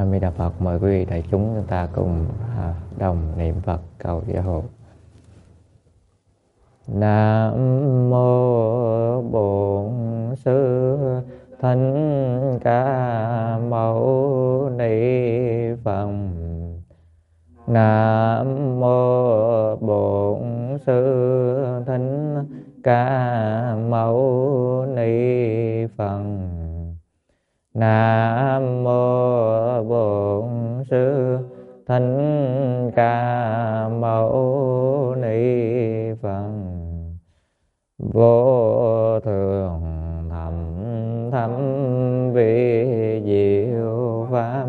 A Di Đà Phật. Mời quý vị đại chúng ta cùng đồng niệm Phật cầu gia hộ. Nam mô Bổn Sư Thích Ca Mâu Ni Phật. Nam mô Bổn Sư Thích Ca Mâu Ni Phật. Nam mô Bổn Sư Thích Ca Mâu Ni Phật. Vô thượng thầm thâm vi diệu pháp,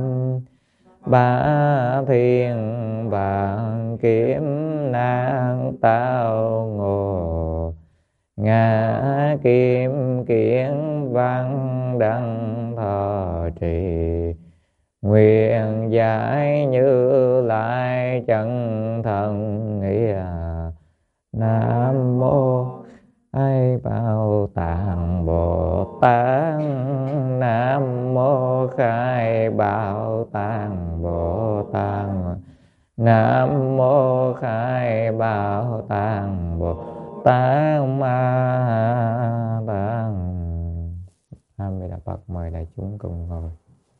Ba thiên vạn kiếm nan tao ngộ, Ngã kim kiển văn đăng thọ trì, nguyện giải Như Lai chân thần nghĩa. Nam mô A Bảo Tạng Bồ Tát. Nam mô Khai Bảo Tạng Bồ Tát. Nam mô Khai Bảo Tạng Bồ Tát Ma Tạng. A Di Đà Phật. Mời đại chúng cùng ngồi.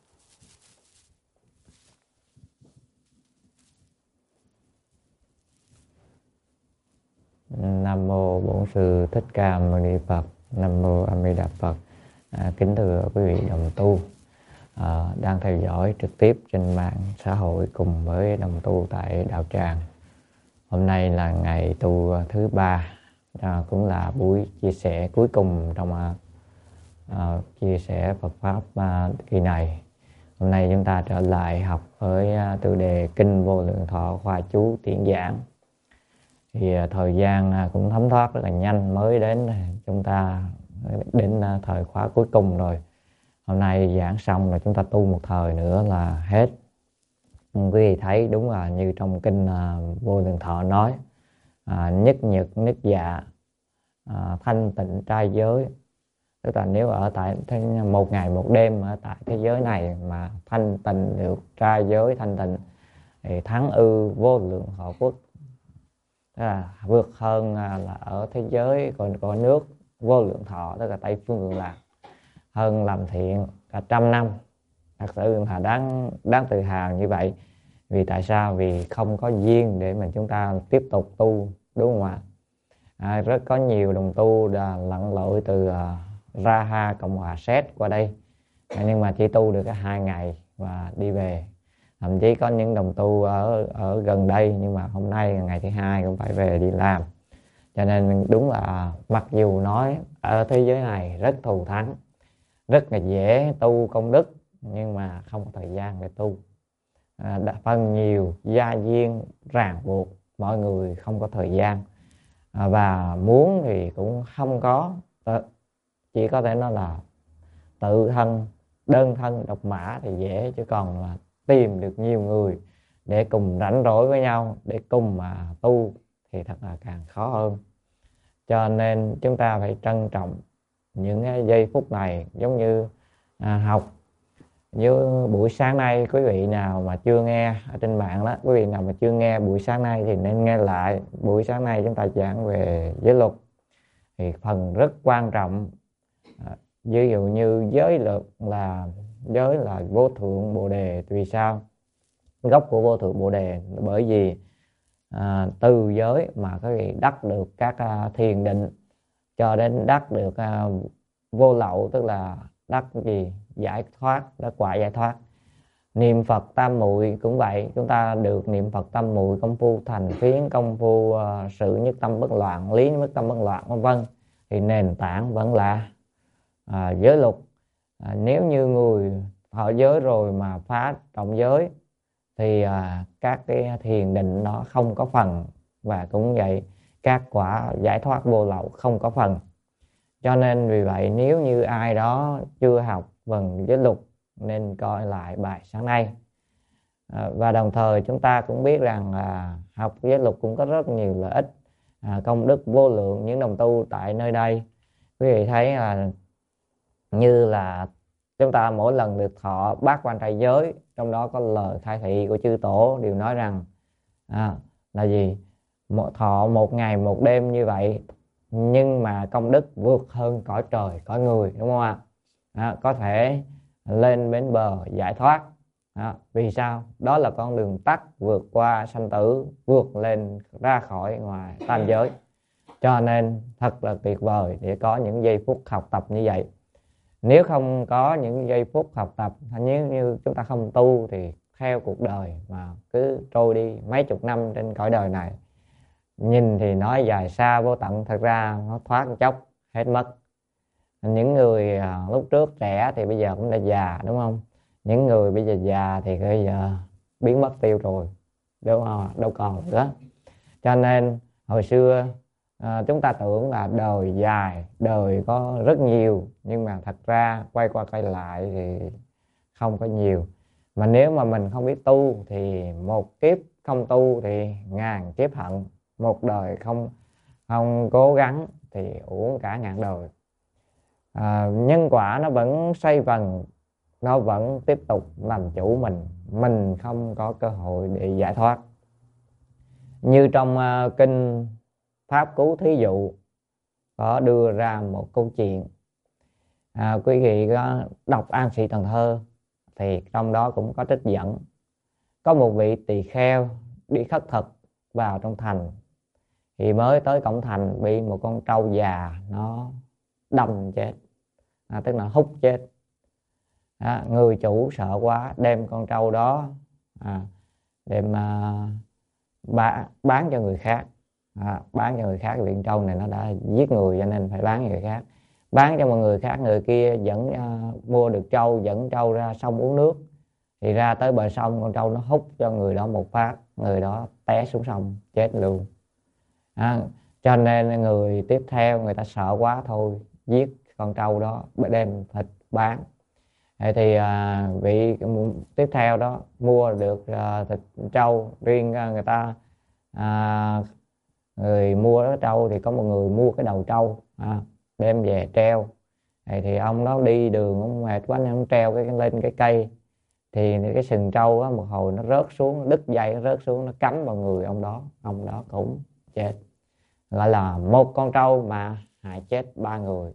Nam mô Bổn Sư Thích Ca Mâu Ni Phật. Nam mô A Di Đà Phật. Kính thưa quý vị đồng tu đang theo dõi trực tiếp trên mạng xã hội cùng với đồng tu tại đạo tràng. Hôm nay là ngày tu thứ 3, cũng là buổi chia sẻ cuối cùng trong chia sẻ Phật pháp kỳ này. Hôm nay chúng ta trở lại học với tựa đề Kinh Vô Lượng Thọ khoa chú tiễn giảng. Thì thời gian cũng thấm thoát rất là nhanh, mới đến chúng ta đến thời khóa cuối cùng rồi. Hôm nay giảng xong là chúng ta tu một thời nữa là hết. Quý vị thấy đúng là như trong kinh Vô Lượng Thọ nói, nhất nhật nhất dạ, thanh tịnh trai giới. Tức là nếu ở tại một ngày một đêm ở tại thế giới này mà thanh tịnh được trai giới thanh tịnh thì thắng ư vô lượng họ quốc. Tức là vượt hơn là ở thế giới còn nước vô lượng thọ, tức là Tây Phương Cực Lạc, hơn làm thiện cả 100 năm. Thật sự là đáng tự hào như vậy. Vì tại sao? Vì không có duyên để mà chúng ta tiếp tục tu, đúng không ạ? Rất có nhiều đồng tu đã lặn lội từ Raha Cộng hòa Séc qua đây, nhưng mà chỉ tu được 2 ngày và đi về. Thậm chí có những đồng tu ở gần đây nhưng mà hôm nay ngày thứ 2 cũng phải về đi làm. Cho nên đúng là mặc dù nói ở thế giới này rất thù thắng, rất là dễ tu công đức, nhưng mà không có thời gian để tu. Phần nhiều gia duyên ràng buộc, mọi người không có thời gian, và muốn thì cũng không có. Chỉ có thể nói là tự thân, đơn thân độc mã thì dễ, chứ còn là tìm được nhiều người để cùng rảnh rỗi với nhau, để cùng mà tu thì thật là càng khó hơn. Cho nên chúng ta phải trân trọng những cái giây phút này. Giống như học như buổi sáng nay, quý vị nào mà chưa nghe ở trên mạng đó, quý vị nào mà chưa nghe buổi sáng nay thì nên nghe lại. Buổi sáng nay chúng ta giảng về giới luật, thì phần rất quan trọng. Ví dụ như giới luật là giới là vô thượng bồ đề. Vì sao? Gốc của vô thượng bồ đề bởi vì từ giới mà các vị đắc được các thiền định, cho đến đắc được vô lậu, tức là đắc gì? Giải thoát, đắc quả giải thoát. Niệm Phật tam muội cũng vậy, chúng ta được niệm Phật tam muội, công phu thành phiến, công phu sự nhất tâm bất loạn, lý nhất tâm bất loạn, vân vân, thì nền tảng vẫn là giới luật. Nếu như người thọ giới rồi mà phá trọng giới thì các cái thiền định nó không có phần, và cũng vậy các quả giải thoát vô lậu không có phần. Cho nên vì vậy nếu như ai đó chưa học phần giới luật nên coi lại bài sáng nay. Và đồng thời chúng ta cũng biết rằng học giới luật cũng có rất nhiều lợi ích, công đức vô lượng. Những đồng tu tại nơi đây quý vị thấy là như là Chúng ta mỗi lần được thọ bát quan trai giới, trong đó có lời khai thị của chư tổ đều nói rằng là gì? Thọ một ngày một đêm như vậy, nhưng mà công đức vượt hơn cõi trời cõi người, đúng không ạ? Có thể lên bến bờ giải thoát. Vì sao? Đó là con đường tắt vượt qua sanh tử, vượt lên ra khỏi ngoài tam giới. Cho nên thật là tuyệt vời để có những giây phút học tập như vậy. Nếu không có những giây phút học tập, nếu như chúng ta không tu thì theo cuộc đời mà cứ trôi đi mấy chục năm trên cõi đời này, nhìn thì nói dài xa vô tận, thật ra nó thoát chốc hết mất. Những người lúc trước trẻ thì bây giờ cũng đã già, đúng không? Những người bây giờ già thì bây giờ biến mất tiêu rồi, đúng không? Đâu còn nữa. Cho nên hồi xưa chúng ta tưởng là đời dài, đời có rất nhiều, nhưng mà thật ra quay qua quay lại thì không có nhiều. Mà nếu mà mình không biết tu thì một kiếp không tu thì ngàn kiếp hận, một đời không cố gắng thì uổng cả ngàn đời. Nhân quả nó vẫn xoay vần, nó vẫn tiếp tục làm chủ mình không có cơ hội để giải thoát. Như trong kinh Pháp Cú Thí Dụ có đưa ra một câu chuyện. Quý vị có đọc An Sĩ Thần Thơ thì trong đó cũng có trích dẫn. Có một vị tỳ kheo đi khất thực vào trong thành, thì mới tới cổng thành bị một con trâu già nó đâm chết, tức là hút chết. Người chủ sợ quá đem con trâu đó đem bán cho người khác. Bán cho người khác vì con trâu này nó đã giết người, cho nên phải bán cho người khác. Bán cho một người khác, người kia dẫn mua được trâu, dẫn trâu ra sông uống nước. Thì ra tới bờ sông, con trâu nó hút cho người đó một phát, người đó té xuống sông chết luôn. Cho nên người tiếp theo người ta sợ quá thôi giết con trâu đó, đem thịt bán. Thì vị tiếp theo đó mua được thịt trâu riêng, người ta người mua đó trâu thì có một người mua cái đầu trâu đem về treo. Thì ông đó đi đường ông mệt quá nên ông treo lên cái cây, thì cái sừng trâu á, một hồi nó rớt xuống, đứt dây nó rớt xuống, nó cắm vào người ông đó cũng chết. Gọi là một con trâu mà hại chết ba người.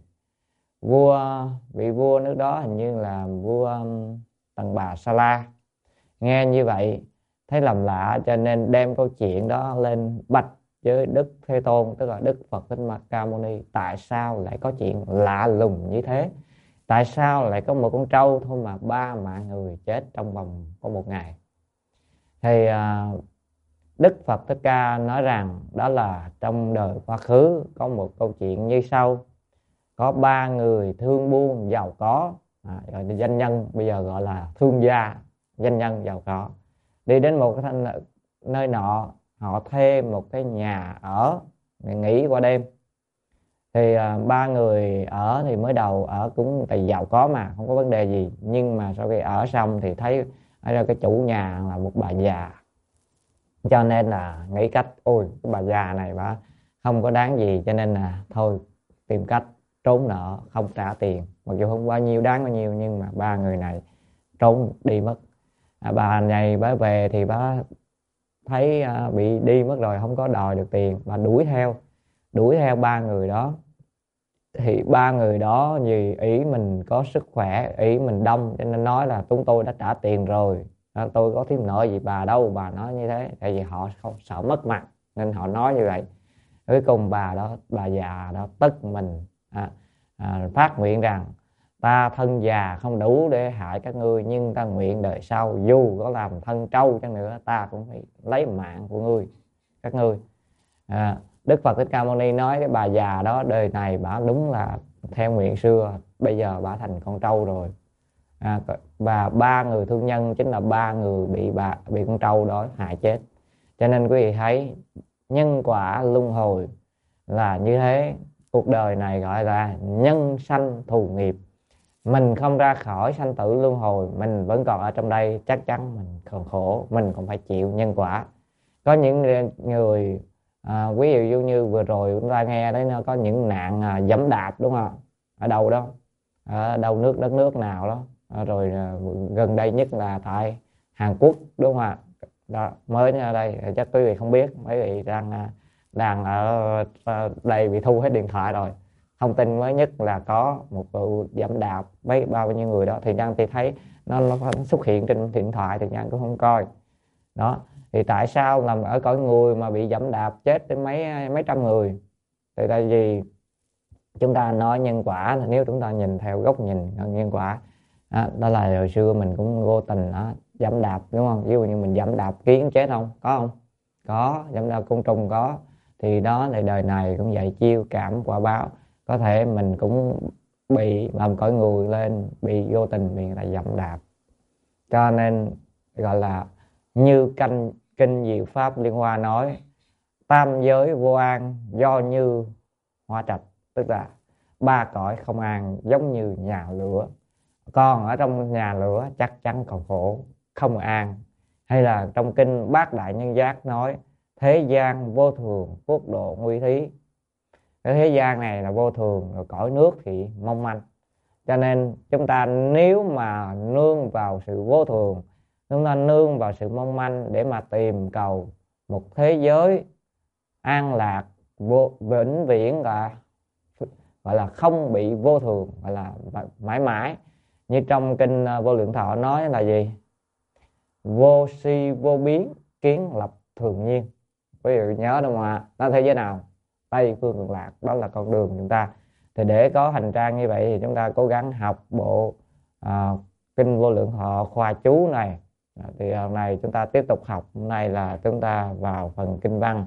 Vị vua nước đó hình như là vua Tần Bà Sa La nghe như vậy thấy lầm lạ, cho nên đem câu chuyện đó lên bạch với Đức Thế Tôn, tức là Đức Phật Thích Ca Mâu Ni. Tại sao lại có chuyện lạ lùng như thế? Tại sao lại có một con trâu thôi mà ba mạng người chết trong vòng có một ngày? Thì Đức Phật Thích Ca nói rằng đó là trong đời quá khứ có một câu chuyện như sau. Có ba người thương buôn giàu có, gọi là doanh nhân, bây giờ gọi là thương gia, doanh nhân giàu có, đi đến một cái nơi nọ, họ thuê một cái nhà ở để nghỉ qua đêm. Thì ba người ở thì mới đầu ở cũng tại giàu có mà không có vấn đề gì, nhưng mà sau khi ở xong thì thấy ra cái chủ nhà là một bà già, cho nên là nghĩ cách ôi cái bà già này bà không có đáng gì, cho nên là thôi tìm cách trốn nợ không trả tiền, mặc dù không bao nhiêu đáng bao nhiêu, nhưng mà ba người này trốn đi mất. Bà này bà về thì bà thấy bị đi mất rồi, không có đòi được tiền, bà đuổi theo ba người đó. Thì ba người đó vì ý mình có sức khỏe, ý mình đông, cho nên nói là chúng tôi đã trả tiền rồi, tôi có thiếu nợ gì bà đâu. Bà nói như thế tại vì họ không sợ mất mặt nên họ nói như vậy. Cuối cùng bà già đó tức mình phát nguyện rằng ta thân già không đủ để hại các ngươi, nhưng ta nguyện đời sau dù có làm thân trâu chăng nữa ta cũng phải lấy mạng của các ngươi. Đức Phật Thích Ca Mâu Ni nói cái bà già đó đời này bà đúng là theo nguyện xưa, bây giờ bà thành con trâu rồi. Và ba người thương nhân chính là ba người bị con trâu đó hại chết. Cho nên quý vị thấy nhân quả luân hồi là như thế. Cuộc đời này gọi là nhân sanh thù nghiệp. Mình không ra khỏi sanh tử luân hồi, mình vẫn còn ở trong đây, chắc chắn mình còn khổ, mình còn phải chịu nhân quả. Có những người ví dụ như vừa rồi chúng ta nghe đấy, nó có những nạn giẫm đạp, đúng không? Ở đâu đó, ở đâu đất nước nào đó, rồi gần đây nhất là tại Hàn Quốc, đúng không ạ? Đó, mới ở đây chắc quý vị không biết, mấy vị đang ở đây bị thu hết điện thoại rồi. Thông tin mới nhất là có một vụ giẫm đạp mấy bao nhiêu người đó, thì Giang thì thấy nó xuất hiện trên điện thoại thì Giang cũng không coi. Đó, thì tại sao làm ở cõi người mà bị giẫm đạp chết đến mấy trăm người? Thì tại vì chúng ta nói nhân quả, nếu chúng ta nhìn theo góc nhìn nhân quả, đó là hồi xưa mình cũng vô tình giẫm đạp, đúng không? Ví dụ như mình giẫm đạp kiến chết không? Có không? Có. Giẫm đạp côn trùng có. Thì đó là đời này cũng vậy, chiêu cảm quả báo. Có thể mình cũng bị làm cõi người lên, bị vô tình bị người ta giẫm đạp. Cho nên gọi là như kinh Diệu Pháp Liên Hoa nói, tam giới vô an do như hoa trạch, tức là ba cõi không an giống như nhà lửa. Còn ở trong nhà lửa chắc chắn còn khổ, không an. Hay là trong kinh Bát Đại Nhân Giác nói, thế gian vô thường, quốc độ nguy thí. Cái thế gian này là vô thường, rồi cõi nước thì mong manh. Cho nên chúng ta nếu mà nương vào sự vô thường, chúng ta nương vào sự mong manh để mà tìm cầu một thế giới an lạc vĩnh viễn, gọi là không bị vô thường, gọi là mãi mãi. Như trong kinh Vô Lượng Thọ nói là gì? Vô si vô biến, kiến lập thường nhiên. Quý vị nhớ đâu mà, nó thế giới nào? Tây phương cực lạc, đó là con đường chúng ta. Thì để có hành trang như vậy thì chúng ta cố gắng học bộ kinh Vô Lượng Thọ khoa chú này. Thì hôm nay chúng ta tiếp tục học. Hôm nay là chúng ta vào phần kinh văn.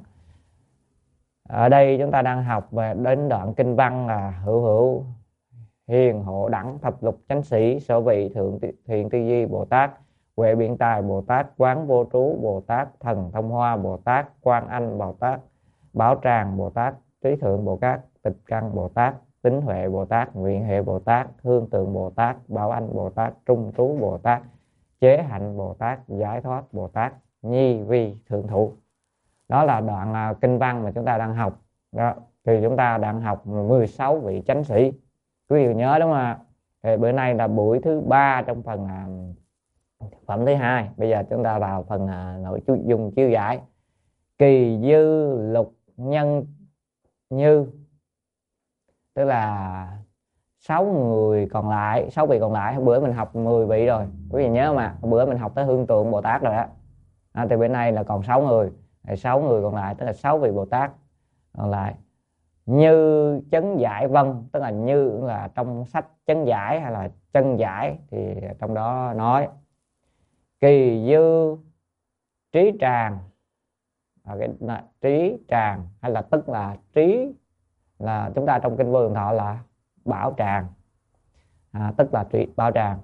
Ở đây chúng ta đang học về đến đoạn kinh văn là hữu hữu hiền hộ đẳng thập lục chánh sĩ sở vị thượng thiện tư duy Bồ Tát, huệ biện tài Bồ Tát, quán vô trú Bồ Tát, thần thông hoa Bồ Tát, quan anh Bồ Tát, bảo tràng Bồ Tát, trí thượng Bồ Tát, tịch căn Bồ Tát, tính huệ Bồ Tát, nguyện hệ Bồ Tát, hương tượng Bồ Tát, bảo anh Bồ Tát, trung trú Bồ Tát, chế hạnh Bồ Tát, giải thoát Bồ Tát, nhi vi thượng thụ. Đó là đoạn kinh văn mà chúng ta đang học. Đó, thì chúng ta đang học 16 vị chánh sĩ. Quý vị nhớ đúng không ạ? Thì bữa nay là buổi thứ 3 trong phần phẩm thứ 2. Bây giờ chúng ta vào phần nội dung chiêu giải. Kỳ dư lục nhân như, tức là 6 vị còn lại. Bữa mình học 10 vị rồi, quý vị nhớ mà. Bữa mình học tới hương tượng Bồ Tát rồi đó. Thì bữa nay là còn 6 người. 6 người còn lại, tức là 6 vị Bồ Tát còn lại. Như chấn giải vân, tức là như là trong sách chấn giải hay là chân giải, thì trong đó nói kỳ dư trí tràng. Trí tràng hay là tức là trí, là chúng ta trong kinh Vô Lượng Thọ là bảo tràng, tức là bảo tràng.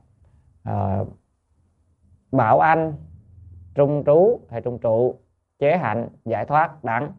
Bảo anh trung trú hay trung trụ, chế hạnh giải thoát đẳng,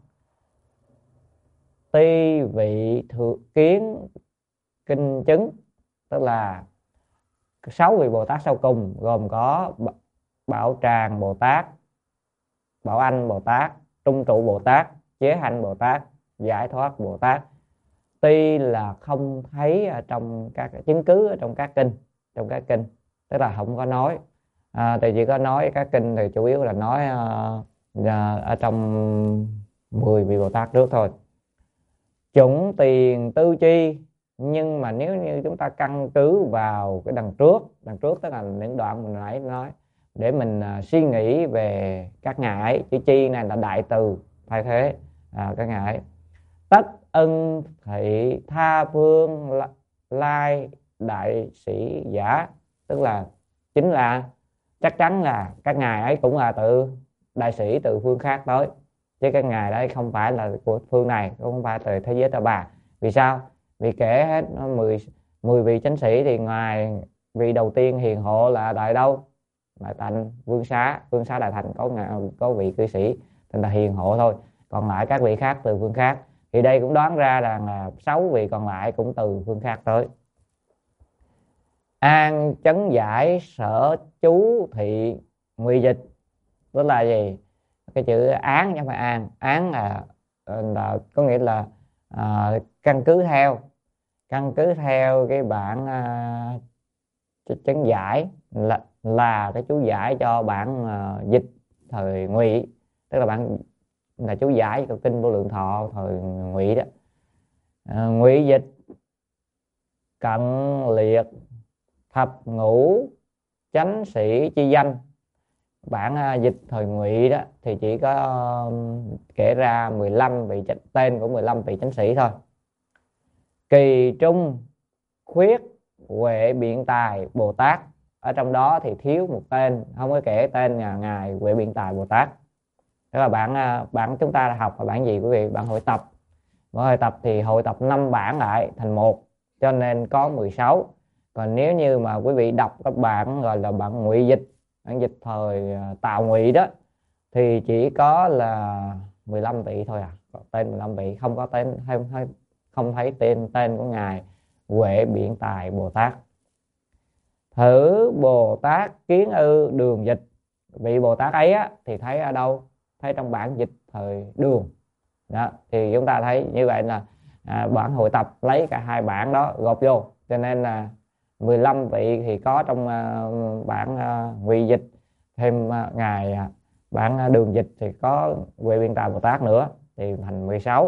ti vị thượng kiến kinh chứng, tức là 6 vị Bồ Tát sau cùng gồm có Bảo Tràng Bồ Tát, Bảo Anh Bồ Tát, Trung Trụ Bồ Tát, Chế Hạnh Bồ Tát, Giải Thoát Bồ Tát. Tuy là không thấy trong các chứng cứ ở trong các kinh, tức là không có nói, thì chỉ có nói các kinh thì chủ yếu là nói ở trong 10 vị Bồ Tát trước thôi. Chủng tiền tư chi, nhưng mà nếu như chúng ta căn cứ vào cái đằng trước tức là những đoạn mình nãy nói, để mình suy nghĩ về các ngài. Chữ chi này là đại từ thay thế các ngài. Tất ân thị tha phương lai đại sĩ giả, tức là chính là chắc chắn là các ngài ấy cũng là từ đại sĩ từ phương khác tới, chứ các ngài đấy không phải là của phương này, cũng không phải từ thế giới Ta Bà. Vì sao? Vì kể hết 10 vị chánh sĩ thì ngoài vị đầu tiên hiền hộ là Đại đâu? Đại Tịnh, Vương Xá Đại Thành có vị cư sĩ nên là hiền hộ thôi. Còn lại các vị khác từ phương khác. Thì đây cũng đoán ra rằng là 6 vị còn lại cũng từ phương khác tới. An chấn giải sở chú thị nguy dịch, tức là gì? Cái chữ án chứ không phải an. Án là có nghĩa là căn cứ theo cái bản Chấn Giải là cái chú giải cho bản dịch thời Ngụy, tức là bản là chú giải của kinh Vô Lượng Thọ thời Ngụy đó. Ngụy dịch cận liệt thập ngũ chánh sĩ chi danh. Bản dịch thời Ngụy đó thì chỉ có kể ra 15 vị tên của 15 vị chánh sĩ thôi. Kỳ trung khuyết Huệ Biện Tài Bồ Tát, ở trong đó thì thiếu một tên, không có kể tên ngài Huệ Biện Tài Bồ Tát. Đó là bản chúng ta học là bản gì quý vị? Bản hội tập. Bản hội tập thì hội tập 5 bản lại thành một, cho nên có 16. Còn nếu như mà quý vị đọc các bản gọi là bản Ngụy dịch, bản dịch thời Tào Ngụy đó, thì chỉ có là 15 vị thôi à, tên 15 vị, không có tên, không thấy tên của ngài Huệ Biện Tài Bồ Tát. Thử Bồ Tát kiến ư Đường dịch. Vị Bồ Tát ấy á, thì thấy ở đâu? Thấy trong bản dịch thời Đường đó. Thì chúng ta thấy như vậy là bản hội tập lấy cả hai bản đó gộp vô, cho nên là 15 vị thì có trong bản Ngụy dịch, thêm ngài bản Đường dịch thì có Huệ Biện Tài Bồ Tát nữa, thì thành 16.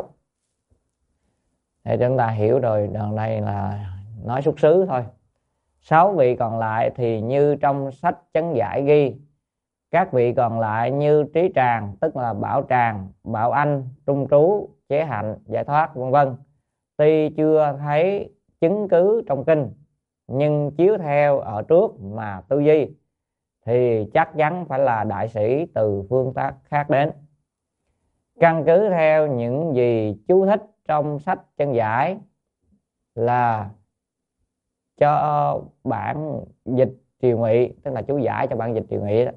Để chúng ta hiểu rồi, đoạn này là nói xuất xứ thôi. 6 vị còn lại thì như trong sách Chấn Giải ghi, các vị còn lại như Trí Tràng, tức là Bảo Tràng, Bảo Anh, Trung Trú, Chế Hạnh, Giải Thoát, vân vân, tuy chưa thấy chứng cứ trong kinh, nhưng chiếu theo ở trước mà tư duy thì chắc chắn phải là đại sĩ từ phương khác đến. Căn cứ theo những gì chú thích trong sách Chân Giải là cho bản dịch Triều Ngụy, tức là chú giải cho bản dịch Triều Ngụy đó.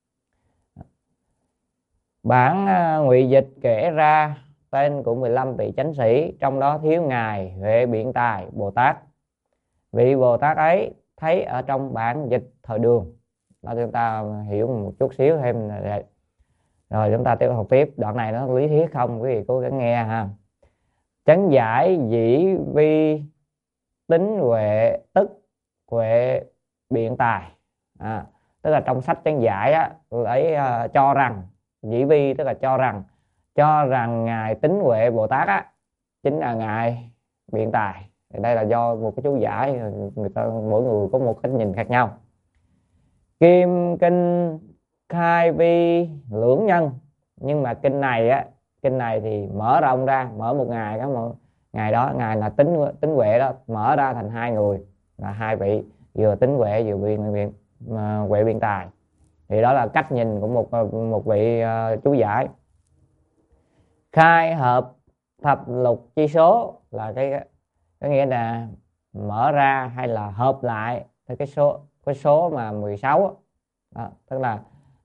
Bản Ngụy dịch kể ra tên của 15 vị chánh sĩ, trong đó thiếu ngài Huệ Biện Tài Bồ Tát. Vị Bồ Tát ấy thấy ở trong bản dịch thời Đường. Đó, chúng ta hiểu một chút xíu thêm này. Rồi chúng ta tiếp học tiếp. Đoạn này nó lý thuyết không, quý vị cố gắng nghe ha. Chánh giải dĩ vi tính huệ tức Huệ Biện Tài. Tức là trong sách Chánh Giải á, lấy cho rằng dĩ vi, tức là cho rằng ngài Tính Huệ Bồ Tát á chính là ngài Biện Tài. Thì đây là do một cái chú giải, người ta mỗi người có một cách nhìn khác nhau. Kim kinh khai vi lưỡng nhân, nhưng mà kinh này thì mở rộng ra, mở một ngày đó, ngày đó ngài là Tính Huệ đó, mở ra thành hai người, là hai vị, vừa Tính Huệ vừa Huệ Biện Tài. Thì đó là cách nhìn của một vị chú giải. Khai hợp thập lục chi số là cái nghĩa là mở ra hay là hợp lại cái số mà 16 đó. Tức là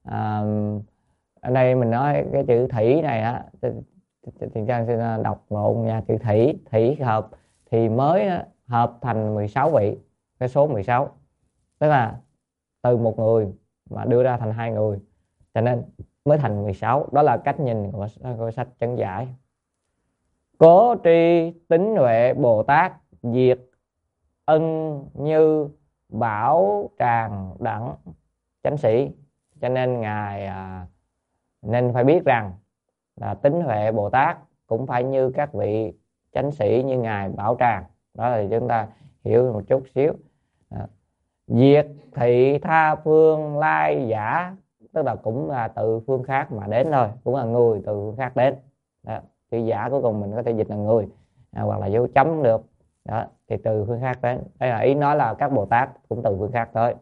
ở đây mình nói cái chữ thủy này á, thì Trang sẽ đọc lộn nha, chữ thủy hợp thì mới hợp thành 16 vị, cái số 16, tức là từ một người mà đưa ra thành hai người, cho nên mới thành 16. Đó là cách nhìn của sách Chấn Giải. Cố tri Tính Huệ Bồ Tát diệt ân như Bảo Tràng đẳng chánh sĩ, cho nên ngài nên phải biết rằng là Tính Huệ Bồ Tát cũng phải như các vị chánh sĩ như ngài Bảo Tràng. Đó là chúng ta hiểu một chút xíu. Diệt thị tha phương lai giả, tức là cũng là từ phương khác mà đến thôi, cũng là người từ phương khác đến. Đó, chữ giả cuối cùng mình có thể dịch là người, hoặc là dấu chấm được. Đó, thì từ phương khác đến. Đây là ý nói là các Bồ Tát cũng từ phương khác tới.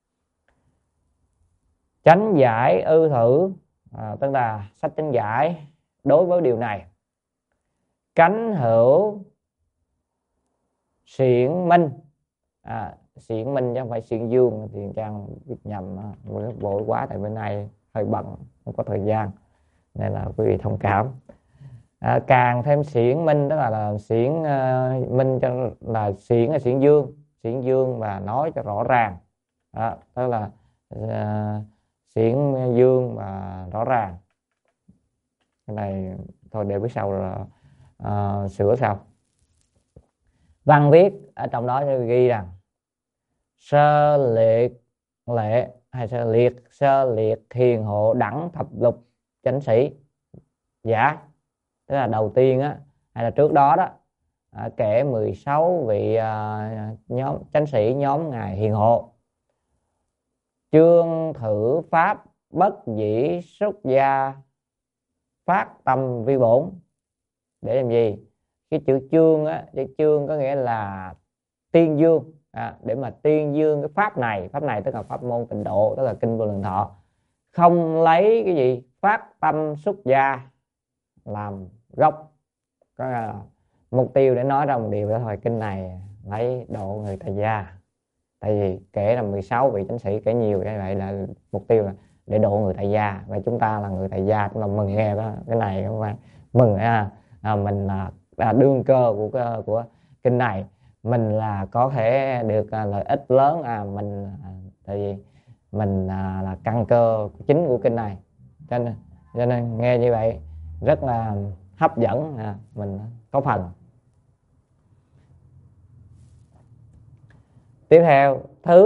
Chánh giải ư thử, tức là sách Chánh Giải đối với điều này. Cánh hữu xiển minh, xiển minh chứ không phải xiển dương, thì Trang viết nhầm, vội quá tại bên này hơi bận, không có thời gian, nên là quý vị thông cảm. Càng thêm xiển minh, tức là xiển minh cho là xiển là xiển dương và nói cho rõ ràng. Tức là xiển dương và rõ ràng. Cái này thôi để biết sau là sửa sau. Văn viết ở trong đó ghi rằng sơ liệt lệ hay sơ liệt hiền hộ đẳng thập lục chánh sĩ giả, tức là đầu tiên á hay là trước đó đó, kể 16 vị nhóm chánh sĩ nhóm ngài hiền hộ. Chương thử pháp bất dĩ xuất gia phát tâm vi bổn, để làm gì? Cái chữ chương á, chữ chương có nghĩa là tuyên dương, để mà tuyên dương cái pháp này tức là pháp môn tịnh độ, tức là kinh Vô Lượng Thọ, không lấy cái gì phát tâm xuất gia làm gốc. Có là mục tiêu để nói ra một điều đó thôi, kinh này lấy độ người tại gia. Tại vì kể là 16 vị chánh sĩ, kể nhiều như vậy là mục tiêu là để độ người tại gia, và chúng ta là người tại gia, chúng ta mừng nghe đó, cái này các bạn mừng mình là đương cơ của kinh này, mình là có thể được lợi ích lớn, mình tại vì mình là căn cơ chính của kinh này, cho nên nghe như vậy rất là hấp dẫn, mình có phần. Tiếp theo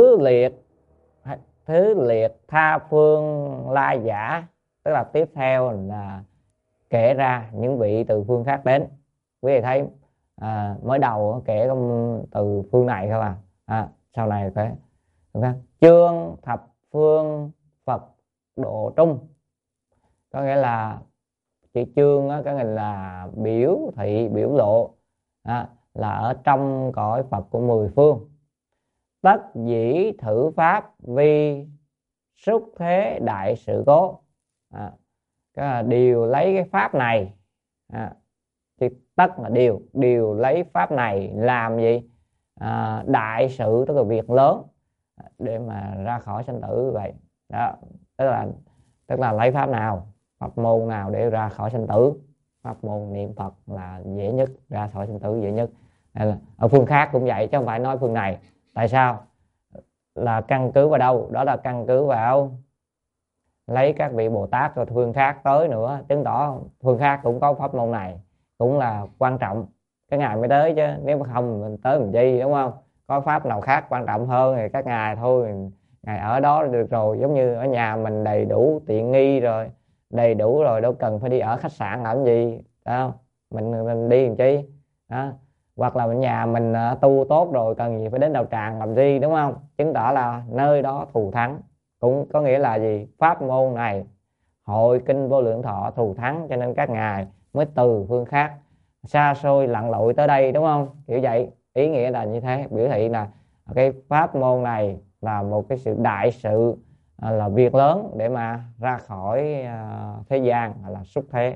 thứ liệt tha phương lai giả, tức là tiếp theo là kể ra những vị từ phương khác đến. Quý vị thấy mới đầu kể từ phương này thôi sau này kể chương thập phương Phật độ trung, có nghĩa là chữ chương có nghĩa là biểu thị, biểu lộ, là ở trong cõi Phật của 10 phương. Tất dĩ thử pháp vi xúc thế đại sự cố, đều lấy cái pháp này, tất là đều lấy pháp này làm gì? Đại sự, tức là việc lớn để mà ra khỏi sanh tử. Vậy đó, tức là lấy pháp nào, pháp môn nào để ra khỏi sanh tử? Pháp môn niệm Phật là dễ nhất, ra khỏi sanh tử dễ nhất. Ở phương khác cũng vậy chứ không phải nói phương này. Tại sao? Là căn cứ vào đâu? Đó là căn cứ vào lấy các vị Bồ Tát rồi phương khác tới nữa, chứng tỏ phương khác cũng có pháp môn này, cũng là quan trọng, cái ngài mới tới chứ, nếu không mình tới mình chi, đúng không? Có pháp nào khác quan trọng hơn thì các ngài thôi, ngài ở đó được rồi. Giống như ở nhà mình đầy đủ tiện nghi rồi, đầy đủ rồi, đâu cần phải đi ở khách sạn làm gì, không? Mình đi làm chi đó. Hoặc là nhà mình tu tốt rồi, cần gì phải đến đạo tràng làm gì, đúng không? Chứng tỏ là nơi đó thù thắng, cũng có nghĩa là gì? Pháp môn này hội kinh Vô Lượng Thọ thù thắng, cho nên các ngài mới từ phương khác xa xôi lặn lội tới đây, đúng không? Kiểu vậy, ý nghĩa là như thế, biểu thị là cái pháp môn này là một cái sự đại sự, là việc lớn để mà ra khỏi thế gian, là xuất thế.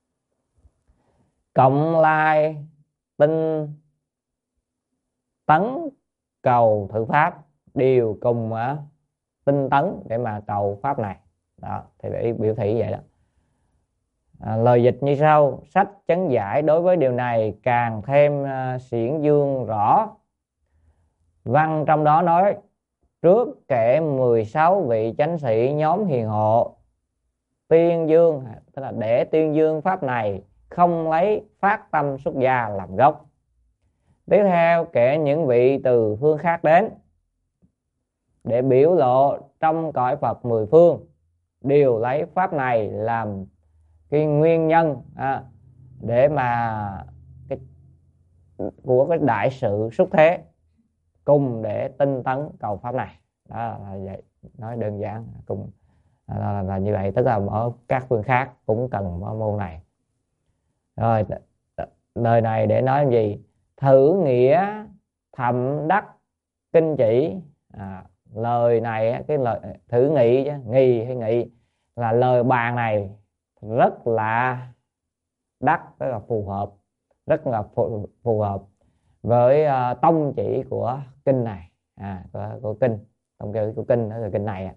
Cộng lai tinh tấn cầu thử pháp, đều cùng tinh tấn để mà cầu pháp này đó, thì để biểu thị vậy đó. Lời dịch như sau: sách chấn giải đối với điều này càng thêm xiển dương rõ. Văn trong đó nói: trước kể 16 vị chánh sĩ nhóm hiền hộ tuyên dương, tức là để tuyên dương pháp này, không lấy phát tâm xuất gia làm gốc. Tiếp theo kể những vị từ phương khác đến để biểu lộ trong cõi Phật 10 phương, đều lấy pháp này làm cái nguyên nhân để mà của cái đại sự xuất thế, cùng để tinh tấn cầu pháp này. Đó là vậy, nói đơn giản cùng là như vậy, tức là ở các phương khác cũng cần môn này. Rồi lời này để nói gì? Thử nghĩa thậm đắc kinh chỉ. Lời này, cái lời thử nghị chứ, nghi hay nghị là lời bàn này rất là đắc, tức là phù hợp, rất là phù hợp với tông chỉ của kinh này, của kinh, tông chỉ của kinh, đó là kinh này.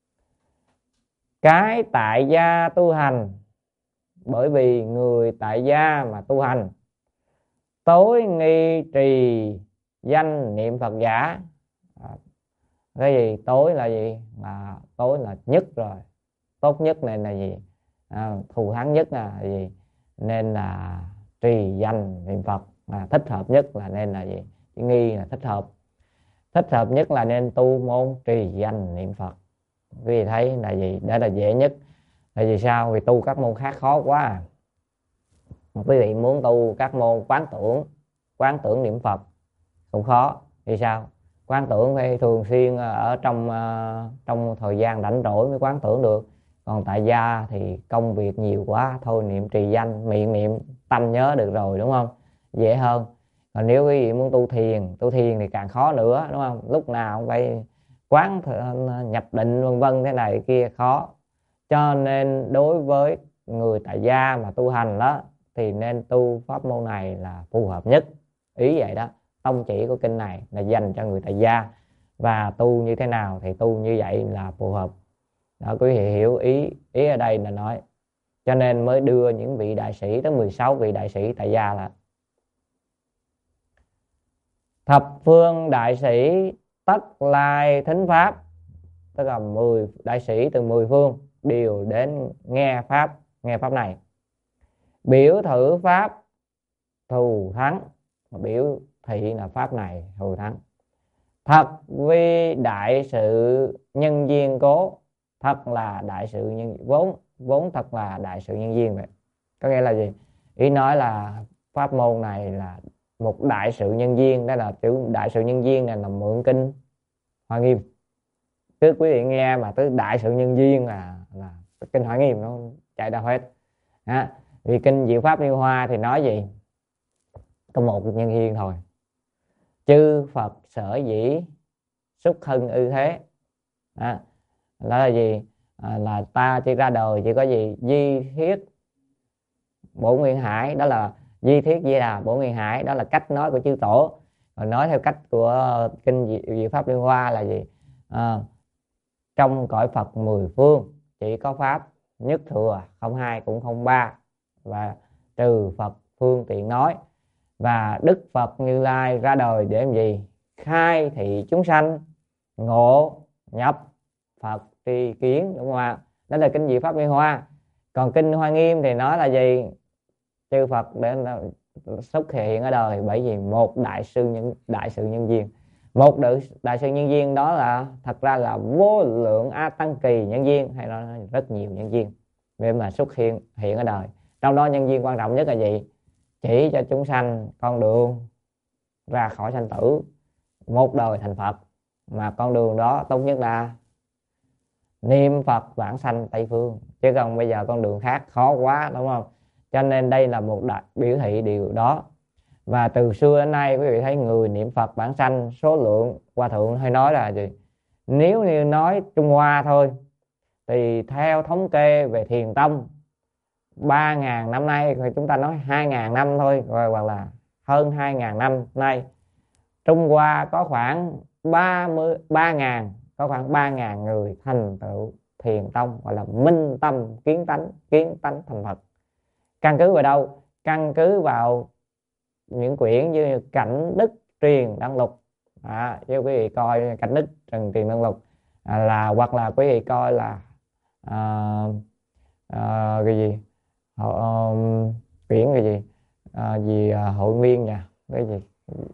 Cái tại gia tu hành, bởi vì người tại gia mà tu hành, tối nghi trì danh niệm Phật giả. Cái gì tối là gì? Là tối là nhất rồi, tốt nhất nên là gì? Thù thắng nhất là gì? Nên là trì danh niệm Phật. Thích hợp nhất là nên là gì? Nghi là thích hợp. Thích hợp nhất là nên tu môn trì danh niệm Phật. Quý vị thấy là gì? Đó là dễ nhất. Tại vì sao? Vì tu các môn khác khó quá. Quý vị muốn tu các môn quán tưởng niệm Phật cũng khó. Vì sao? Quán tưởng phải thường xuyên ở trong thời gian rảnh rỗi mới quán tưởng được. Còn tại gia thì công việc nhiều quá, thôi niệm trì danh, miệng niệm tâm nhớ được rồi, đúng không? Dễ hơn. Còn nếu quý vị muốn tu thiền thì càng khó nữa, đúng không? Lúc nào cũng phải quán nhập định vân vân, thế này kia khó. Cho nên đối với người tại gia mà tu hành đó thì nên tu pháp môn này là phù hợp nhất. Ý vậy đó, tông chỉ của kinh này là dành cho người tại gia, và tu như thế nào thì tu như vậy là phù hợp. Đó, quý vị hiểu ý ở đây là nói, cho nên mới đưa những vị đại sĩ tới 16 vị đại sĩ tại gia là thập phương đại sĩ tất lai thính pháp, tức là 10 đại sĩ từ 10 phương đều đến nghe pháp này. Biểu thử pháp thù thắng, biểu thị là pháp này thù thắng. Thật vi đại sự nhân duyên cố, thật là đại sự nhân vốn thật là đại sự nhân duyên vậy. Có nghĩa là gì? Ý nói là pháp môn này là một đại sự nhân duyên. Đó là chữ đại sự nhân duyên này là mượn kinh Hoa Nghiêm. Cứ quý vị nghe mà tới đại sự nhân duyên là kinh Hoa Nghiêm nó chạy ra hết. Vì kinh Diệu Pháp Liên Hoa thì nói gì? Có một nhân duyên thôi. Chư Phật sở dĩ xuất hưng ư thế. Đó là gì? Là ta chỉ ra đời chỉ có gì? Di thiết Bổn Nguyên Hải. Đó là di thiết Di Đà Bổn Nguyên Hải. Đó là cách nói của chư tổ. Rồi nói theo cách của kinh Diệu Pháp Liên Hoa là gì? Trong cõi Phật 10 phương chỉ có pháp nhất thừa, không hai cũng không ba, và trừ Phật phương tiện nói. Và Đức Phật Như Lai ra đời để làm gì? Khai thị chúng sanh ngộ nhập Phật tri kiến, đúng không ạ? Đó là kinh Diệu Pháp Liên Hoa. Còn kinh Hoa Nghiêm thì nói là gì? Chư Phật để xuất hiện ở đời bởi vì một đại sự nhân duyên. Một đại sự nhân duyên đó là thật ra là vô lượng a tăng kỳ nhân duyên, hay nói rất nhiều nhân duyên để mà xuất hiện ở đời. Trong đó nhân duyên quan trọng nhất là gì? Chỉ cho chúng sanh con đường ra khỏi sanh tử, một đời thành Phật. Mà con đường đó tốt nhất là niệm Phật vãng sanh Tây Phương, chứ không bây giờ con đường khác khó quá, đúng không? Cho nên đây là một đại biểu thị điều đó. Và từ xưa đến nay quý vị thấy người niệm Phật vãng sanh số lượng, Hòa Thượng hay nói là gì? Nếu như nói Trung Hoa thôi thì theo thống kê về Thiền Tông 3.000 năm nay, thì chúng ta nói 2.000 năm thôi, rồi hoặc là hơn 2.000 năm nay, Trung Hoa có khoảng 3.000, có khoảng 3.000 người thành tựu Thiền Tông, gọi là minh tâm kiến tánh thành Phật. Căn cứ vào đâu? Căn cứ vào những quyển như Cảnh Đức Truyền Đăng Lục. Chứ quý vị coi Cảnh Đức Truyền Đăng Lục là, hoặc là quý vị coi là cái gì quyển cái gì hội nguyên nha, cái gì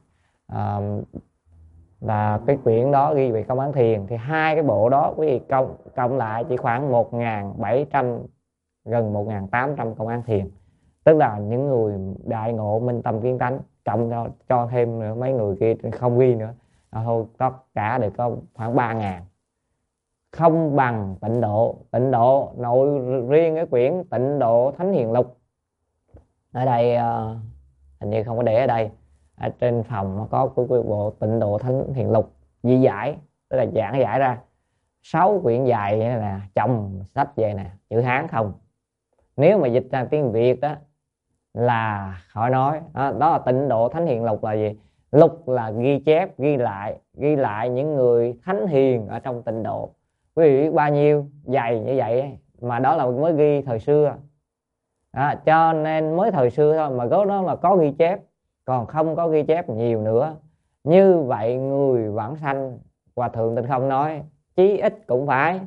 là cái quyển đó ghi về công án thiền. Thì hai cái bộ đó quý vị cộng lại chỉ khoảng 1.700, gần 1.800 công án thiền, tức là những người đại ngộ minh tâm kiến tánh, cộng cho thêm nữa mấy người kia không ghi nữa, thôi tất cả được có khoảng 3.000. Không bằng Tịnh độ nội riêng cái quyển Tịnh Độ Thánh Hiền Lục ở đây, hình như không có để ở đây, ở trên phòng nó có cái bộ Tịnh Độ Thánh Hiền Lục di giải, tức là giảng giải ra 6 quyển dài như nè, chồng sách về nè, chữ Hán không. Nếu mà dịch ra tiếng Việt đó là khỏi nói. Đó là Tịnh Độ Thánh Hiền Lục là gì? Lục là ghi chép, ghi lại những người thánh hiền ở trong tịnh độ. Quý vị biết bao nhiêu dày như vậy ấy, mà đó là mới ghi thời xưa. Cho nên mới thời xưa thôi mà có đó là có ghi chép, còn không có ghi chép nhiều nữa. Như vậy người vãng sanh, Hòa Thượng Tịnh Không nói chí ít cũng phải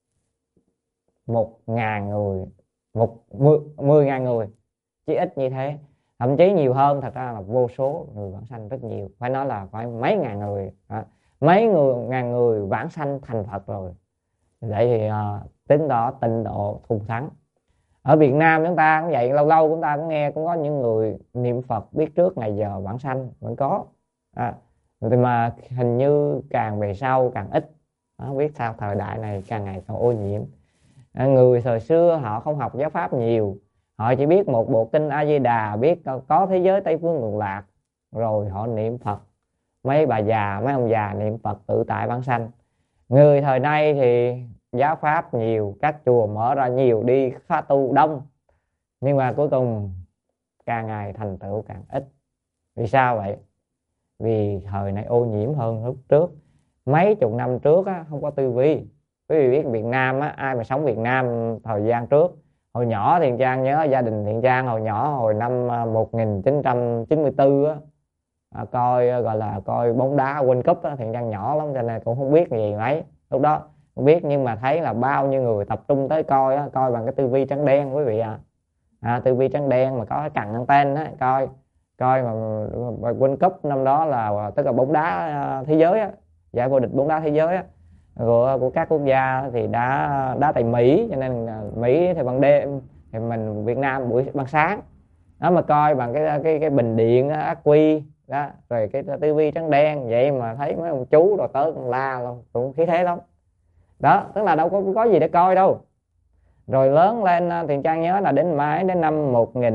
1.000 người, 10.000 người, chí ít như thế, thậm chí nhiều hơn. Thật ra là vô số người vãng sanh, rất nhiều, phải nói là phải mấy ngàn người. mấy ngàn người vãng sanh thành Phật rồi. Vậy thì tính đó tịnh độ thù thắng. Ở Việt Nam chúng ta cũng vậy, lâu lâu chúng ta cũng nghe cũng có những người niệm Phật biết trước ngày giờ vãng sanh vẫn có. Mà hình như càng về sau càng ít. Không biết sao thời đại này càng ngày càng ô nhiễm. Người thời xưa họ không học giáo pháp nhiều, họ chỉ biết một bộ kinh A Di Đà, biết có thế giới Tây Phương Cực Lạc, rồi họ niệm Phật. Mấy bà già mấy ông già niệm Phật tự tại vãng sanh. Người thời nay thì giáo pháp nhiều, các chùa mở ra nhiều, đi khóa tu đông, nhưng mà cuối cùng càng ngày thành tựu càng ít. Vì sao vậy? Vì thời này ô nhiễm hơn lúc trước. Mấy chục năm trước á, không có tivi. Quý vị biết Việt Nam á, ai mà sống Việt Nam thời gian trước, hồi nhỏ Thiện Trang nhớ gia đình Thiện Trang hồi nhỏ, hồi năm 1994 á, coi gọi là coi bóng đá World Cup á. Thiện Trang nhỏ lắm cho nên cũng không biết gì mấy lúc đó, không biết, nhưng mà thấy là bao nhiêu người tập trung tới coi á, coi bằng cái tivi trắng đen quý vị tivi trắng đen mà có cái cằn anten á, coi mà World Cup năm đó là tức là bóng đá thế giới á, giải vô địch bóng đá thế giới á, của các quốc gia thì đá tại Mỹ, cho nên Mỹ thì ban đêm thì mình Việt Nam buổi ban sáng đó, mà coi bằng cái bình điện ắc quy đó, rồi cái tivi trắng đen vậy mà thấy mấy ông chú rồi tới con la luôn, cũng khí thế lắm đó, tức là đâu có gì để coi đâu. Rồi lớn lên Thiện Trang nhớ là đến năm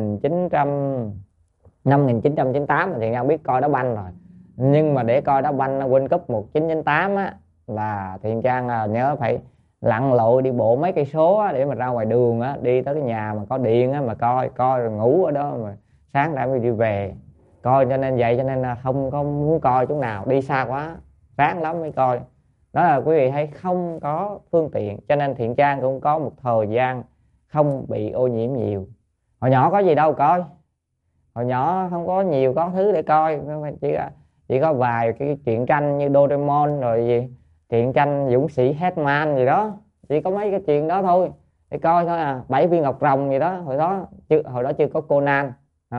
1998 thì Thiện Trang biết coi đá banh rồi, nhưng mà để coi đá banh World Cup 1998 á là Thiện Trang nhớ phải lặn lội đi bộ mấy cây số á, để mà ra ngoài đường á, đi tới cái nhà mà có điện á, mà coi rồi ngủ ở đó, mà sáng đã mới đi về coi, cho nên vậy cho nên là không có muốn coi chỗ nào, đi xa quá sáng lắm mới coi. Đó là quý vị thấy không có phương tiện, cho nên Thiện Trang cũng có một thời gian không bị ô nhiễm nhiều. Hồi nhỏ có gì đâu coi, hồi nhỏ không có nhiều có thứ để coi, chỉ có vài cái truyện tranh như Doraemon rồi gì truyện tranh Dũng Sĩ He-Man gì đó, chỉ có mấy cái chuyện đó thôi để coi thôi Bảy Viên Ngọc Rồng gì đó, hồi đó chưa có Conan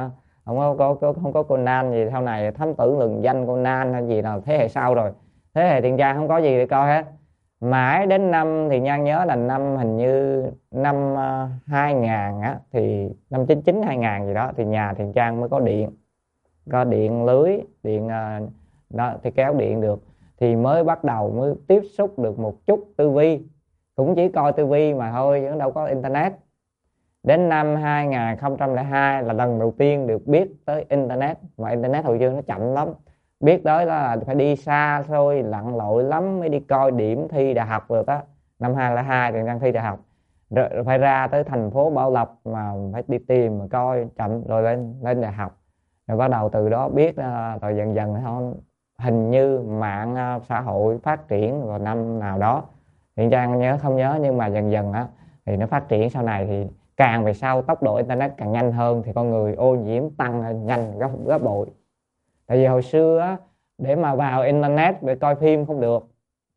không có Conan gì, sau này Thám Tử Lừng Danh Conan hay gì nào thế hệ sau rồi, thế hệ Thiện Trang không có gì để coi hết. Mãi đến năm thì Nhan nhớ là năm hình như năm 2000 á, thì năm 99 2000 gì đó thì nhà Thiện Trang mới có điện lưới điện đó thì kéo điện được, thì mới bắt đầu mới tiếp xúc được một chút tivi, cũng chỉ coi tivi mà thôi chứ đâu có internet. Đến năm 2002 là lần đầu tiên được biết tới internet, mà internet hồi xưa nó chậm lắm, biết tới là phải đi xa xôi lặn lội lắm mới đi coi điểm thi đại học được á. Năm 2002 thì đang thi đại học rồi phải ra tới thành phố Bảo Lộc mà phải đi tìm mà coi chậm, rồi lên đại học rồi bắt đầu từ đó biết. Rồi dần dần thôi, hình như mạng xã hội phát triển vào năm nào đó Thiện Trang không nhớ, nhưng mà dần dần á thì nó phát triển, sau này thì càng về sau tốc độ internet càng nhanh hơn thì con người ô nhiễm tăng nhanh gấp bội. Tại vì hồi xưa á, để mà vào internet để coi phim không được,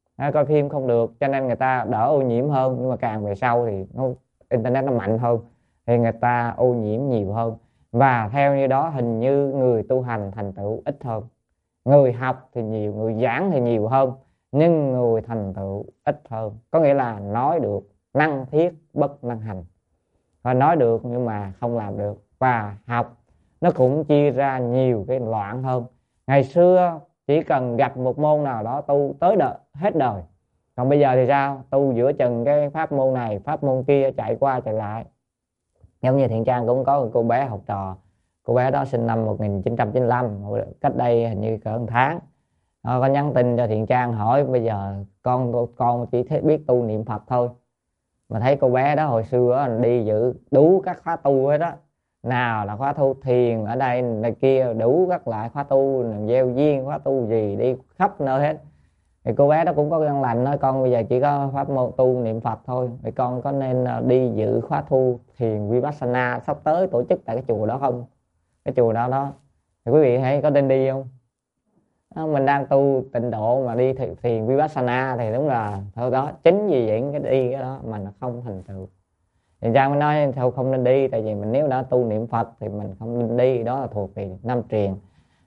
cho nên người ta đỡ ô nhiễm hơn, nhưng mà càng về sau thì internet nó mạnh hơn thì người ta ô nhiễm nhiều hơn, và theo như đó hình như người tu hành thành tựu ít hơn, người học thì nhiều, người giảng thì nhiều hơn, nhưng người thành tựu ít hơn. Có nghĩa là nói được năng thiết bất năng hành, và nói được nhưng mà không làm được, và học nó cũng chia ra nhiều cái loạn hơn. Ngày xưa chỉ cần gặp một môn nào đó tu tới hết đời, còn bây giờ thì sao, tu giữa chừng cái pháp môn này pháp môn kia chạy qua chạy lại. Giống như Thiện Trang cũng có một cô bé học trò, cô bé đó sinh năm 1995, cách đây hình như cỡ 1 tháng, có nhắn tin cho Thiện Trang hỏi bây giờ con chỉ biết tu niệm Phật thôi, mà thấy cô bé đó hồi xưa đi dự đủ các khóa tu hết đó, nào là khóa tu thiền ở đây này kia, đủ các loại khóa tu, gieo duyên khóa tu gì, đi khắp nơi hết. Thì cô bé đó cũng có căn lành nói con bây giờ chỉ có pháp môn tu niệm Phật thôi, thì con có nên đi dự khóa tu thiền Vipassana sắp tới tổ chức tại cái chùa đó không? Cái chùa đó thì quý vị thấy có nên đi không? Mình đang tu tịnh độ mà đi thiền Vipassana thì đúng là thôi đó, chính vì vậy cái đó mà nó không thành tựu. Thì Trang mới nói thôi không nên đi, tại vì mình nếu đã tu niệm Phật thì mình không nên đi, đó là thuộc về năm truyền.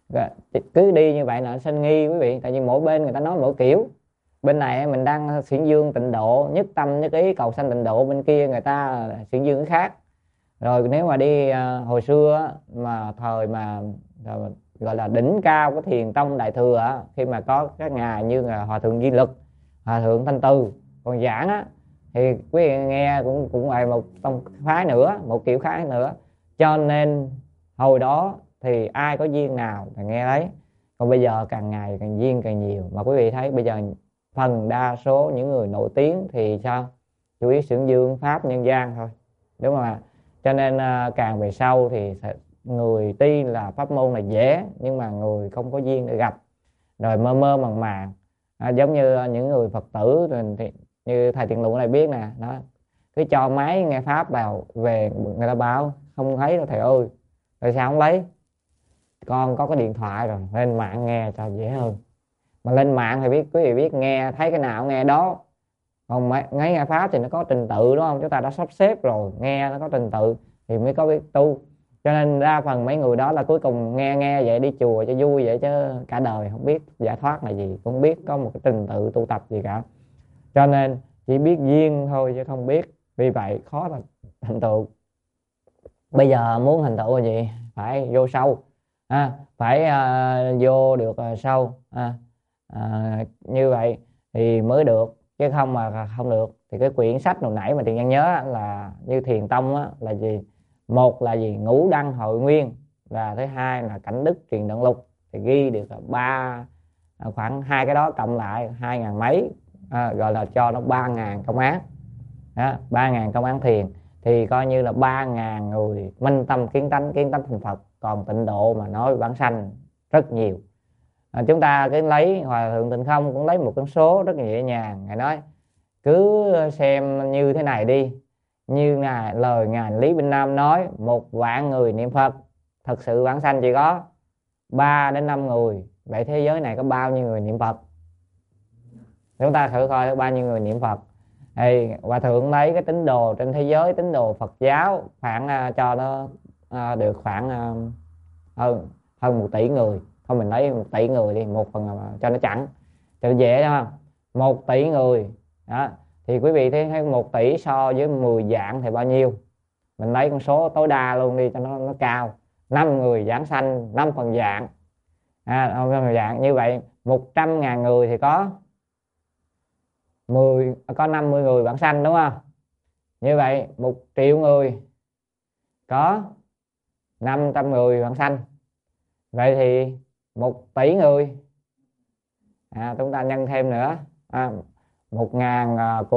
Cứ đi như vậy là sinh nghi quý vị, tại vì mỗi bên người ta nói mỗi kiểu. Bên này mình đang xiển dương tịnh độ, nhất tâm nhất ý cầu sanh tịnh độ, bên kia người ta xiển dương cái khác. Rồi nếu mà đi hồi xưa mà thời mà gọi là đỉnh cao của thiền tông đại thừa, khi mà có các ngài như là hòa thượng Di Lực, hòa thượng Thanh Từ còn giảng á, thì quý vị nghe cũng là một tông phái nữa, một kiểu khác nữa. Cho nên hồi đó thì ai có duyên nào thì nghe đấy. Còn bây giờ càng ngày càng duyên càng nhiều, mà quý vị thấy bây giờ phần đa số những người nổi tiếng thì sao, chủ yếu xiển dương pháp nhân gian thôi, đúng không ạ? Cho nên càng về sau thì người tuy là pháp môn là dễ, nhưng mà người không có duyên để gặp, rồi mơ mơ màng màng. Giống như những người Phật tử thì như thầy Thiện Luận này biết nè, đó cứ cho máy nghe pháp vào về, người ta bảo không thấy đâu thầy ơi. Tại sao không lấy? Con có cái điện thoại rồi, lên mạng nghe cho dễ hơn. Mà lên mạng thì biết, quý vị biết, nghe thấy cái nào nghe đó. Còn ngay nghe pháp thì nó có trình tự, đúng không? Chúng ta đã sắp xếp rồi, nghe nó có trình tự thì mới có biết tu. Cho nên đa phần mấy người đó là cuối cùng nghe vậy, đi chùa cho vui vậy, chứ cả đời không biết giải thoát là gì, cũng không biết có một cái trình tự tu tập gì cả. Cho nên chỉ biết duyên thôi chứ không biết, vì vậy khó là thành tựu. Bây giờ muốn thành tựu là gì? Phải vô sâu, phải vô được sâu, như vậy thì mới được, chứ không mà không được. Thì cái quyển sách hồi nãy mà Tiền Nhân nhớ là như Thiền Tông á, là gì? Một là gì? Ngũ đăng hội nguyên, và thứ hai là cảnh đức truyền đoạn lục, thì ghi được ba, khoảng hai cái đó cộng lại 2.000 mấy, gọi là cho nó 3.000 công án. 3.000 công án thiền thì coi như là 3.000 người minh tâm kiến tánh thành Phật. Còn tịnh độ mà nói vãng sanh rất nhiều. Chúng ta cứ lấy Hòa Thượng Tịnh Không cũng lấy một con số rất nhẹ nhàng. Ngài nói cứ xem như thế này đi, như lời ngài Lý Bình Nam nói, 1.000.000 người niệm Phật thật sự vãng sanh chỉ có 3 đến 5 người. Vậy thế giới này có bao nhiêu người niệm Phật? Chúng ta thử coi bao nhiêu người niệm Phật. Thì Hòa Thượng lấy cái tín đồ trên thế giới, tín đồ Phật giáo khoảng cho nó được khoảng hơn 1 tỷ người. Thôi mình lấy 1 tỷ người đi, 1/1 cho nó chẳng, cho nó dễ, đúng không? 1 tỷ người đó, thì quý vị thấy 1 tỷ so với 10 vạn thì bao nhiêu? Mình lấy con số tối đa luôn đi cho nó cao. 5 người giảng sanh 5 phần vạn, 5 phần vạn. Như vậy 100.000 người thì có 50 người vãng sanh, đúng không? Như vậy 1 triệu người có 500 người vãng sanh. Vậy thì 1 tỷ người, chúng ta nhân thêm nữa, 1.000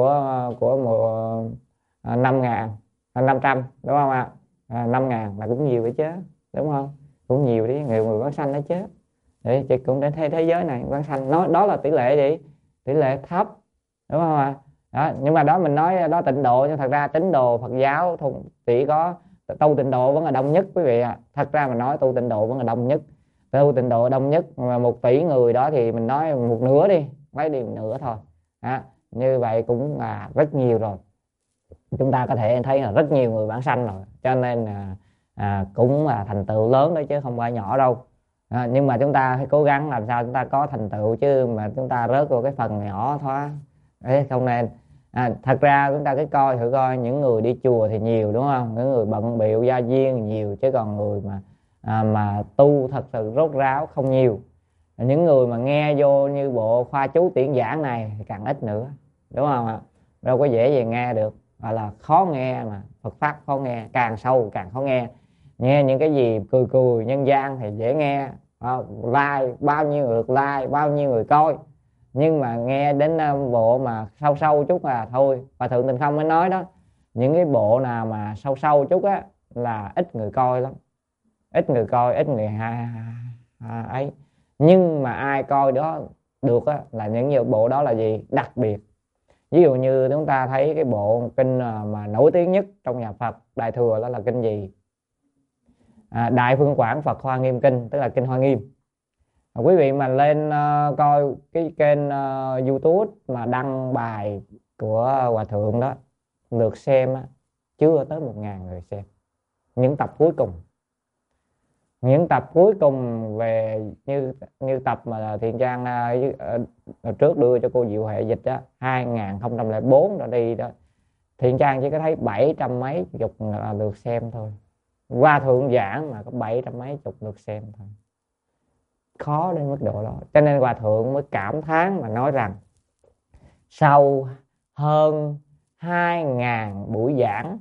của 5.000, 500, đúng không ạ? 5.000 là cũng nhiều đấy chứ, đúng không? Cũng nhiều đấy, người vãng sanh đó chứ. Để chị cũng để thế giới này vãng sanh, nói đó là tỷ lệ gì? Tỷ lệ thấp, đúng không ạ? Đó, nhưng mà đó mình nói đó tịnh độ, nhưng thật ra tín đồ Phật giáo chỉ có tu tịnh độ vẫn là đông nhất, quý vị ạ. Thật ra mình nói tu tịnh độ vẫn là đông nhất, tu tịnh độ đông nhất. Mà 1 tỷ người đó thì mình nói một nửa đi, lấy đi một nửa thôi. Như vậy cũng là rất nhiều rồi. Chúng ta có thể thấy là rất nhiều người vãng sanh rồi, cho nên cũng là thành tựu lớn đó chứ không phải nhỏ đâu. Nhưng mà chúng ta phải cố gắng làm sao chúng ta có thành tựu, chứ mà chúng ta rớt vào cái phần nhỏ thôi đấy, không nên. Thật ra chúng ta cứ thử coi những người đi chùa thì nhiều, đúng không? Những người bận bịu gia viên nhiều, chứ còn người mà tu thật sự rốt ráo không nhiều. Những người mà nghe vô như bộ khoa chú tuyển giảng này thì càng ít nữa, đúng không ạ? Đâu có dễ gì nghe được, gọi là khó nghe, mà Phật pháp khó nghe, càng sâu càng khó nghe. Nghe những cái gì cười cười nhân gian thì dễ nghe, like bao nhiêu lượt like, bao nhiêu người coi. Nhưng mà nghe đến bộ mà sâu sâu chút là thôi. Và Thượng Tịnh Không mới nói đó, những cái bộ nào mà sâu sâu chút á là ít người coi lắm, ít người coi, ít người ấy. Nhưng mà ai coi đó được á là những bộ đó là gì? Đặc biệt. Ví dụ như chúng ta thấy cái bộ kinh mà nổi tiếng nhất trong nhà Phật Đại Thừa đó là kinh gì? Đại Phương Quảng Phật Hoa Nghiêm Kinh, tức là kinh Hoa Nghiêm. Quý vị mà lên coi cái kênh YouTube mà đăng bài của Hòa Thượng đó, lượt xem chưa tới 1.000 người xem những tập cuối cùng. Những tập cuối cùng về như tập mà Thiện Trang trước đưa cho cô Diệu Huệ dịch đó, 2004 đã đi đó, Thiện Trang chỉ có thấy 700 mấy chục lượt xem thôi. Qua thượng giảng mà có 700 mấy chục lượt xem thôi, khó đến mức độ đó. Cho nên Hòa thượng mới cảm thán mà nói rằng sau hơn 2.000 buổi giảng,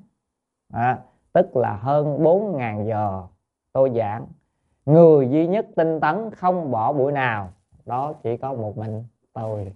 tức là hơn 4.000 giờ tôi giảng, người duy nhất tinh tấn không bỏ buổi nào đó chỉ có một mình tôi.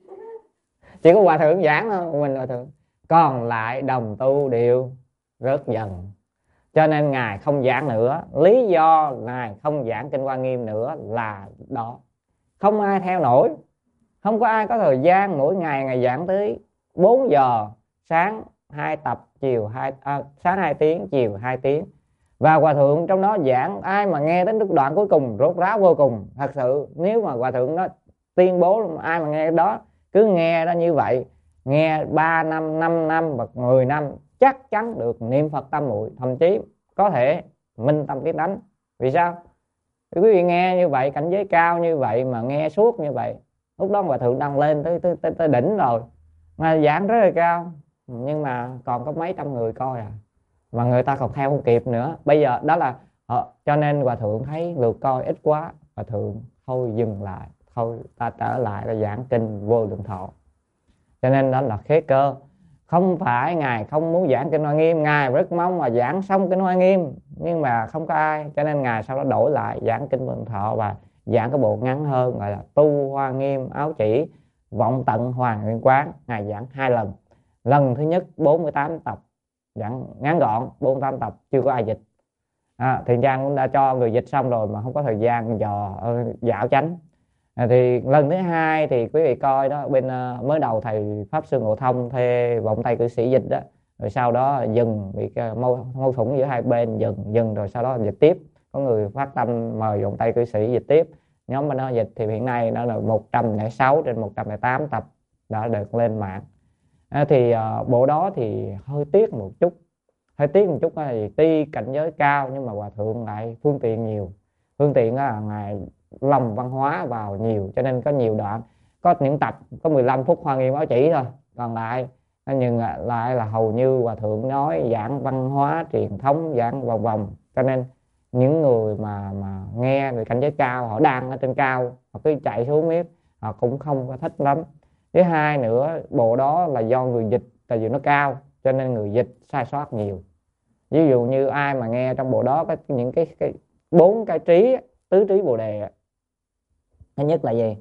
Chỉ có Hòa thượng giảng thôi, một mình Hòa thượng, còn lại đồng tu đều rớt dần. Cho nên Ngài không giảng nữa. Lý do Ngài không giảng Kinh Hoa Nghiêm nữa là đó, không ai theo nổi. Không có ai có thời gian mỗi ngày Ngài giảng tới 4 giờ, sáng 2 tập, sáng 2 tiếng, chiều 2 tiếng. Và Hòa thượng trong đó giảng, ai mà nghe đến đoạn cuối cùng rốt ráo vô cùng. Thật sự nếu mà Hòa thượng đó tuyên bố, ai mà nghe đó cứ nghe đó như vậy, nghe 3 năm, 5 năm và 10 năm chắc chắn được niệm Phật tam muội, thậm chí có thể minh tâm kiến tánh. Vì sao? Quý vị nghe như vậy, cảnh giới cao như vậy mà nghe suốt như vậy, lúc đó Hòa thượng đang lên tới đỉnh rồi, mà giảng rất là cao, nhưng mà còn có mấy trăm người coi mà người ta còn theo không kịp nữa. Bây giờ đó là cho nên Hòa thượng thấy lượt coi ít quá, Hòa thượng thôi dừng lại, thôi ta trở lại là giảng Kinh Vô Lượng Thọ. Cho nên đó là khế cơ. Không phải Ngài không muốn giảng Kinh Hoa Nghiêm, Ngài rất mong mà giảng xong Kinh Hoa Nghiêm, nhưng mà không có ai, cho nên Ngài sau đó đổi lại giảng Kinh Vô Lượng Thọ và giảng cái bộ ngắn hơn gọi là Tu Hoa Nghiêm Áo Chỉ Vọng Tận Hoàng Nguyên Quán. Ngài giảng 2 lần. Lần thứ nhất 48 tập, giảng ngắn gọn, 48 tập, chưa có ai dịch. Thiện Trang cũng đã cho người dịch xong rồi mà không có thời gian dạo chánh. Thì lần thứ hai thì quý vị coi đó, bên mới đầu thầy Pháp Sư Ngộ Thông thuê Vọng Tây Cư Sĩ dịch đó, rồi sau đó dừng, bị mâu thuẫn giữa hai bên, dừng rồi sau đó dịch tiếp. Có người phát tâm mời Vọng Tây Cư Sĩ dịch tiếp, nhóm bên đó dịch thì hiện nay nó là 106 trên 108 tập đã được lên mạng. Thì bộ đó thì hơi tiếc một chút là tuy cảnh giới cao nhưng mà Hòa thượng lại phương tiện nhiều. Phương tiện là Ngài lòng văn hóa vào nhiều, cho nên có nhiều đoạn, có những tập có 15 phút Hoa Nghiêm Áo Chỉ thôi, còn lại nhưng lại là hầu như Hòa thượng nói giảng văn hóa truyền thống, giảng vòng vòng. Cho nên những người mà nghe người cảnh giới cao, họ đang ở trên cao, họ cứ chạy xuống miết, họ cũng không có thích lắm. Thứ hai nữa, bộ đó là do người dịch, tại vì nó cao cho nên người dịch sai sót nhiều. Ví dụ như ai mà nghe trong bộ đó có những cái 4 cái trí, tứ trí bồ đề. Thứ nhất là gì?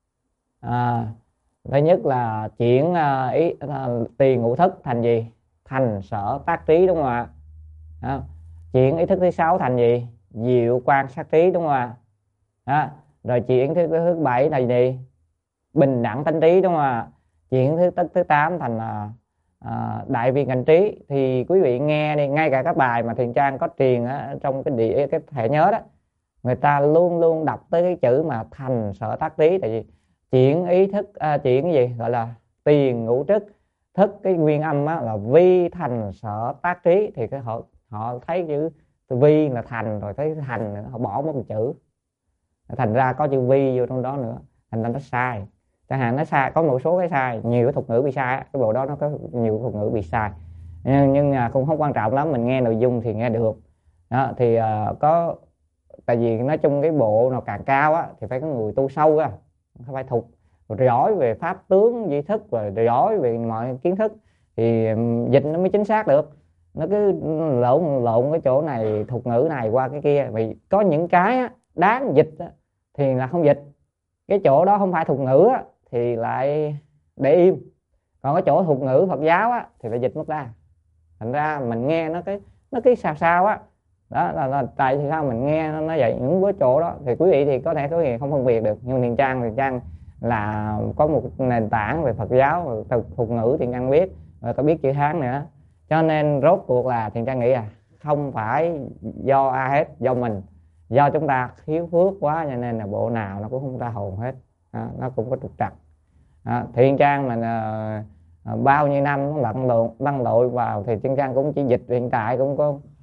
Thứ nhất là chuyển tiền ngũ thức thành gì? Thành sở tác trí, đúng không ạ? Chuyển ý thức thứ 6 thành gì? Diệu quan sát trí, đúng không ạ? Rồi chuyển thứ 7 là gì? Bình đẳng tánh trí, đúng không ạ? Chuyển thứ 8 thành đại viên cảnh trí. Thì quý vị nghe đi, ngay cả các bài mà Thiện Trang có truyền trong cái thẻ nhớ đó, người ta luôn luôn đọc tới cái chữ mà thành sở tác trí. Tại vì chuyển ý thức, chuyển cái gì gọi là tiền ngũ thức cái nguyên âm là vi thành sở tác trí, thì cái họ thấy chữ vi là thành, rồi thấy thành nữa, họ bỏ một chữ, thành ra có chữ vi vô trong đó nữa, thành ra nó sai. Chẳng hạn nó sai, có một số cái sai, nhiều cái thuật ngữ bị sai, cái bộ đó nó có nhiều thuật ngữ bị sai, nhưng cũng không quan trọng lắm, mình nghe nội dung thì nghe được đó. Thì có, tại vì nói chung cái bộ nào càng cao á thì phải có người tu sâu á, không phải thuộc giỏi về pháp tướng duy thức và giỏi về mọi kiến thức thì dịch nó mới chính xác được. Nó cứ lộn cái chỗ này, thuật ngữ này qua cái kia, vì có những cái á, đáng dịch á, thì là không dịch, cái chỗ đó không phải thuật ngữ á, thì lại để im, còn cái chỗ thuật ngữ Phật giáo á, thì phải dịch mất ra. Thành ra mình nghe nó cái sao á, đó là tại sao mình nghe nó vậy. Những cái chỗ đó thì quý vị thì có thể không phân biệt được, nhưng Thiện Trang là có một nền tảng về Phật giáo, thuật ngữ Thiện Trang biết, rồi có biết chữ Hán nữa. Cho nên rốt cuộc là Thiện Trang nghĩ không phải do ai hết, do mình, do chúng ta thiếu phước quá, cho nên là bộ nào nó cũng không ra hồn hết, nó cũng có trục trặc. Thiện Trang mà bao nhiêu năm nó lặn lội vào thì Thiện Trang cũng chỉ dịch, hiện tại cũng có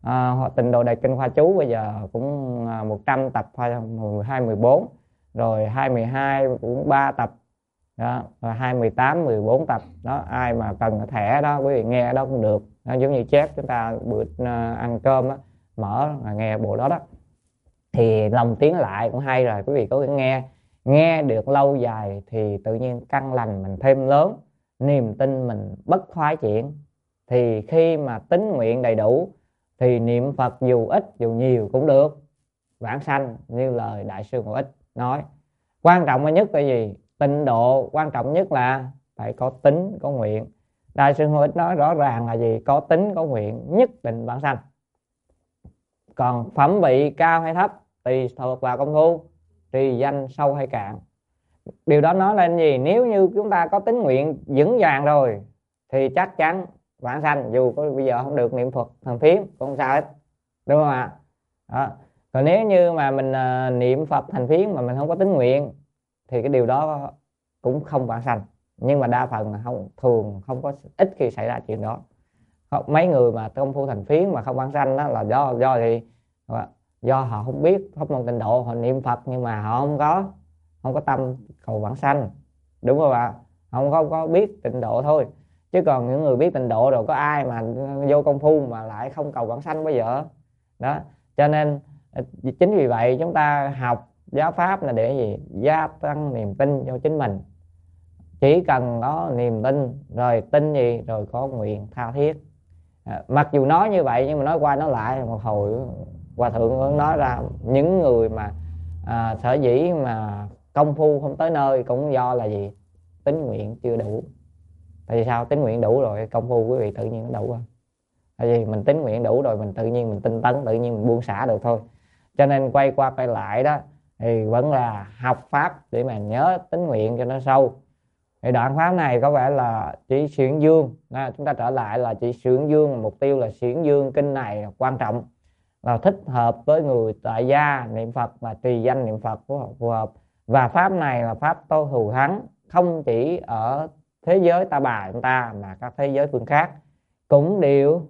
Tịnh độ đại kinh khoa chú bây giờ cũng 100 tập, khoa 12 14, rồi 212 cũng 3 tập đó, và 218 14 tập đó. Ai mà cần cái thẻ đó quý vị nghe ở đó cũng được đó, giống như chép chúng ta bữa ăn cơm đó, mở là nghe bộ đó đó thì lòng tiếng lại cũng hay rồi. Quý vị có thể nghe được lâu dài thì tự nhiên căn lành mình thêm lớn, niềm tin mình bất thoái chuyển. Thì khi mà tín nguyện đầy đủ thì niệm Phật dù ít dù nhiều cũng được vãng sanh, như lời Đại sư Ngộ Ích nói. Quan trọng nhất là gì? Tịnh độ quan trọng nhất là phải có tín có nguyện. Đại sư Ngộ Ích nói rõ ràng là gì? Có tín có nguyện nhất định vãng sanh. Còn phẩm vị cao hay thấp tùy thuộc vào công phu, trì danh sâu hay cạn. Điều đó nói lên gì? Nếu như chúng ta có tín nguyện vững vàng rồi thì chắc chắn vãng sanh, dù có bây giờ không được niệm Phật thần phiến cũng không sao hết, đúng không ạ? Đó. Còn nếu như mà mình niệm Phật thành phiến mà mình không có tín nguyện thì cái điều đó cũng không vãng sanh. Nhưng mà đa phần là thường không có, ít khi xảy ra chuyện đó. Mấy người mà công phu thành phiến mà không vãng sanh đó là do gì? Do họ không biết pháp môn tịnh độ, họ niệm Phật nhưng mà họ không có tâm cầu vãng sanh, đúng không ạ? Không có biết tịnh độ thôi. Chứ còn những người biết tịnh độ rồi có ai mà vô công phu mà lại không cầu vãng sanh bây giờ đó. Cho nên chính vì vậy chúng ta học giáo pháp là để gì? Gia tăng niềm tin cho chính mình. Chỉ cần có niềm tin rồi tin gì rồi có nguyện tha thiết. Mặc dù nói như vậy nhưng mà nói qua nói lại một hồi hòa thượng nói ra những người mà sở dĩ mà công phu không tới nơi cũng do là gì? Tín nguyện chưa đủ. Tại vì sao? Tín nguyện đủ rồi công phu quý vị tự nhiên nó đủ không? Tại vì mình tín nguyện đủ rồi mình tự nhiên mình tinh tấn, tự nhiên mình buông xả được thôi. Cho nên quay qua quay lại đó thì vẫn là học pháp để mà nhớ tín nguyện cho nó sâu. Thì đoạn pháp này có vẻ là chỉ xiển dương. Chúng ta trở lại là chỉ xiển dương, mục tiêu là xiển dương kinh này quan trọng, là thích hợp với người tại gia niệm Phật và trì danh niệm Phật phù hợp. Và pháp này là pháp tô thù thắng, không chỉ ở thế giới Ta Bà chúng ta mà các thế giới phương khác cũng đều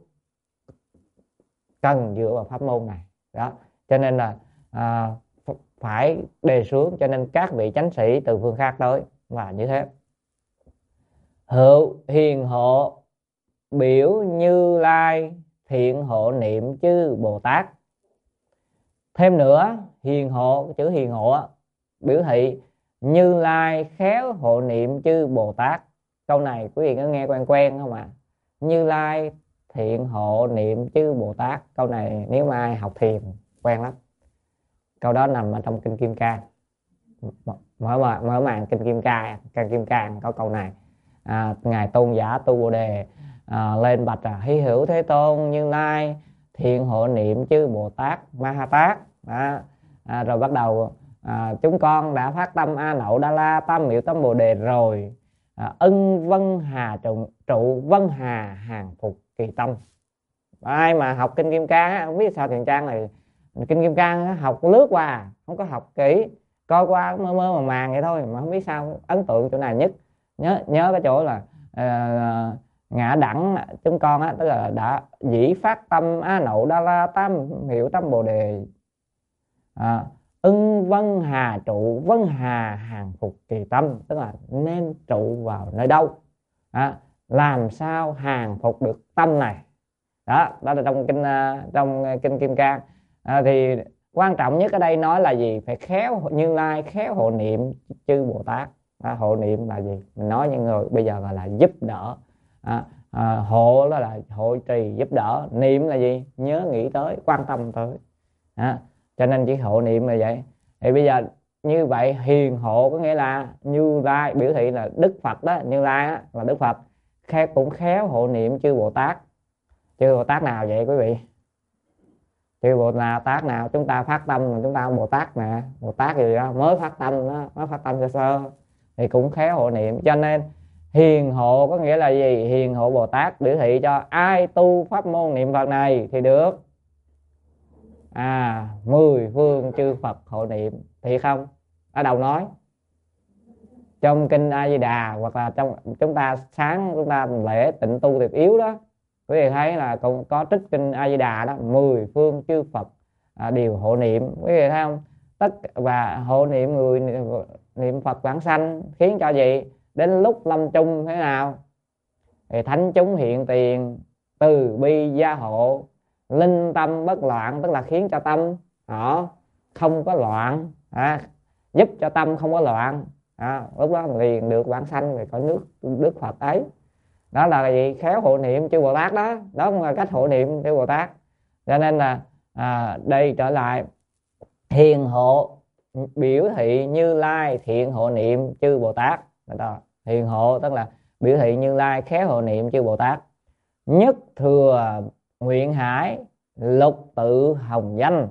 cần dựa vào pháp môn này đó. Cho nên là phải đề xướng, cho nên các vị chánh sĩ từ phương khác tới và như thế. Hữu hiền hộ biểu Như Lai thiện hộ niệm chư Bồ Tát. Thêm nữa, hiền hộ, chữ hiền hộ biểu thị Như Lai khéo hộ niệm chư Bồ Tát. Câu này quý vị có nghe quen quen không ạ? Như Lai thiện hộ niệm chư Bồ Tát. Câu này nếu mà ai học thiền quen lắm. Câu đó nằm ở trong kinh Kim Cang. Mở màn kinh Kim Cang, Kim Cang có câu này. Ngài tôn giả Tu Bồ Đề lên bạch hí hữu Thế Tôn, Như Lai thiện hộ niệm chư Bồ Tát Ma Ha Tát. Rồi bắt đầu chúng con đã phát tâm A Nậu Đa La Tam Miệu Tâm Bồ Đề rồi, ưng vân hà trụ vân hà hàng phục kỳ tâm. Ai mà học kinh Kim Cang không biết sao Thiền Trang này, kinh Kim Cang học lướt qua không có học kỹ, coi qua mơ mơ màng vậy thôi mà không biết sao ấn tượng chỗ này nhất. Nhớ cái chỗ là ngã đẳng chúng con tức là đã dĩ phát tâm A Nậu Đa La Tam Miệu Tâm Bồ Đề, ưng vân hà trụ vân hà hàng phục kỳ tâm, tức là nên trụ vào nơi đâu, làm sao hàng phục được tâm này. Đó là trong kinh Kim Cang. Thì quan trọng nhất ở đây nói là gì? Phải khéo Như Lai khéo hộ niệm chư Bồ Tát. Hộ niệm là gì? Mình nói những người bây giờ gọi là giúp đỡ. Hộ đó là hộ trì giúp đỡ, niệm là gì? Nhớ nghĩ tới, quan tâm tới. Cho nên chỉ hộ niệm là vậy. Thì bây giờ như vậy hiền hộ có nghĩa là Như Lai biểu thị là Đức Phật đó, Như Lai là Đức Phật cũng khéo hộ niệm chư Bồ Tát. Chư Bồ Tát nào vậy quý vị? Chư Bồ Tát nào? Chúng ta phát tâm là chúng ta Bồ Tát nè. Bồ Tát gì đó mới phát tâm đó, mới phát tâm sơ sơ thì cũng khéo hộ niệm. Cho nên hiền hộ có nghĩa là gì? Hiền hộ Bồ Tát biểu thị cho ai tu pháp môn niệm Phật này thì được 10 phương chư Phật hộ niệm. Thì không ở đâu nói? Trong kinh A Di Đà hoặc là trong chúng ta sáng chúng ta lễ tịnh tu tiệp yếu đó quý vị thấy là cũng có trích kinh A Di Đà đó, 10 phương chư Phật đều hộ niệm, quý vị thấy không? Và hộ niệm người niệm Phật vãng sanh khiến cho gì? Đến lúc lâm chung thế nào? Thì thánh chúng hiện tiền, từ bi gia hộ, linh tâm bất loạn, tức là khiến cho tâm họ không có loạn, giúp cho tâm không có loạn, lúc đó liền được vãng sanh về cõi nước Đức Phật ấy. Đó là gì? Khéo hộ niệm chư Bồ Tát đó, đó cũng là cách hộ niệm chư Bồ Tát. Cho nên là đây trở lại hiền hộ biểu thị Như Lai thiện hộ niệm chư Bồ Tát. Đó, hiền hộ tức là biểu thị Như Lai khéo hộ niệm chư Bồ Tát. Nhất thừa nguyện hải lục tự hồng danh.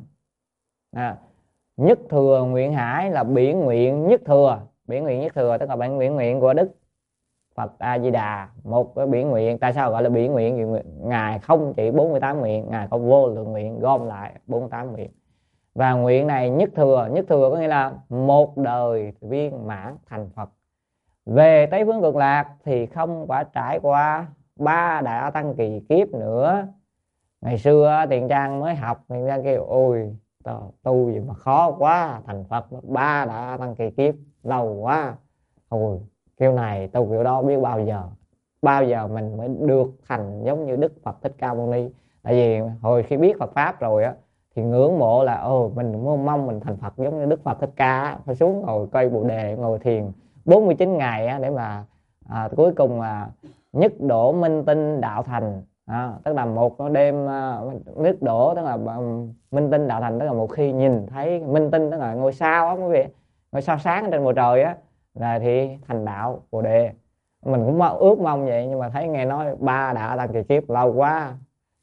Nhất thừa nguyện hải là biển nguyện nhất thừa. Biển nguyện nhất thừa tức là biển nguyện của Đức Phật A Di Đà. Một cái biển nguyện, tại sao gọi là biển nguyện? Ngài không chỉ 48 nguyện, Ngài có vô lượng nguyện gom lại 48 nguyện. Và nguyện này nhất thừa có nghĩa là một đời viên mãn thành Phật. Về Tây Phương Cực Lạc thì không phải trải qua 3 đại tăng kỳ kiếp nữa. Ngày xưa Tiền Trang mới học, Tiền Trang kêu ôi tu gì mà khó quá, thành Phật 3 đại tăng kỳ kiếp lâu quá. Ôi kiểu này tu kiểu đó biết bao giờ mình mới được thành giống như Đức Phật Thích Ca Mâu Ni. Tại vì hồi khi biết Phật pháp rồi á thì ngưỡng mộ là mình mong mình thành Phật giống như Đức Phật Thích Ca, phải xuống ngồi cây Bồ Đề, ngồi thiền 49 ngày á, để mà cuối cùng là nhất đổ minh tinh đạo thành. Tức là một đêm nhất đổ tức là minh tinh đạo thành, tức là một khi nhìn thấy minh tinh tức là ngôi sao á quý vị, ngôi sao sáng trên bầu trời á, là thì thành đạo Bồ Đề. Mình cũng ước mong vậy, nhưng mà thấy nghe nói 3 đại tăng kỳ kiếp lâu quá.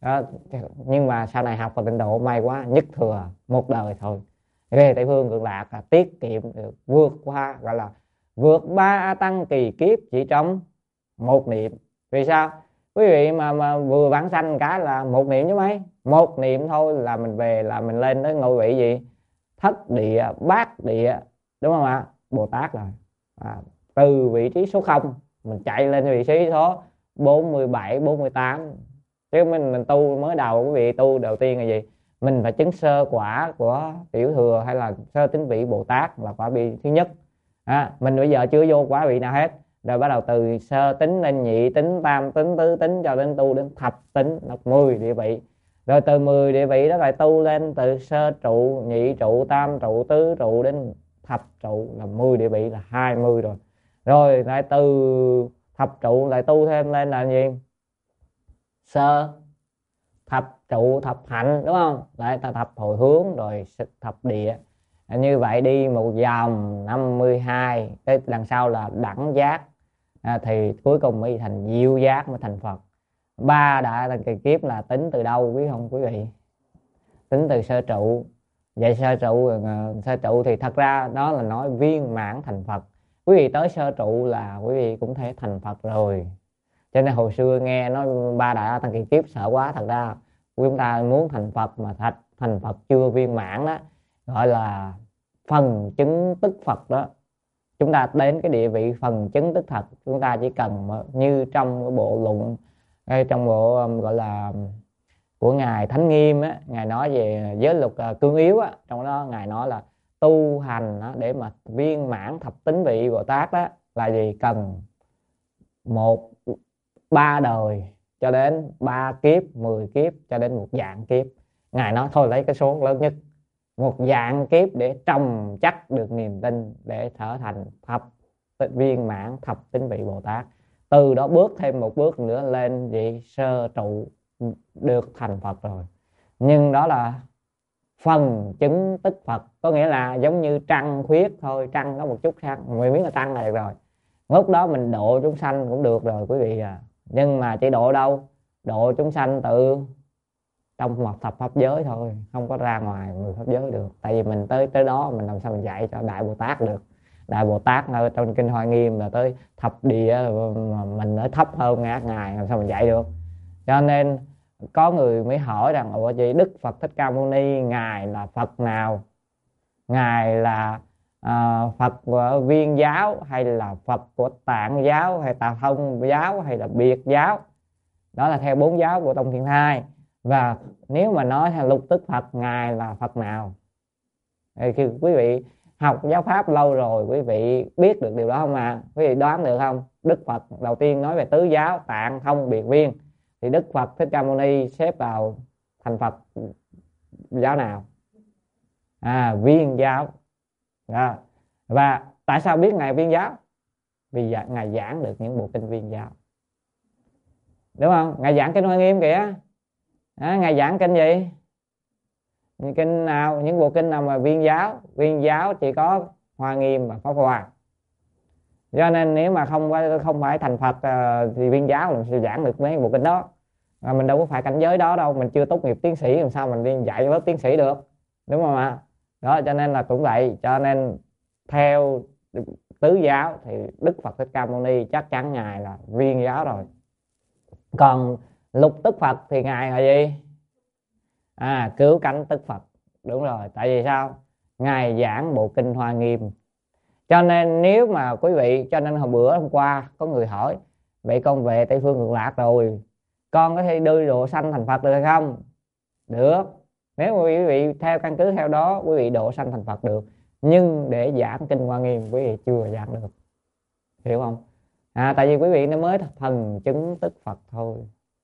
Nhưng mà sau này học vào tịnh độ may quá, nhất thừa một đời thôi. Về Tây Phương Cực Lạc là tiết kiệm được, vượt qua, gọi là vượt 3 tăng kỳ kiếp chỉ trong một niệm. Vì sao? Quý vị mà vừa vãng sanh cái là một niệm chứ mấy, một niệm thôi là mình về, là mình lên tới ngôi vị gì? Thất địa, bát địa, đúng không ạ? Bồ Tát rồi. Từ vị trí số 0 mình chạy lên vị trí số 47, 48. Chứ mình tu mới đầu, quý vị tu đầu tiên là gì? Mình phải chứng sơ quả của tiểu thừa hay là sơ tín vị Bồ Tát là quả vị thứ nhất. Mình bây giờ chưa vô quả vị nào hết, rồi bắt đầu từ sơ tính lên nhị tính, tam tính, tứ tính cho đến tu đến thập tính là 10 địa vị. Rồi từ 10 địa vị đó lại tu lên từ sơ trụ, nhị trụ, tam trụ, tứ trụ đến thập trụ là 10 địa vị là 20 rồi. Rồi lại từ thập trụ lại tu thêm lên là gì? Sơ thập trụ thập hạnh, đúng không? Lại thập hồi hướng rồi thập địa. Như vậy đi một vòng 52, tới đằng sau là đẳng giác, thì cuối cùng mới thành diệu giác, mới thành Phật. 3 đại tăng kỳ kiếp là tính từ đâu biết không quý vị? Tính từ sơ trụ. Vậy sơ trụ thì thật ra đó là nói viên mãn thành Phật. Quý vị tới sơ trụ là quý vị cũng thể thành Phật rồi. Cho nên hồi xưa nghe nói 3 đại tăng kỳ kiếp sợ quá. Thật ra chúng ta muốn thành Phật mà thành Phật chưa viên mãn đó, gọi là phần chứng tức Phật đó. Chúng ta đến cái địa vị phần chứng tức thật, chúng ta chỉ cần như trong cái bộ luận, trong bộ gọi là của Ngài Thánh Nghiêm á, Ngài nói về giới luật cương yếu á, trong đó Ngài nói là tu hành đó, để mà viên mãn thập tính vị Bồ Tát đó là gì? Cần 3 đời cho đến 3 kiếp, 10 kiếp cho đến 1 vạn kiếp. Ngài nói thôi lấy cái số lớn nhất, 1 vạn kiếp để trồng chắc được niềm tin để trở thành viên mãn thập tính vị Bồ Tát. Từ đó bước thêm một bước nữa lên vị sơ trụ được thành Phật rồi. Nhưng đó là phần chứng tức Phật, có nghĩa là giống như trăng khuyết thôi, trăng có một chút sáng, 10 miếng là trăng này rồi. Lúc đó mình độ chúng sanh cũng được rồi quý vị à. Nhưng mà chỉ độ đâu? Độ chúng sanh tự trong một thập pháp giới thôi, không có ra ngoài 10 pháp giới được. Tại vì mình tới đó mình làm sao mình dạy cho Đại Bồ Tát được? Đại Bồ Tát ở trong kinh Hoa Nghiêm là tới thập địa, mình ở thấp hơn Ngài, làm sao mình dạy được? Cho nên có người mới hỏi rằng ủa chị, Đức Phật Thích Ca Mâu Ni Ngài là Phật nào? Ngài là Phật của Viên giáo hay là Phật của Tạng giáo hay Tà Thông giáo hay là Biệt giáo? Đó là theo 4 giáo của Tông Thiên Thai. Và nếu mà nói theo Lục Tức Phật, ngài là Phật nào? Thì khi quý vị học giáo pháp lâu rồi, quý vị biết được điều đó không ạ? Quý vị đoán được không? Đức Phật đầu tiên nói về tứ giáo tạng thông biệt viên, thì Đức Phật Thích Ca Mâu Ni xếp vào thành Phật giáo nào? Viên giáo. Và tại sao biết ngài viên giáo? Vì ngài giảng được những bộ kinh viên giáo, đúng không? Ngài giảng kinh Hoa Nghiêm kìa. Ngài giảng kinh gì? Kinh nào? Những bộ kinh nào mà viên giáo? Viên giáo chỉ có Hoa Nghiêm và Pháp Hoa. Cho nên nếu mà không phải thành Phật thì viên giáo làm sao giảng được mấy bộ kinh đó? Mình đâu có phải cảnh giới đó đâu, mình chưa tốt nghiệp tiến sĩ, làm sao mình đi dạy lớp tiến sĩ được, đúng không ạ? Đó, cho nên là cũng vậy. Cho nên theo tứ giáo thì Đức Phật Thích Ca Mâu Ni chắc chắn ngài là viên giáo rồi. Còn Lục Tức Phật thì ngài là gì? Cứu cánh tức Phật. Đúng rồi. Tại vì sao? Ngài giảng bộ kinh Hoa Nghiêm. Cho nên nếu mà quý vị, cho nên hồi bữa hôm qua có người hỏi, vậy con về Tây Phương Cực Lạc rồi, con có thể đưa độ sanh thành Phật được hay không? Được. Nếu mà quý vị theo căn cứ theo đó, quý vị độ sanh thành Phật được. Nhưng để giảng kinh Hoa Nghiêm quý vị chưa giảng được. Hiểu không? Tại vì quý vị nó mới thần chứng tức Phật thôi.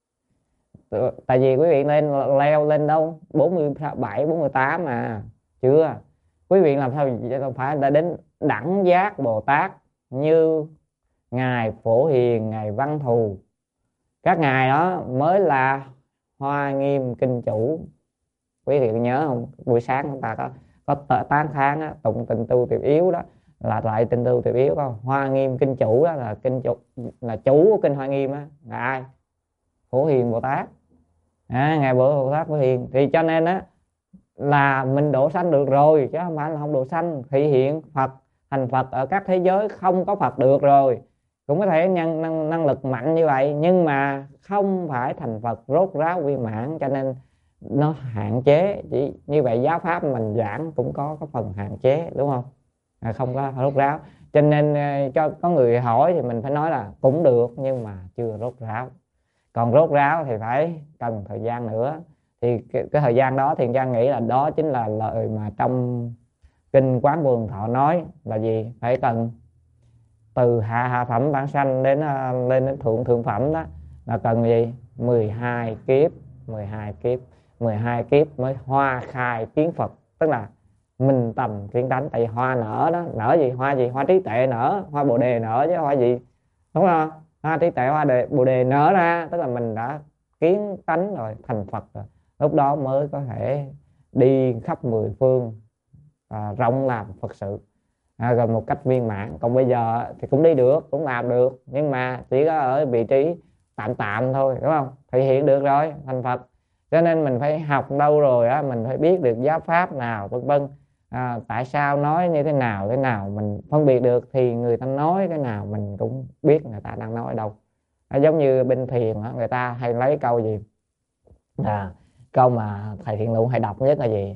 Tại vì quý vị nên leo lên đâu 47, 48 chưa. Quý vị làm sao phải đã đến đẳng giác Bồ Tát như ngài Phổ Hiền, ngài Văn Thù. Các ngài đó mới là Hoa Nghiêm kinh chủ. Quý vị nhớ không? Buổi sáng chúng ta có tán thán tụng tình tu tiểu yếu đó, là lại tình tu tiểu yếu không? Hoa Nghiêm kinh chủ đó là kinh chủ, là chủ của kinh Hoa Nghiêm á là ai? Phổ Hiền Bồ Tát. Ngài Bồ Tát Phổ Hiền. Thì cho nên á là mình độ sanh được rồi, chứ không phải là không độ sanh. Thị hiện Phật, thành Phật ở các thế giới không có Phật được rồi, cũng có thể năng lực mạnh như vậy, nhưng mà không phải thành Phật rốt ráo viên mãn. Cho nên nó hạn chế. Chỉ như vậy giáo pháp mình giảng cũng có phần hạn chế, đúng không? Không có rốt ráo. Cho nên cho có người hỏi thì mình phải nói là cũng được, nhưng mà chưa rốt ráo. Còn rốt ráo thì phải cần thời gian nữa. Thì cái thời gian đó thì Trang nghĩ là đó chính là lời mà trong kinh Quán Vô Lượng Thọ nói là gì? Phải cần từ hạ phẩm bản sanh đến lên đến thượng phẩm đó là cần gì? 12 kiếp. 12 kiếp mới hoa khai kiến Phật, tức là minh tầm kiến tánh. Tại vì hoa nở đó, nở gì? Hoa gì? Hoa trí tuệ nở, hoa bồ đề nở chứ hoa gì, đúng không? Hoa trí tuệ, hoa bồ đề nở ra, tức là mình đã kiến tánh rồi, thành Phật rồi. Lúc đó mới có thể đi khắp mười phương rộng làm Phật sự rồi một cách viên mãn. Còn bây giờ thì cũng đi được, cũng làm được, nhưng mà chỉ có ở vị trí tạm thôi, đúng không? Thể hiện được rồi, thành Phật. Cho nên mình phải học đâu rồi á, mình phải biết được giáo pháp nào, vân vân. Tại sao nói như thế nào mình phân biệt được. Thì người ta nói cái nào mình cũng biết người ta đang nói ở đâu. Giống như bên thiền á, người ta hay lấy câu gì? Câu mà thầy Thiện Luận hay đọc nhất là gì?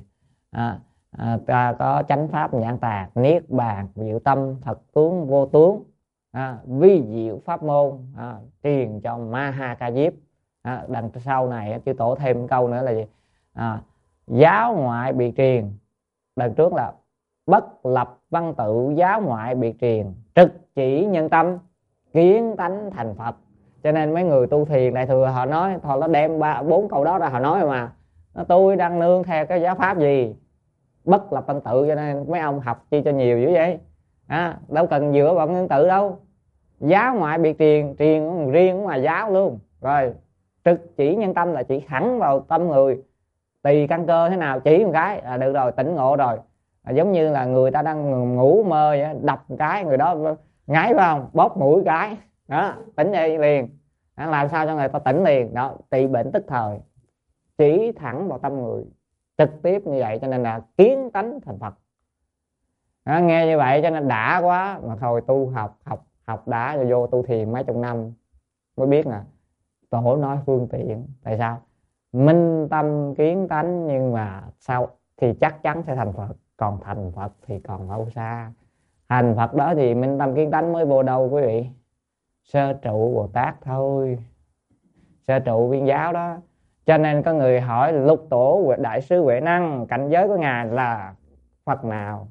Ta có chánh pháp nhãn tạc, niết bàn diệu tâm, thật tướng vô tướng, vi diệu pháp môn, truyền cho ma ha ca diếp. Đằng sau này chư tổ thêm câu nữa là gì? Giáo ngoại biệt truyền. Đằng trước là bất lập văn tự, giáo ngoại biệt truyền, trực chỉ nhân tâm, kiến tánh thành Phật. Cho nên mấy người tu thiền đại thừa họ nói thôi, nó đem 4 câu đó ra họ nói mà tôi đang nương theo cái giáo pháp gì? Bất lập văn tự. Cho nên mấy ông học chi cho nhiều dữ vậy? Đâu cần dựa vào văn tự đâu. Giáo ngoại biệt truyền, truyền riêng ngoài giáo luôn. Rồi trực chỉ nhân tâm là chỉ thẳng vào tâm người, tùy căn cơ thế nào chỉ một cái là được rồi, tỉnh ngộ rồi. Giống như là người ta đang ngủ mơ vậy, đập một cái người đó ngáy phải không, bóp mũi cái đó tỉnh dậy liền. Làm sao cho người ta tỉnh liền đó, trị bệnh tức thời, chỉ thẳng vào tâm người trực tiếp như vậy. Cho nên là kiến tánh thành Phật. Nghe như vậy cho nên đã quá. Mà thôi tu học đã vô tu thiền mấy chục năm mới biết là tổ nói phương tiện. Tại sao? Minh tâm kiến tánh, nhưng mà sao thì chắc chắn sẽ thành Phật. Còn thành Phật thì còn lâu xa. Thành Phật đó thì minh tâm kiến tánh mới vô đâu quý vị? Sơ trụ Bồ Tát thôi. sơ trụ viên giáo đó. Cho nên có người hỏi Lục Tổ Đại sư Huệ Năng cảnh giới của ngài là Phật nào?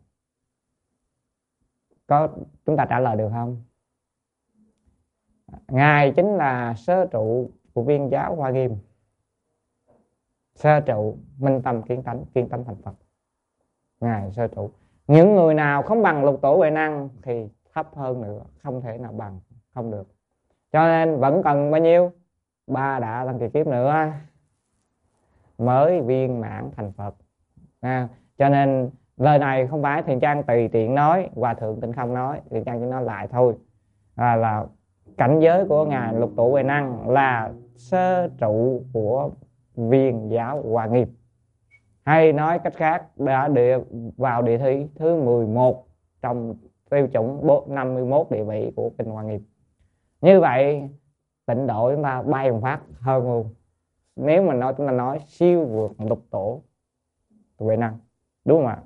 Có chúng ta trả lời được không? Ngài chính là sơ trụ của viên giáo Hoa Nghiêm, sơ trụ minh tâm kiến tánh thành Phật. Ngài sơ trụ. Những người nào không bằng Lục Tổ Huệ Năng thì thấp hơn nữa, không thể nào bằng, không được. Cho nên vẫn cần bao nhiêu? 3 đại tăng kỳ kiếp nữa mới viên mãn thành Phật. Cho nên lời này không phải Thiện Trang tùy tiện nói, Hòa Thượng Tịnh Không nói, Thiện Trang chỉ nói lại thôi. Là cảnh giới của ngài Lục Tổ Huệ Năng là sơ trụ của viên giáo Hoa Nghiêm, hay nói cách khác đã vào địa thị thứ 11 trong tiêu chuẩn 51 địa vị của kinh Hoa Nghiêm. Như vậy tịnh độ chúng ta bay một phát hơn luôn. Nếu mà chúng ta nói siêu vượt Lục Tổ Huệ Năng, đúng không ạ?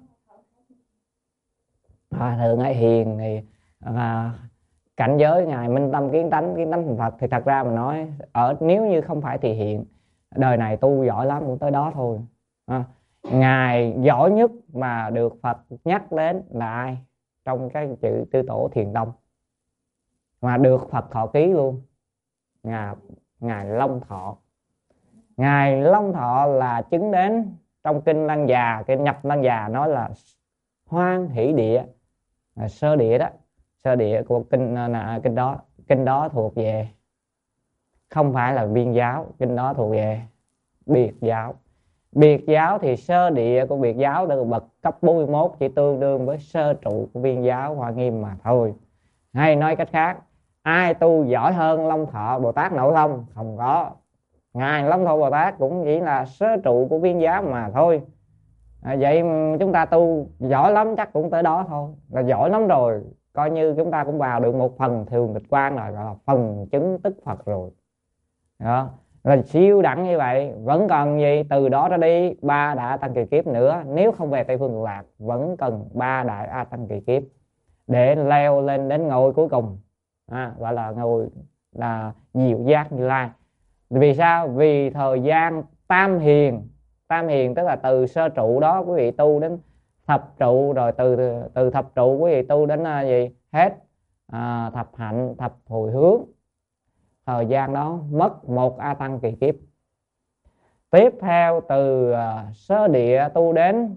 Hòa Thượng ấy hiền thì cảnh giới ngài minh tâm kiến tánh thành Phật, thì thật ra mà nói nếu như không phải thì hiện đời này tu giỏi lắm cũng tới đó thôi. Ngài giỏi nhất mà được Phật nhắc đến là ai? Trong cái chữ Tư Tổ Thiền Tông mà được Phật thọ ký luôn, ngài Long Thọ. Ngài Long Thọ là chứng đến trong kinh Lăng Già, kinh nhập Lăng Già nói là hoan hỷ địa, sơ địa đó, sơ địa của kinh đó thuộc về không phải là viên giáo, kinh đó thuộc về biệt giáo. Biệt giáo thì sơ địa của biệt giáo được bậc cấp 41 chỉ tương đương với sơ trụ của viên giáo Hoa Nghiêm mà thôi. Hay nói cách khác, ai tu giỏi hơn Long Thọ Bồ Tát Nộ Thông? Không có. Ngài Long Thọ Bồ Tát cũng chỉ là sơ trụ của viên giáo mà thôi. Vậy chúng ta tu giỏi lắm chắc cũng tới đó thôi, là giỏi lắm rồi, coi như chúng ta cũng vào được một phần thường tịch quan rồi, gọi là phần chứng tức Phật rồi. Đó, là siêu đẳng như vậy. Vẫn cần gì? Từ đó ra đi 3 đại tăng kỳ kiếp nữa, nếu không về Tây Phương Cực Lạc vẫn cần 3 đại a tăng kỳ kiếp để leo lên đến ngôi cuối cùng, gọi là ngôi là diệu giác Như Lai. Vì sao? Vì thời gian tam hiền tức là từ sơ trụ đó quý vị tu đến thập trụ, rồi từ thập trụ quý vị tu đến gì hết thập hạnh, thập hồi hướng. Thời gian đó mất 1 a tăng kỳ kiếp. Tiếp theo từ sơ địa tu đến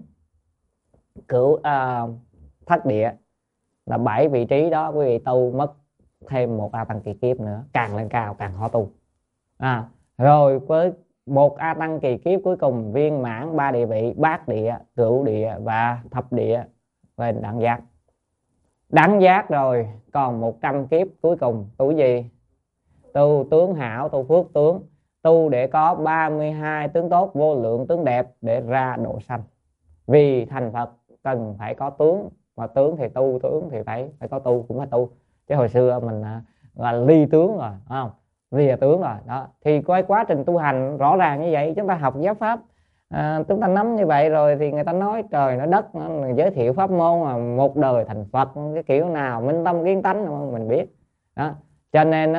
thất địa là 7 vị trí đó quý vị tu mất thêm 1 a tăng kỳ kiếp nữa, càng lên cao càng khó tu. Rồi với 1 a tăng kỳ kiếp cuối cùng viên mãn 3 địa vị: bát địa, cửu địa và thập địa về đẳng giác. Đẳng giác rồi còn 100 kiếp cuối cùng tu gì? Tu tướng hảo, tu phước tướng, tu để có 32 tướng tốt, vô lượng tướng đẹp để ra độ sanh. Vì thành Phật cần phải có tướng, mà tướng thì tu, tướng thì phải có tu, cũng phải tu. Chứ hồi xưa mình là ly tướng rồi, không? Lìa tướng rồi đó. Thì coi quá trình tu hành rõ ràng như vậy. Chúng ta học giáo pháp, chúng ta nắm như vậy rồi thì người ta nói trời nói đất, giới thiệu pháp môn là một đời thành Phật, cái kiểu nào minh tâm kiến tánh mình biết đó. Cho nên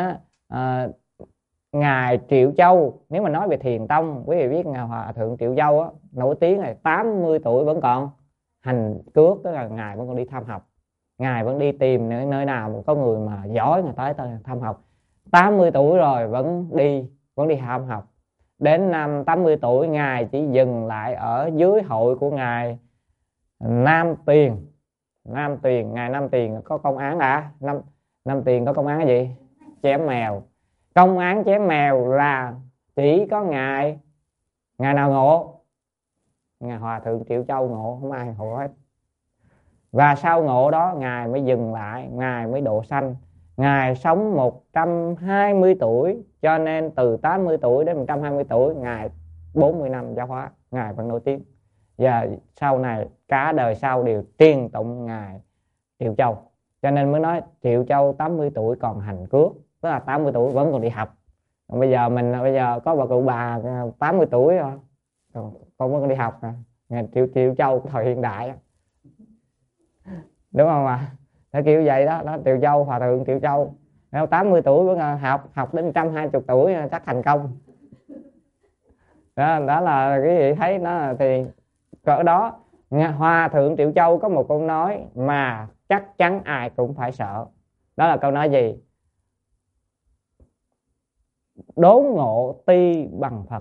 ngài Triệu Châu, nếu mà nói về Thiền Tông, quý vị biết ngài Hòa Thượng Triệu Châu á, nổi tiếng là 80 tuổi vẫn còn hành cước, tức là ngài vẫn còn đi thăm học, ngài vẫn đi tìm nơi nào có người mà giỏi người tới thăm học. 80 tuổi rồi vẫn đi thăm học. Đến năm 80 tuổi ngài chỉ dừng lại ở dưới hội của ngài Nam Tuyền. Ngài Nam Tuyền có công án Nam Tuyền có công án cái gì? Chém mèo. Công án chém mèo là chỉ có ngài nào ngộ? Ngài Hòa Thượng Triệu Châu ngộ, không ai ngộ hết. Và sau ngộ đó ngài mới dừng lại, ngài mới độ sanh. Ngài sống 120 tuổi, cho nên từ 80 tuổi đến 120 tuổi, ngài 40 năm giáo hóa, ngài vẫn nổi tiếng. Và sau này cả đời sau đều tiên tụng ngài Triệu Châu. Cho nên mới nói Triệu Châu 80 tuổi còn hành cước, tức là 80 tuổi vẫn còn đi học. Còn bây giờ có bà cụ bà 80 tuổi rồi, còn vẫn còn đi học. Ngài Triệu Châu thời hiện đại, đúng không ạ? Theo kiểu vậy đó, Triệu Châu, Hòa Thượng Triệu Châu Nếu 80 tuổi vẫn học đến 120 tuổi chắc thành công. Đó là cái gì thấy nó thì cỡ đó. Hòa thượng Triệu Châu có một câu nói mà chắc chắn ai cũng phải sợ. Đó là câu nói gì? Đốn ngộ ti bằng Phật,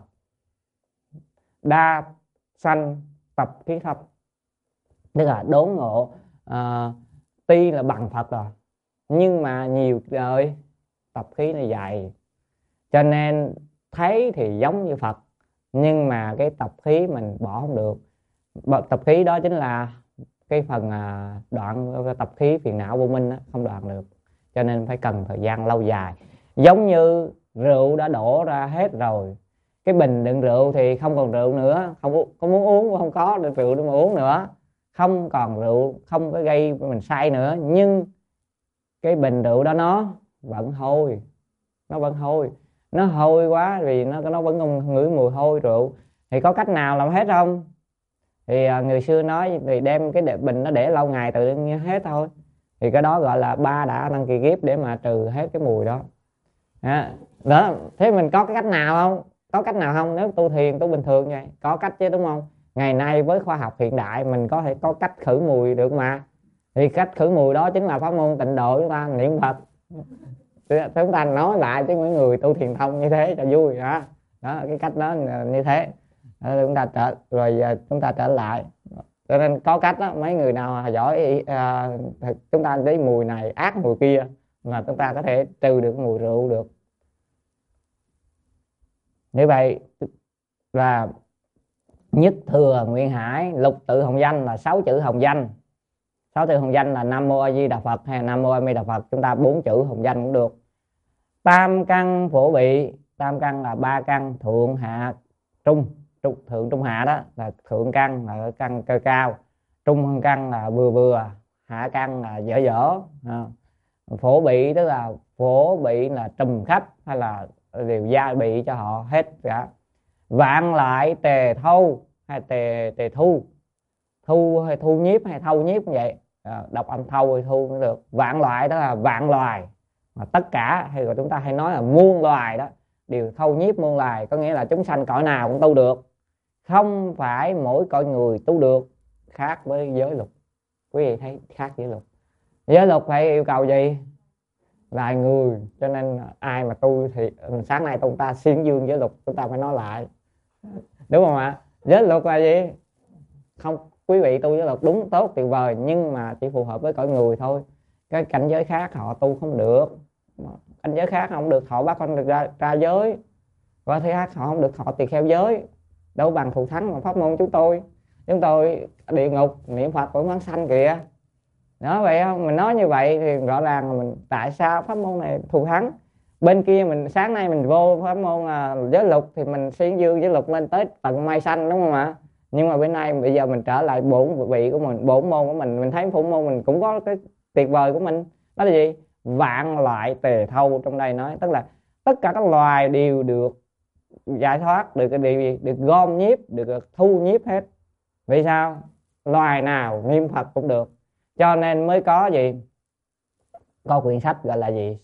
đa sanh tập khí thấp. Tức là đốn ngộ ti là bằng Phật rồi, nhưng mà nhiều đời tập khí nó dày, cho nên thấy thì giống như Phật, nhưng mà cái tập khí mình bỏ không được. Tập khí đó chính là cái phần đoạn tập khí phiền não vô minh đó, không đoạn được, cho nên phải cần thời gian lâu dài. Giống như rượu đã đổ ra hết rồi, cái bình đựng rượu thì không còn rượu nữa, không có muốn uống cũng không có được rượu để mà uống nữa, không còn rượu, không có gây mình say nữa, nhưng cái bình rượu đó nó vẫn hôi, nó vẫn hôi, nó hôi quá vì nó vẫn còn ngửi mùi hôi rượu. Thì có cách nào làm hết không? Thì người xưa nói thì đem cái bình nó để lâu ngày tự nhiên hết thôi. Thì cái đó gọi là ba đã đăng kỳ kiếp để mà trừ hết cái mùi đó. Đó, thế mình có cái cách nào không? Có cách nào không? Nếu tu thiền tu bình thường vậy có cách chứ, đúng không? Ngày nay với khoa học hiện đại mình có thể có cách khử mùi được mà. Thì cách khử mùi đó chính là pháp môn tịnh độ, chúng ta niệm Phật. Chúng ta nói lại với những người tu thiền thông như thế cho vui đó. Đó, cái cách đó như thế. Chúng ta chúng ta trở lại, cho nên có cách đó. Mấy người nào giỏi chúng ta thấy mùi này ác mùi kia mà chúng ta có thể trừ được mùi rượu được. Như vậy là nhất thừa nguyện hải, lục tự hồng danh là 6 chữ hồng danh. 6 chữ hồng danh là Nam Mô A Di Đà Phật hay Nam Mô A Di Đà Phật, chúng ta 4 chữ hồng danh cũng được. Tam căn phổ bị, tam căn là 3 căn thượng hạ trung. Thượng trung hạ đó là thượng căn là căn cơ cao, trung căn là vừa vừa, hạ căn là dở dở. Phổ bị tức là phổ bị là trùm khắp hay là đều gia bị cho họ hết cả. Vạn lại tề thâu hay tề thu, thu hay thu nhiếp hay thâu nhiếp như vậy, đọc âm thâu hay thu cũng được. Vạn loại đó là vạn loài, mà tất cả hay gọi chúng ta hay nói là muôn loài đó đều thâu nhiếp muôn loài, có nghĩa là chúng sanh cõi nào cũng tu được, không phải mỗi cõi người tu được. Khác với giới luật, quý vị thấy khác giới luật. Giới luật phải yêu cầu gì? Là người, cho nên ai mà tu thì sáng nay chúng ta xuyên dương giới luật, chúng ta phải nói lại, đúng không ạ? Giới luật là gì? Không, quý vị tu giới luật đúng tốt tuyệt vời, nhưng mà chỉ phù hợp với cõi người thôi. Cái cảnh giới khác họ tu không được, cảnh giới khác không được, họ bắt con được ra giới, và thứ khác họ không được, họ tùy theo giới. Đâu bằng thù thắng mà pháp môn chúng tôi địa ngục niệm Phật cũng vãng sanh kìa. Đó, vậy không? Mình nói như vậy thì rõ ràng là mình tại sao pháp môn này thù thắng. Bên kia mình sáng nay mình vô pháp môn giới luật thì mình xuyên dương giới luật lên tới tận mây xanh, đúng không ạ? Nhưng mà bên này bây giờ mình trở lại bổn vị của mình, bổn môn của mình thấy bổn môn mình cũng có cái tuyệt vời của mình. Đó là gì? Vạn loại tề thâu, trong đây nói tức là tất cả các loài đều được giải thoát, được gom nhiếp, được thu nhiếp hết. Vì sao? Loài nào niệm Phật cũng được, cho nên mới có gì? Có quyển sách gọi là gì?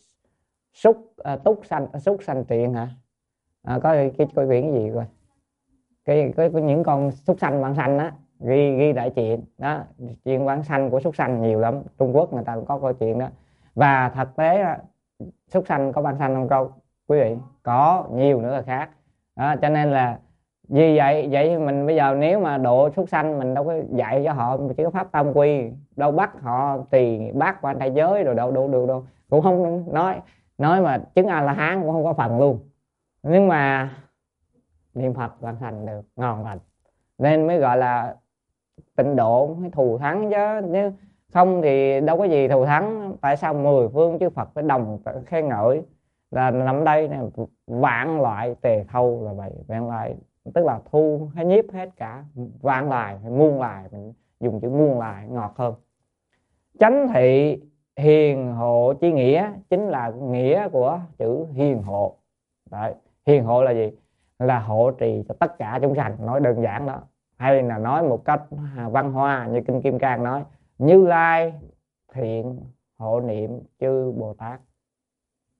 Súc sanh truyện hả? Có cái quyển gì rồi? Cái những con súc sanh vãng sanh á, ghi đại chuyện đó, chuyện vãng sanh của súc sanh nhiều lắm. Trung Quốc người ta cũng có câu chuyện đó. Và thực tế súc sanh có vãng sanh không câu quý vị? Có, nhiều nữa là khác đó. Cho nên là vì vậy mình bây giờ nếu mà độ súc sanh mình đâu có dạy cho họ chỉ có pháp tam quy, đâu bắt họ tùy bát quan trai giới rồi đâu cũng không nói mà chứng A La Hán cũng không có phần luôn. Nhưng mà niệm Phật vãng sanh được ngon lành, nên mới gọi là tịnh độ, mới thù thắng chứ. Nếu không thì đâu có gì thù thắng. Tại sao 10 phương chư Phật phải đồng khen ngợi? Là nằm đây này, vạn loại tề thâu là vậy. Vạn loại tức là thu hay nhiếp hết cả, vạn loài hay muôn loài, mình dùng chữ muôn loài ngọt hơn. Chánh thị hiền hộ chi nghĩa chính là nghĩa của chữ hiền hộ. Đấy, hiền hộ là gì? Là hộ trì cho tất cả chúng sanh, nói đơn giản đó. Hay là nói một cách văn hoa như Kinh Kim Cang nói: Như Lai thiện hộ niệm chư Bồ Tát.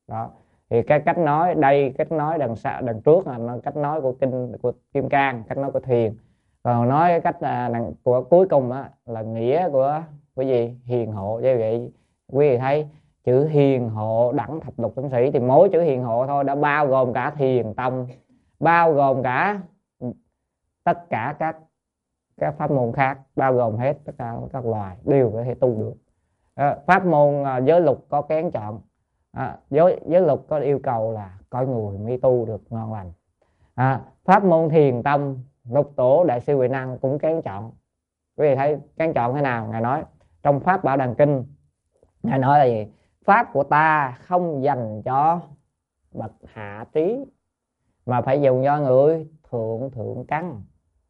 đó. Thì cái cách nói đây, cách nói đằng trước là cách nói của kinh của Kim Cang, cách nói của Thiền. Còn nói cái cách của cuối cùng á, là nghĩa của gì? Hiền hộ. Như vậy quý vị thấy chữ hiền hộ đẳng thập lục tướng sĩ, thì mỗi chữ hiền hộ thôi đã bao gồm cả thiền tông, bao gồm cả tất cả các pháp môn khác, bao gồm hết tất cả các loài đều có thể tu được. Pháp môn giới luật có kén chọn, giới luật có yêu cầu là coi người mới tu được ngon lành. Pháp môn thiền tông lục tổ đại sư Huệ Năng cũng kén chọn. Quý vị thấy kén chọn thế nào? Ngài nói trong Pháp Bảo Đàn Kinh, Ngài nói là gì? Pháp của ta không dành cho bậc hạ trí, mà phải dùng cho người thượng căn.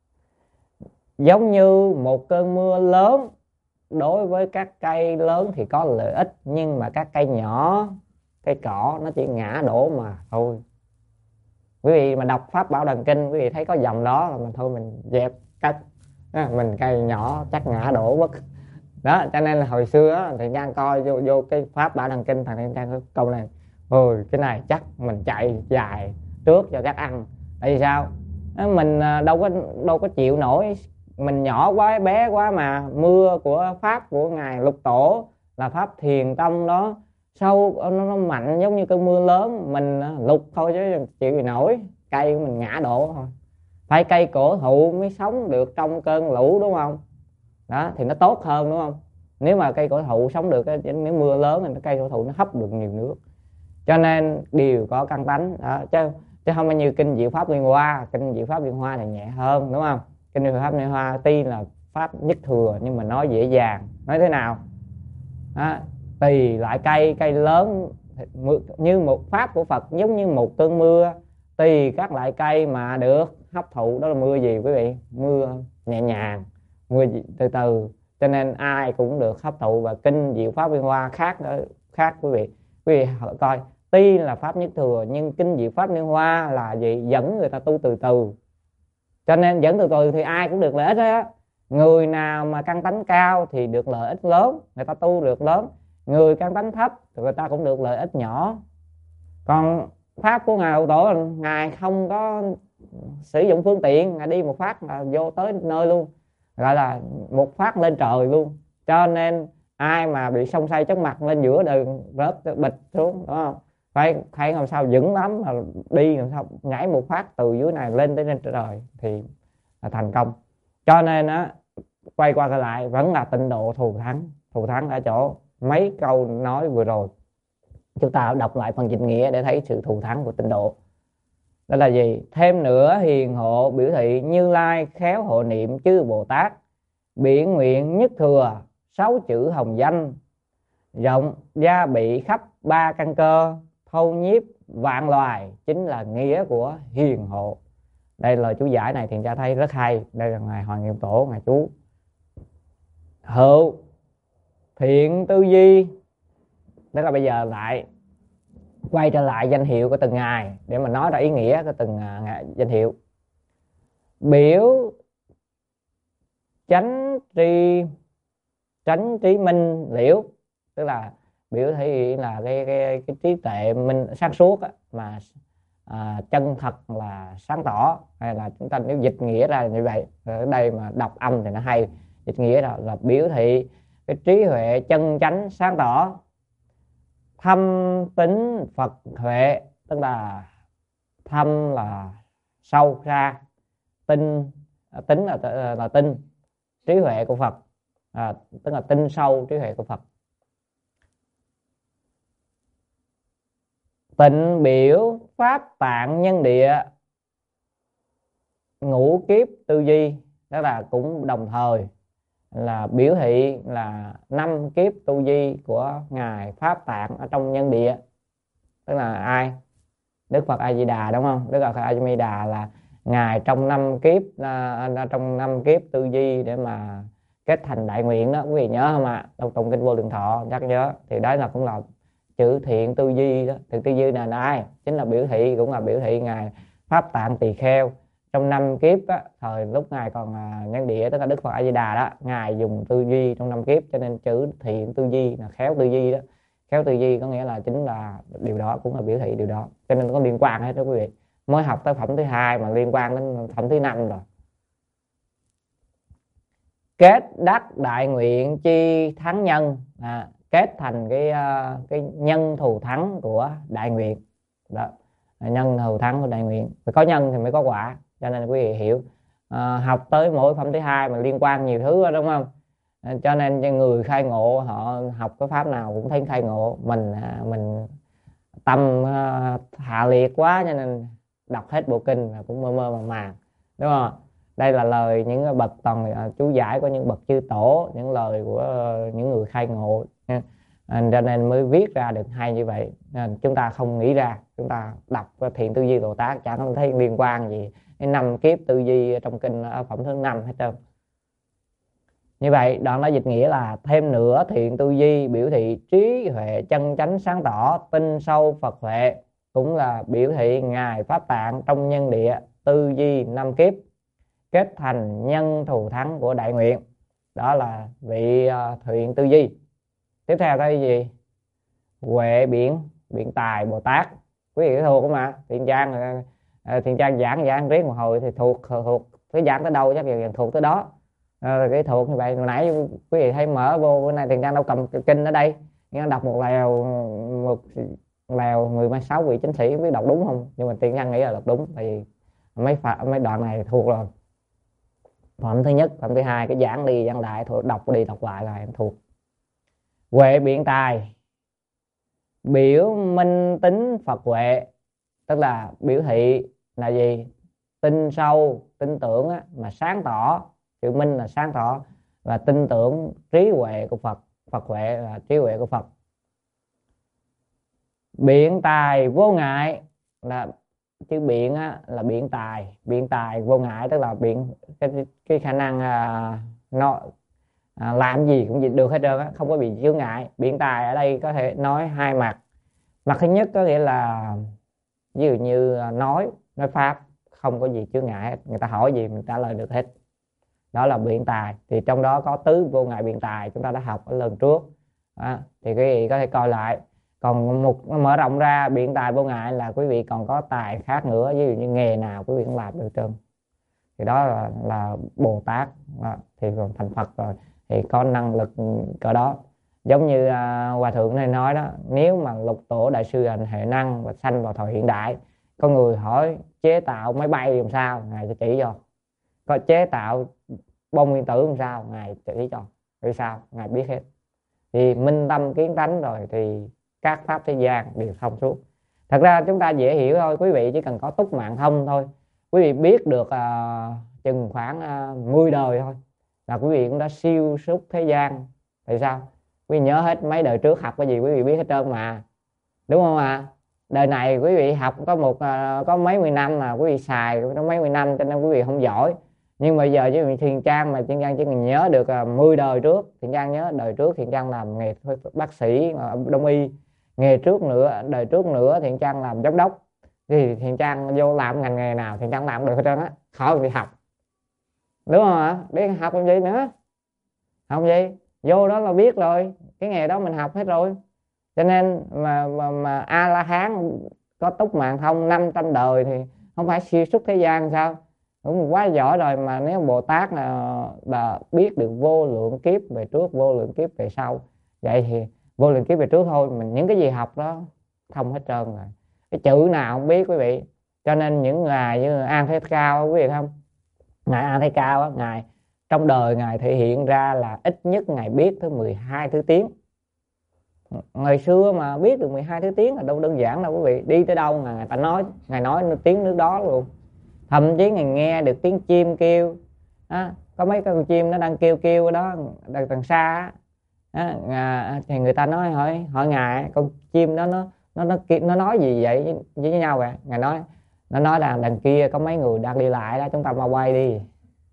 Giống như một cơn mưa lớn, đối với các cây lớn thì có lợi ích, nhưng mà các cây nhỏ, cây cỏ nó chỉ ngã đổ mà thôi. Quý vị mà đọc Pháp Bảo Đàn Kinh, quý vị thấy có dòng đó là mình thôi mình dẹp cắt, mình cây nhỏ chắc ngã đổ mất đó. Cho nên là hồi xưa thì Trang coi vô cái Pháp Bảo Đàn Kinh, thằng Trang câu này, ôi cái này chắc mình chạy dài trước cho chắc ăn. Tại vì sao? Mình đâu có chịu nổi, mình nhỏ quá, bé quá, mà mưa của Pháp của Ngài Lục Tổ là Pháp Thiền Tông đó, sâu nó mạnh giống như cơn mưa lớn, mình lục thôi chứ chịu gì nổi, cây của mình ngã đổ thôi. Phải cây cổ thụ mới sống được trong cơn lũ, đúng không? Đó thì nó tốt hơn, đúng không? Nếu mà cây cổ thụ sống được, nếu mưa lớn thì cây cổ thụ nó hấp được nhiều nước. Cho nên đều có căn tánh đó, chứ không phải như kinh Diệu Pháp Liên Hoa. Kinh Diệu Pháp Liên Hoa thì nhẹ hơn, đúng không? Kinh Diệu Pháp Liên Hoa tuy là pháp nhất thừa nhưng mà nói dễ dàng. Nói thế nào? Tùy loại cây lớn như một pháp của Phật, giống như một cơn mưa, tùy các loại cây mà được hấp thụ. Đó là mưa gì quý vị? Mưa nhẹ nhàng, mưa từ từ, cho nên ai cũng được hấp thụ. Và kinh Diệu Pháp Liên Hoa khác quý vị coi, tuy là pháp nhất thừa nhưng kinh Diệu Pháp Liên Hoa là gì? Dẫn người ta tu từ từ, cho nên dẫn từ từ thì ai cũng được lợi ích đó. Người nào mà căn tánh cao thì được lợi ích lớn, người ta tu được lớn. Người căn tánh thấp thì người ta cũng được lợi ích nhỏ. Còn pháp của Ngài Hậu Tổ, Ngài không có sử dụng phương tiện, Ngài đi một phát là vô tới nơi luôn, gọi là một phát lên trời luôn. Cho nên ai mà bị xông xay chóng mặt lên giữa đường rớt bịch xuống, đúng không? Phải làm sao vững lắm, mà đi làm sao nhảy một phát từ dưới này lên tới trên trời thì là thành công. Cho nên á, quay qua lại vẫn là tịnh độ thù thắng ở chỗ mấy câu nói vừa rồi. Chúng ta đọc lại phần dịch nghĩa để thấy sự thù thắng của tịnh độ. Đó là gì? Thêm nữa, hiền hộ biểu thị Như Lai khéo hộ niệm chư Bồ Tát, biện nguyện nhất thừa 6 chữ hồng danh, rộng gia bị khắp 3 căn cơ, thâu nhiếp vạn loài, chính là nghĩa của hiền hộ. Đây lời chú giải này thì cha thấy rất hay. Đây là Ngài Hoàng Nghiêm Tổ, Ngài chú hữu thiện tư duy. Tức là bây giờ lại quay trở lại danh hiệu của từng ngài để mà nói ra ý nghĩa của từng danh hiệu. Biểu chánh trí minh liễu, tức là biểu thị là cái trí tuệ minh sáng suốt á, mà chân thật là sáng tỏ. Hay là chúng ta nếu dịch nghĩa ra như vậy, ở đây mà đọc âm thì nó hay, dịch nghĩa là biểu thị cái trí huệ chân chánh sáng tỏ. Thâm tính Phật huệ, tức là thâm là sâu xa, tính là tinh trí huệ của Phật, tức là tinh sâu trí huệ của Phật. Tịnh biểu pháp tạng nhân địa, ngũ kiếp tư duy, đó là cũng đồng thời là biểu thị là 5 kiếp tu di của Ngài Pháp Tạng ở trong nhân địa. Tức là ai? Đức Phật A Di Đà, đúng không? Đức Phật A Di Đà là Ngài trong 5 kiếp tu di để mà kết thành đại nguyện đó, quý vị nhớ không ạ? Trong tụng kinh Vô Lượng Thọ chắc nhớ. Thì đó là cũng là chữ thiện tư di đó. Thiện tư di là ai? Chính là biểu thị, cũng là biểu thị Ngài Pháp Tạng Tỳ Kheo trong 5 kiếp á, thời lúc Ngài còn nhân địa, tức là Đức Phật A Di Đà đó, Ngài dùng tư duy trong 5 kiếp, cho nên chữ thiện tư duy là khéo tư duy đó. Khéo tư duy có nghĩa là chính là điều đó, cũng là biểu thị điều đó, cho nên có liên quan hết đó quý vị. Mới học tới phẩm thứ 2 mà liên quan đến phẩm thứ 5 rồi. Kết đắc đại nguyện chi thắng nhân, kết thành cái nhân thù thắng của đại nguyện đó. Nhân thù thắng của đại nguyện, phải có nhân thì mới có quả, cho nên quý vị hiểu. Học tới mỗi phẩm thứ 2 mà liên quan nhiều thứ đó, đúng không? Cho nên người khai ngộ họ học cái pháp nào cũng thấy khai ngộ. Mình tâm hạ liệt quá cho nên đọc hết bộ kinh là cũng mơ mơ màng, đúng không? Đây là lời những bậc toàn chú giải của những bậc chư tổ, những lời của những người khai ngộ, cho nên mới viết ra được hay như vậy. Nên chúng ta không nghĩ ra, chúng ta đọc Thiện Tư Duy Bồ Tát chẳng thấy liên quan gì cái 5 kiếp tư duy trong kinh ở phẩm thứ 5 hết trơn. Như vậy đoạn đó dịch nghĩa là thêm nữa thiện tư duy biểu thị trí huệ chân chánh sáng tỏ, tinh sâu Phật huệ, cũng là biểu thị ngài Pháp Tạng trong nhân địa tư duy 5 kiếp, kết thành nhân thù thắng của đại nguyện. Đó là vị thiện tư duy. Tiếp theo đây gì? Huệ biện tài Bồ Tát. Quý vị thuộc không ạ? Thiện Trang giảng riết một hồi thì thuộc cái giảng tới đâu chắc là thuộc tới đó. Cái thuộc như vậy. Hồi nãy quý vị thấy mở vô bữa nay Thiện Trang đâu cầm kinh ở đây, đọc một lèo 16 vị chánh sĩ, biết đọc đúng không? Nhưng mà Thiện Trang nghĩ là đọc đúng, tại vì mấy đoạn này thuộc rồi. Phẩm thứ nhất, phẩm thứ 2 cái giảng đi giảng lại thuộc, đọc đi đọc lại là em thuộc. Huệ biện tài biểu minh tính Phật huệ, tức là biểu thị là gì? Tin sâu, tin tưởng á, mà sáng tỏ. Chữ minh là sáng tỏ, và tin tưởng trí huệ của Phật. Phật huệ là trí huệ của Phật. Biện tài vô ngại, là chữ biện á, là biện tài vô ngại, tức là biện cái khả năng làm gì cũng được hết trơn á, không có bị chướng ngại. Biện tài ở đây có thể nói hai mặt. Mặt thứ nhất có nghĩa là ví dụ như nói pháp không có gì chướng ngại hết, người ta hỏi gì mình trả lời được hết, đó là biện tài. Thì trong đó có tứ vô ngại biện tài, chúng ta đã học ở lần trước thì quý vị có thể coi lại. Còn mở rộng ra biện tài vô ngại là quý vị còn có tài khác nữa, ví dụ như nghề nào quý vị cũng làm được trơn, thì đó là Bồ Tát thì còn thành Phật rồi, thì có năng lực cỡ đó. Giống như Hòa Thượng này nói đó, nếu mà Lục Tổ Đại Sư Hành Hệ Năng và sanh vào thời hiện đại, có người hỏi chế tạo máy bay làm sao, ngài sẽ chỉ cho. Có chế tạo bom nguyên tử làm sao, ngài chỉ cho. Vì sao? Ngài biết hết. Thì minh tâm kiến tánh rồi thì các pháp thế gian đều thông suốt. Thật ra chúng ta dễ hiểu thôi, quý vị chỉ cần có túc mạng thông thôi, quý vị biết được chừng khoảng 10 đời thôi là quý vị cũng đã siêu xuất thế gian. Tại sao? Quý vị nhớ hết mấy đời trước học cái gì quý vị biết hết trơn mà, đúng không ạ? Đời này quý vị học có mấy mươi năm mà quý vị xài có mấy mươi năm, cho nên quý vị không giỏi. Nhưng mà giờ với Thiện Trang mà Thiện Trang chỉ cần nhớ được 10 đời trước. Thiện Trang nhớ đời trước Thiện Trang làm nghề bác sĩ đông y, đời trước nữa Thiện Trang làm giám đốc. Thì Thiện Trang vô làm ngành nghề nào Thiện Trang làm được hết trơn á, khỏi bị học, đúng không ạ? Biết học làm gì nữa, học gì vô đó là biết rồi, cái nghề đó mình học hết rồi. Cho nên mà A La Hán có túc mạng thông 500 đời thì không phải siêu xuất thế gian sao? Cũng quá giỏi rồi. Mà nếu Bồ Tát là biết được vô lượng kiếp về trước, vô lượng kiếp về sau, vậy thì vô lượng kiếp về trước thôi, mình những cái gì học đó thông hết trơn rồi, cái chữ nào không biết quý vị. Cho nên những ngài như An Thế Cao quý vị không, ngài An Thế Cao á, ngài trong đời ngài thể hiện ra là ít nhất ngài biết tới 12 thứ tiếng. Ngày xưa mà biết được 12 thứ tiếng là đâu đơn giản đâu quý vị. Đi tới đâu ngài ta nói, ngài nói tiếng nước đó luôn. Thậm chí ngài nghe được tiếng chim kêu có mấy con chim nó đang kêu ở đó đằng xa thì người ta nói hỏi ngài con chim đó nó nói gì vậy với nhau vậy? Ngài nói nó nói là đằng kia có mấy người đang đi lại đó, chúng ta mau quay đi.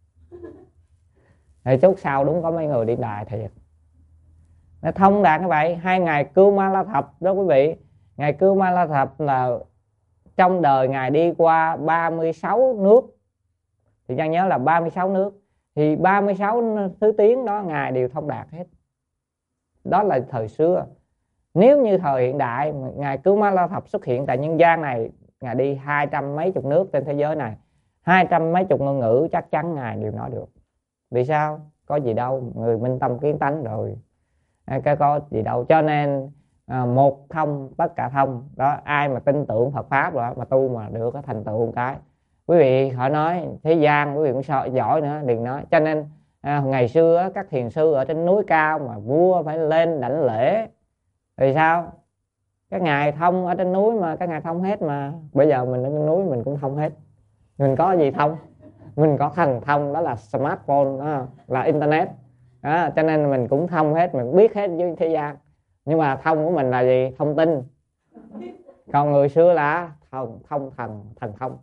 Thì chút sau đúng có mấy người đi lại thiệt. Nó thông đạt như vậy. Hai ngày Cưu Ma La Thập đó quý vị, ngày Cưu Ma La Thập là trong đời ngài đi qua 36 nước, thì Giang nhớ là 36 nước, thì 36 thứ tiếng đó ngài đều thông đạt hết. Đó là thời xưa. Nếu như thời hiện đại ngài Cứu Mã La Thập xuất hiện tại nhân gian này, ngài đi 200 mấy chục nước trên thế giới này, 200 mấy chục ngôn ngữ, chắc chắn ngài đều nói được. Vì sao? Có gì đâu, người minh tâm kiến tánh rồi, cái có gì đâu. Cho nên một thông tất cả thông đó. Ai mà tin tưởng Phật pháp rồi mà tu mà được có thành tựu một cái, quý vị họ nói thế gian quý vị cũng sợ giỏi nữa đừng nói. Cho nên ngày xưa các thiền sư ở trên núi cao mà vua phải lên đảnh lễ, vì sao? Các ngài thông ở trên núi mà các ngài thông hết. Mà bây giờ mình ở trên núi mình cũng thông hết, mình có gì thông? Mình có thần thông, đó là smartphone, đó là internet đó. Cho nên mình cũng thông hết, mình biết hết với thế gian. Nhưng mà thông của mình là gì? Thông tin. Còn người xưa là thông thông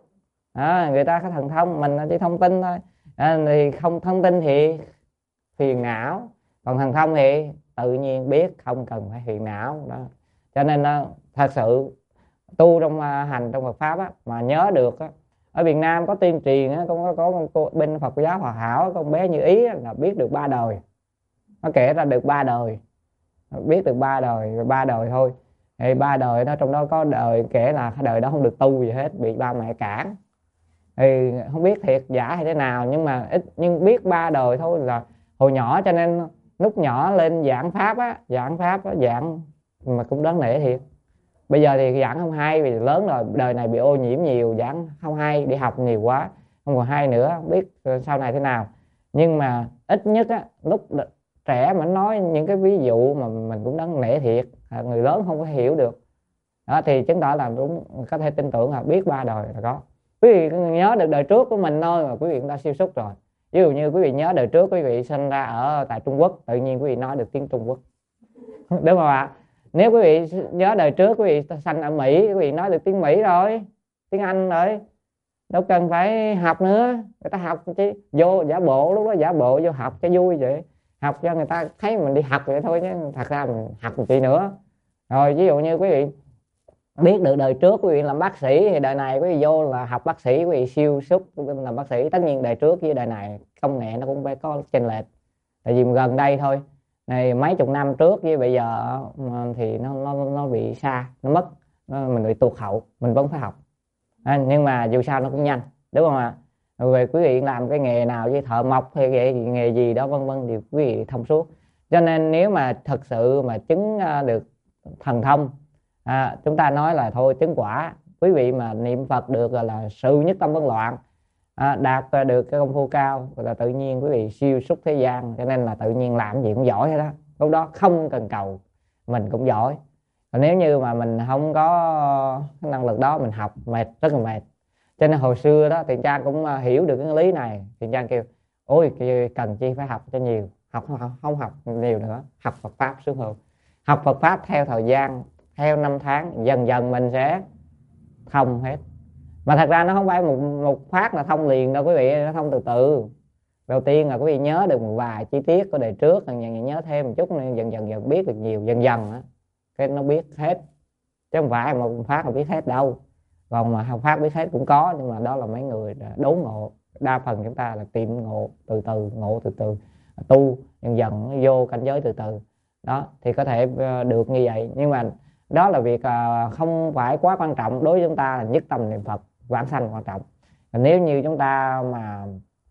đó, người ta có thần thông, mình là chỉ thông tin thôi. Thì không thông tin thì phiền não, còn thần thông thì tự nhiên biết, không cần phải phiền não đó. Cho nên thật sự tu trong hành trong Phật pháp á, mà nhớ được á. Ở Việt Nam có tuyên truyền á, có cô bên Phật giáo Hòa Hảo, con bé Như Ý á, là biết được 3 đời. Nó kể ra được 3 đời, biết được 3 đời, 3 đời thôi. Thì 3 đời đó, trong đó có đời kể là cái đời đó không được tu gì hết, bị ba mẹ cản. Thì không biết thiệt giả hay thế nào, nhưng mà nhưng biết 3 đời thôi là hồi nhỏ. Cho nên lúc nhỏ lên giảng pháp á, giảng mà cũng đáng nể thiệt. Bây giờ thì giảng không hay vì lớn rồi, đời này bị ô nhiễm nhiều, giảng không hay, đi học nhiều quá không còn hay nữa, không biết sau này thế nào. Nhưng mà ít nhất á, lúc trẻ mà nói những cái ví dụ mà mình cũng đáng nể thiệt, người lớn không có hiểu được đó, thì chứng tỏ là đúng, có thể tin tưởng là biết 3 đời là có. Quý vị nhớ được đời trước của mình thôi mà quý vị cũng đã siêu xuất rồi. Ví dụ như quý vị nhớ đời trước quý vị sinh ra ở tại Trung Quốc, tự nhiên quý vị nói được tiếng Trung Quốc đúng không ạ? Nếu quý vị nhớ đời trước quý vị sinh ở Mỹ, quý vị nói được tiếng Mỹ rồi, tiếng Anh rồi, đâu cần phải học nữa. Người ta học chứ vô giả bộ, lúc đó giả bộ vô học cho vui vậy, học cho người ta thấy mình đi học vậy thôi, chứ thật ra mình học một gì nữa. Rồi ví dụ như quý vị biết được đời trước quý vị làm bác sĩ, thì đời này quý vị vô là học bác sĩ, quý vị siêu xuất làm bác sĩ. Tất nhiên đời trước với đời này công nghệ nó cũng phải có chênh lệch, tại vì gần đây thôi này, mấy chục năm trước với bây giờ thì nó bị xa, nó mất, mình bị tụt hậu, mình vẫn phải học. Nhưng mà dù sao nó cũng nhanh, đúng không ạ? Về quý vị làm cái nghề nào với thợ mộc hay nghề gì đó vân vân thì quý vị thông suốt. Cho nên nếu mà thật sự mà chứng được thần thông, chúng ta nói là thôi chứng quả. Quý vị mà niệm Phật được là sự nhất tâm bất loạn, đạt được cái công phu cao là tự nhiên quý vị siêu xuất thế gian. Cho nên là tự nhiên làm gì cũng giỏi hết đó, lúc đó không cần cầu mình cũng giỏi. Còn nếu như mà mình không có cái năng lực đó, mình học mệt, rất là mệt. Cho nên hồi xưa đó Thiện Trang cũng hiểu được cái lý này. Thiện Trang kêu ôi cần chi phải học cho nhiều, không học nhiều nữa, học Phật pháp sướng hơn. Học Phật pháp theo thời gian, theo năm tháng, dần dần mình sẽ thông hết. Mà thật ra nó không phải một phát là thông liền đâu quý vị, nó thông từ từ. Đầu tiên là quý vị nhớ được một vài chi tiết của đời trước, dần dần nhớ thêm một chút, nên dần dần biết được nhiều, dần dần á cái nó biết hết, chứ không phải một phát là biết hết đâu. Còn mà học pháp biết hết cũng có, nhưng mà đó là mấy người đốn ngộ. Đa phần chúng ta là tìm ngộ từ từ, ngộ từ từ, tu dần dần vô cảnh giới từ từ đó thì có thể được như vậy. Nhưng mà đó là việc không phải quá quan trọng. Đối với chúng ta là nhất tâm niệm Phật, vãng sanh quan trọng. Nếu như chúng ta mà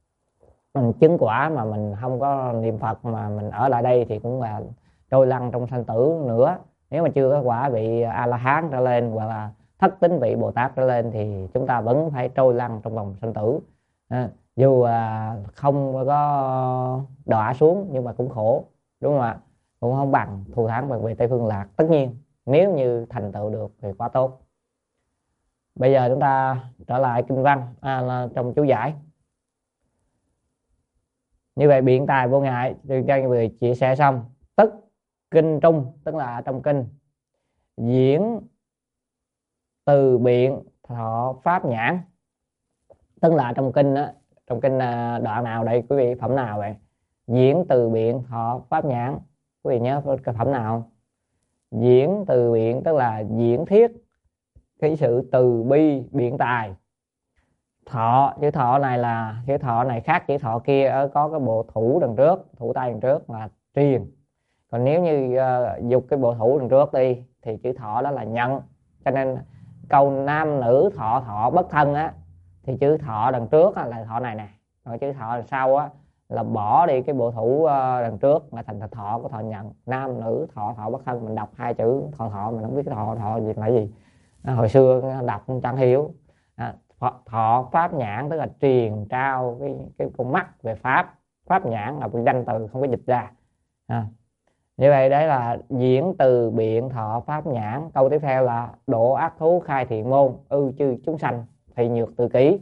mình chứng quả mà mình không có niệm Phật mà mình ở lại đây thì cũng là trôi lăn trong sanh tử nữa. Nếu mà chưa có quả vị A La Hán trở lên hoặc là thất tín vị Bồ Tát trở lên thì chúng ta vẫn phải trôi lăn trong vòng sanh tử. Dù không có đọa xuống nhưng mà cũng khổ, đúng không ạ? Cũng không bằng thù thắng bằng về Tây Phương Lạc. Tất nhiên nếu như thành tựu được thì quá tốt. Bây giờ chúng ta trở lại kinh văn là trong chú giải. Như vậy biện tài vô ngại từ cho người chia sẻ xong, tức kinh trung, tức là trong kinh diễn từ biện thọ pháp nhãn. Tức là trong kinh đó, trong kinh đoạn nào đây quý vị, phẩm nào vậy? Diễn từ biện thọ pháp nhãn, quý vị nhớ cái phẩm nào? Diễn từ biện tức là diễn thiết cái sự từ bi biện tài. Thọ, chữ thọ này là chữ thọ này khác chữ thọ kia, có cái bộ thủ đằng trước, thủ tay đằng trước là truyền. Còn nếu như dục cái bộ thủ đằng trước đi thì chữ thọ đó là nhận. Cho nên câu nam nữ thọ thọ bất thân á, thì chữ thọ đằng trước là thọ này nè, còn chữ thọ đằng sau á là bỏ đi cái bộ thủ đằng trước là thành thọ của thọ nhận. Nam nữ thọ thọ bất thân, mình đọc hai chữ thọ thọ mình không biết cái thọ thọ gì là gì. Hồi xưa đọc chẳng hiểu. Thọ pháp nhãn tức là truyền trao cái con mắt về pháp. Pháp nhãn là một danh từ không có dịch ra. Như vậy đấy là diễn từ biện thọ pháp nhãn. Câu tiếp theo là độ ác thú khai thiện môn, ư chư chúng sanh thì nhược tự kỷ.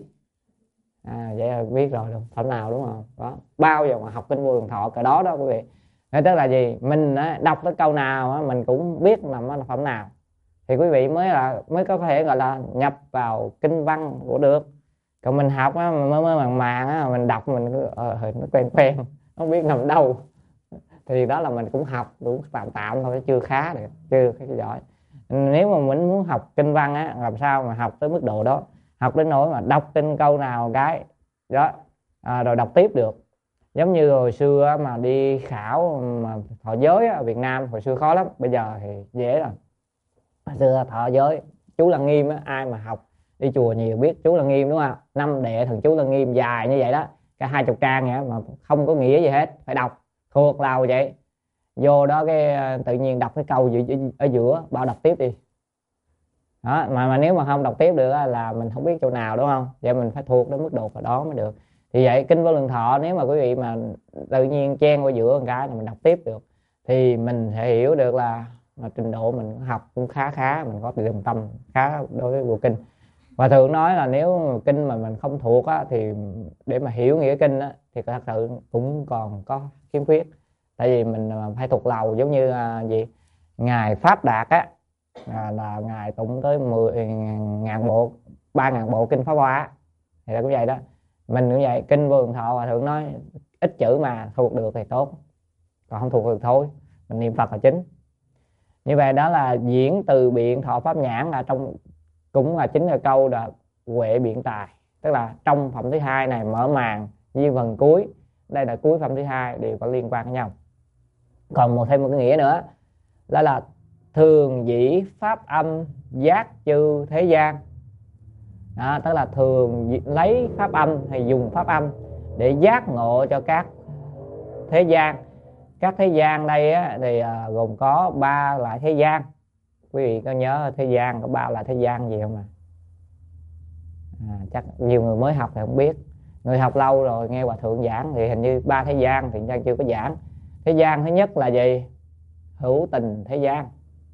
Vậy là biết rồi đúng phẩm nào, đúng không? Đó. Bao giờ mà học kinh vô thường thọ cỡ đó đó quý vị. Thế tức là gì? Mình đọc cái câu nào mình cũng biết là phẩm nào, thì quý vị mới có thể gọi là nhập vào kinh văn của được. Còn mình học mới màng mình đọc mình nó quen không biết nằm đâu, thì đó là mình cũng học đủ tạm thôi, chưa khá được, chưa giỏi. Nếu mà mình muốn học kinh văn làm sao mà học tới mức độ đó, học đến nỗi mà đọc kinh câu nào cái đó rồi đọc tiếp được. Giống như hồi xưa mà đi khảo mà thọ giới ở Việt Nam hồi xưa khó lắm, bây giờ thì dễ rồi. Hồi xưa thọ giới chú Lăng Nghiêm ai mà học đi chùa nhiều biết chú Lăng Nghiêm đúng không? 5 đệ thần chú Lăng Nghiêm dài như vậy đó, cả 20 trang vậy mà không có nghĩa gì hết, phải đọc thuộc lầu vậy. Vô đó cái tự nhiên đọc cái câu ở giữa bảo đọc tiếp đi đó, mà nếu mà không đọc tiếp được là mình không biết chỗ nào, đúng không? Vậy mình phải thuộc đến mức độ đó mới được. Thì vậy kinh Vô Lượng Thọ nếu mà quý vị mà tự nhiên chen qua giữa một cái là mình đọc tiếp được, thì mình sẽ hiểu được là trình độ mình học cũng khá, mình có đồng tâm khá đối với bộ kinh. Và thường nói là nếu kinh mà mình không thuộc thì để mà hiểu nghĩa kinh thì thật sự cũng còn có khiếm khuyết. Tại vì mình phải thuộc lầu, giống như ngài Pháp Đạt là ngài tụng tới 10.000 bộ, 3.000 bộ kinh Pháp Hoa thì là cũng vậy đó. Mình cũng vậy, kinh Vô Lượng Thọ Hòa Thượng nói ít chữ mà thuộc được thì tốt, còn không thuộc được thôi, mình niệm Phật là chính. Như vậy đó là diễn từ biện thọ pháp nhãn, là trong cũng là chính là câu là huệ biện tài, tức là trong phẩm thứ hai này mở màn với phần cuối, đây là cuối phẩm thứ hai đều có liên quan với nhau. Còn thêm một cái nghĩa nữa đó là thường dĩ pháp âm giác chư thế gian. Đó, tức là thường lấy pháp âm hay dùng pháp âm để giác ngộ cho các thế gian. Các thế gian đây thì gồm có 3 loại thế gian. Quý vị có nhớ thế gian có 3 loại thế gian gì không ạ? Chắc nhiều người mới học thì không biết. Người học lâu rồi nghe Hòa Thượng giảng thì hình như 3 thế gian thì chưa có giảng. Thế gian thứ nhất là gì? Hữu tình thế gian.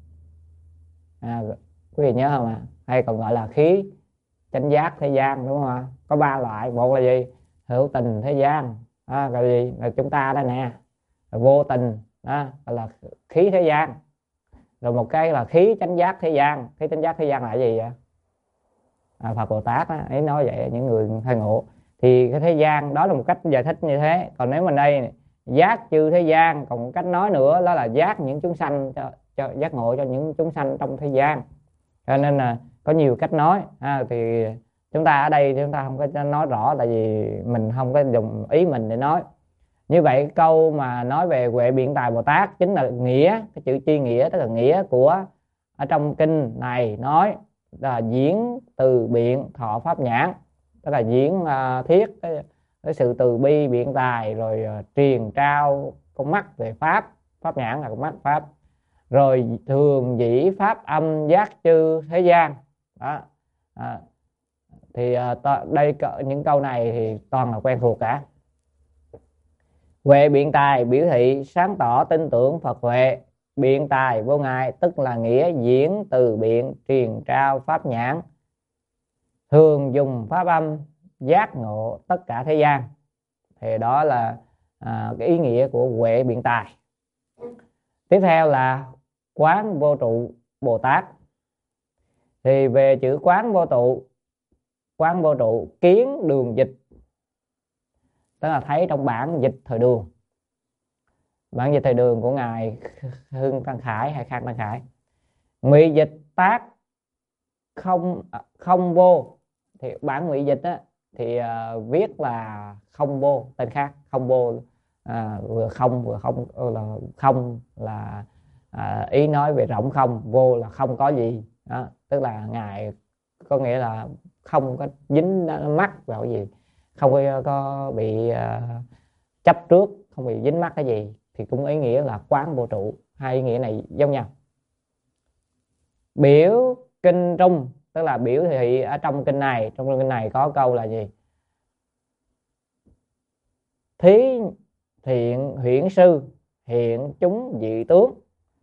Quý vị nhớ không ạ? Hay còn gọi là khí chánh giác thế gian, đúng không ạ? Có 3 loại. Một là gì? Hữu tình thế gian. Rồi gì? Là chúng ta đây nè. Rồi vô tình, gọi là khí thế gian. Rồi một cái là khí chánh giác thế gian. Khí chánh giác thế gian là gì vậy? Phật Bồ Tát ấy nói vậy, những người khai ngộ. Thì cái thế gian đó là một cách giải thích như thế. Còn nếu mình đây giác chư thế gian, còn một cách nói nữa đó là giác những chúng sanh, cho giác ngộ cho những chúng sanh trong thế gian. Cho nên là có nhiều cách nói. Thì chúng ta ở đây chúng ta không có nói rõ, tại vì mình không có dùng ý mình để nói. Như vậy câu mà nói về huệ biện tài Bồ Tát chính là nghĩa, cái chữ chi nghĩa tức là nghĩa của ở trong kinh này nói là diễn từ biện thọ pháp nhãn, tức là diễn thiết cái sự từ bi biện tài, rồi truyền trao con mắt về pháp. Pháp nhãn là con mắt pháp. Rồi thường dĩ pháp âm giác chư thế gian đó. Thì đây những câu này thì toàn là quen thuộc cả. Huệ biện tài biểu thị sáng tỏ tin tưởng Phật huệ. Biện tài vô ngại tức là nghĩa diễn từ biện truyền trao pháp nhãn, thường dùng pháp âm giác ngộ tất cả thế gian. Thì đó là cái ý nghĩa của huệ biện tài. Tiếp theo là quán vô trụ Bồ Tát. Thì về chữ quán vô trụ kiến đường dịch, tức là thấy trong bản dịch thời Đường. Bản dịch thời Đường của ngài Hưng Tăng Khải hay Khang Tăng Khải. Ngụy dịch tác không vô, thì bản ngụy dịch thì viết là không vô, tên khác. Không vô vừa không là không là ý nói về rỗng không, vô là không có gì đó, tức là ngài có nghĩa là không có dính mắc vào cái gì, không có bị chấp trước, không bị dính mắc cái gì, thì cũng ý nghĩa là quán vô trụ. Hai ý nghĩa này giống nhau. Biểu kinh trung tức là biểu thị ở trong kinh này có câu là gì? Thí thiện huyễn sư hiện chúng dị tướng,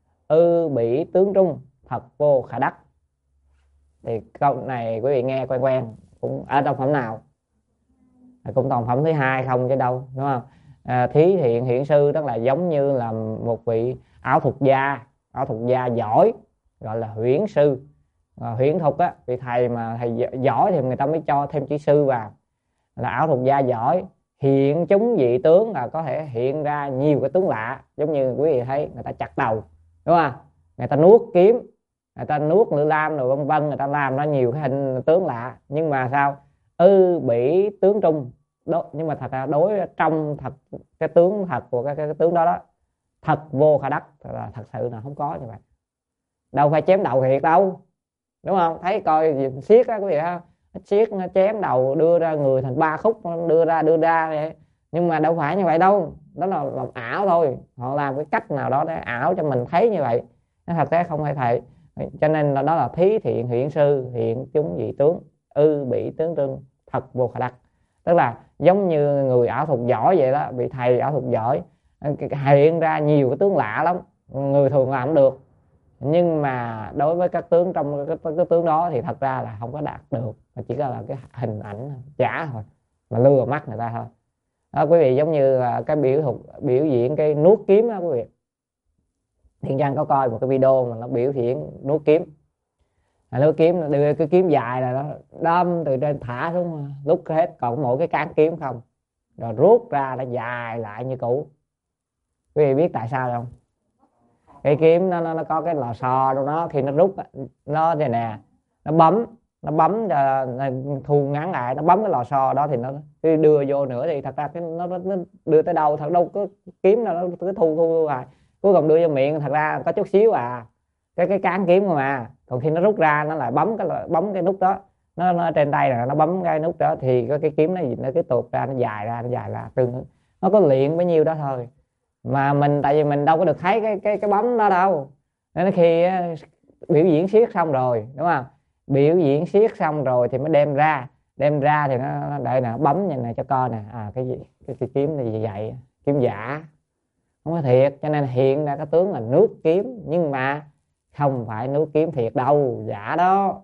ư bỉ tướng trung thật vô khả đắc. Thì câu này quý vị nghe quen quen, cũng ở trong phẩm nào? Cũng toàn phẩm thứ hai không chứ đâu, đúng không? Thí thiện huyễn sư tức là giống như là một vị ảo thuật gia giỏi, gọi là huyễn sư. Huyễn thuật á, vị thầy mà thầy giỏi thì người ta mới cho thêm chữ sư vào, là ảo thuật gia giỏi. Hiện chúng dị tướng là có thể hiện ra nhiều cái tướng lạ, giống như quý vị thấy người ta chặt đầu, đúng không? Người ta nuốt kiếm, người ta nuốt lưỡi lam rồi vân vân, người ta làm ra nhiều cái hình tướng lạ. Nhưng mà sao? Ư bỉ tướng trung. Nhưng mà thật ra đối trong thật cái tướng thật của cái tướng đó thật vô khả đắc, là thật sự là không có như vậy. Đâu phải chém đầu thiệt đâu, đúng không? Thấy coi siết á quý vị ha, siết nó chém đầu đưa ra người thành 3 khúc, đưa ra vậy. Nhưng mà đâu phải như vậy đâu, đó là làm ảo thôi, họ làm cái cách nào đó để ảo cho mình thấy như vậy, nó thật ra không phải thầy. Cho nên là đó là thí thiện huyễn sư hiện chúng dị tướng, ư bỉ tướng trung thật vô khả đắc. Tức là giống như người ảo thuật giỏi vậy đó, vị thầy ảo thuật giỏi hiện ra nhiều cái tướng lạ lắm, người thường làm không được. Nhưng mà đối với các tướng trong cái tướng đó thì thật ra là không có đạt được, mà chỉ là cái hình ảnh giả thôi, mà lừa mắt người ta thôi đó, quý vị. Giống như là cái biểu diễn cái nuốt kiếm đó quý vị. Thiện Trang có coi một cái video mà nó biểu diễn nuốt kiếm. Nuốt kiếm nó đưa cái kiếm dài là nó đâm từ trên thả xuống, lúc hết còn mỗi cái cán kiếm không, rồi rút ra nó dài lại như cũ. Quý vị biết tại sao không? Cái kiếm nó có cái lò xo trong đó, khi nó rút nó thế nè, nó bấm thu ngắn lại, nó bấm cái lò xo đó thì nó đưa vô nữa, thì thật ra nó đưa tới đâu, thật đâu có kiếm nó cứ thu lại, cuối cùng đưa vô miệng thật ra có chút xíu cái cán kiếm mà. Còn khi nó rút ra nó lại bấm cái nút đó, nó trên tay là nó bấm cái nút đó, thì cái kiếm nó cứ tuột ra, nó dài ra tương nó có luyện bấy nhiêu đó thôi. Mà tại vì mình đâu có được thấy cái bấm đó đâu, nên khi biểu diễn siết xong rồi, đúng không? Biểu diễn siết xong rồi thì mới đem ra thì nó đợi nè, bấm như này cho coi nè, cái kiếm này gì vậy, kiếm giả không có thiệt. Cho nên hiện ra cái tướng là nước kiếm, nhưng mà không phải nước kiếm thiệt đâu, giả đó.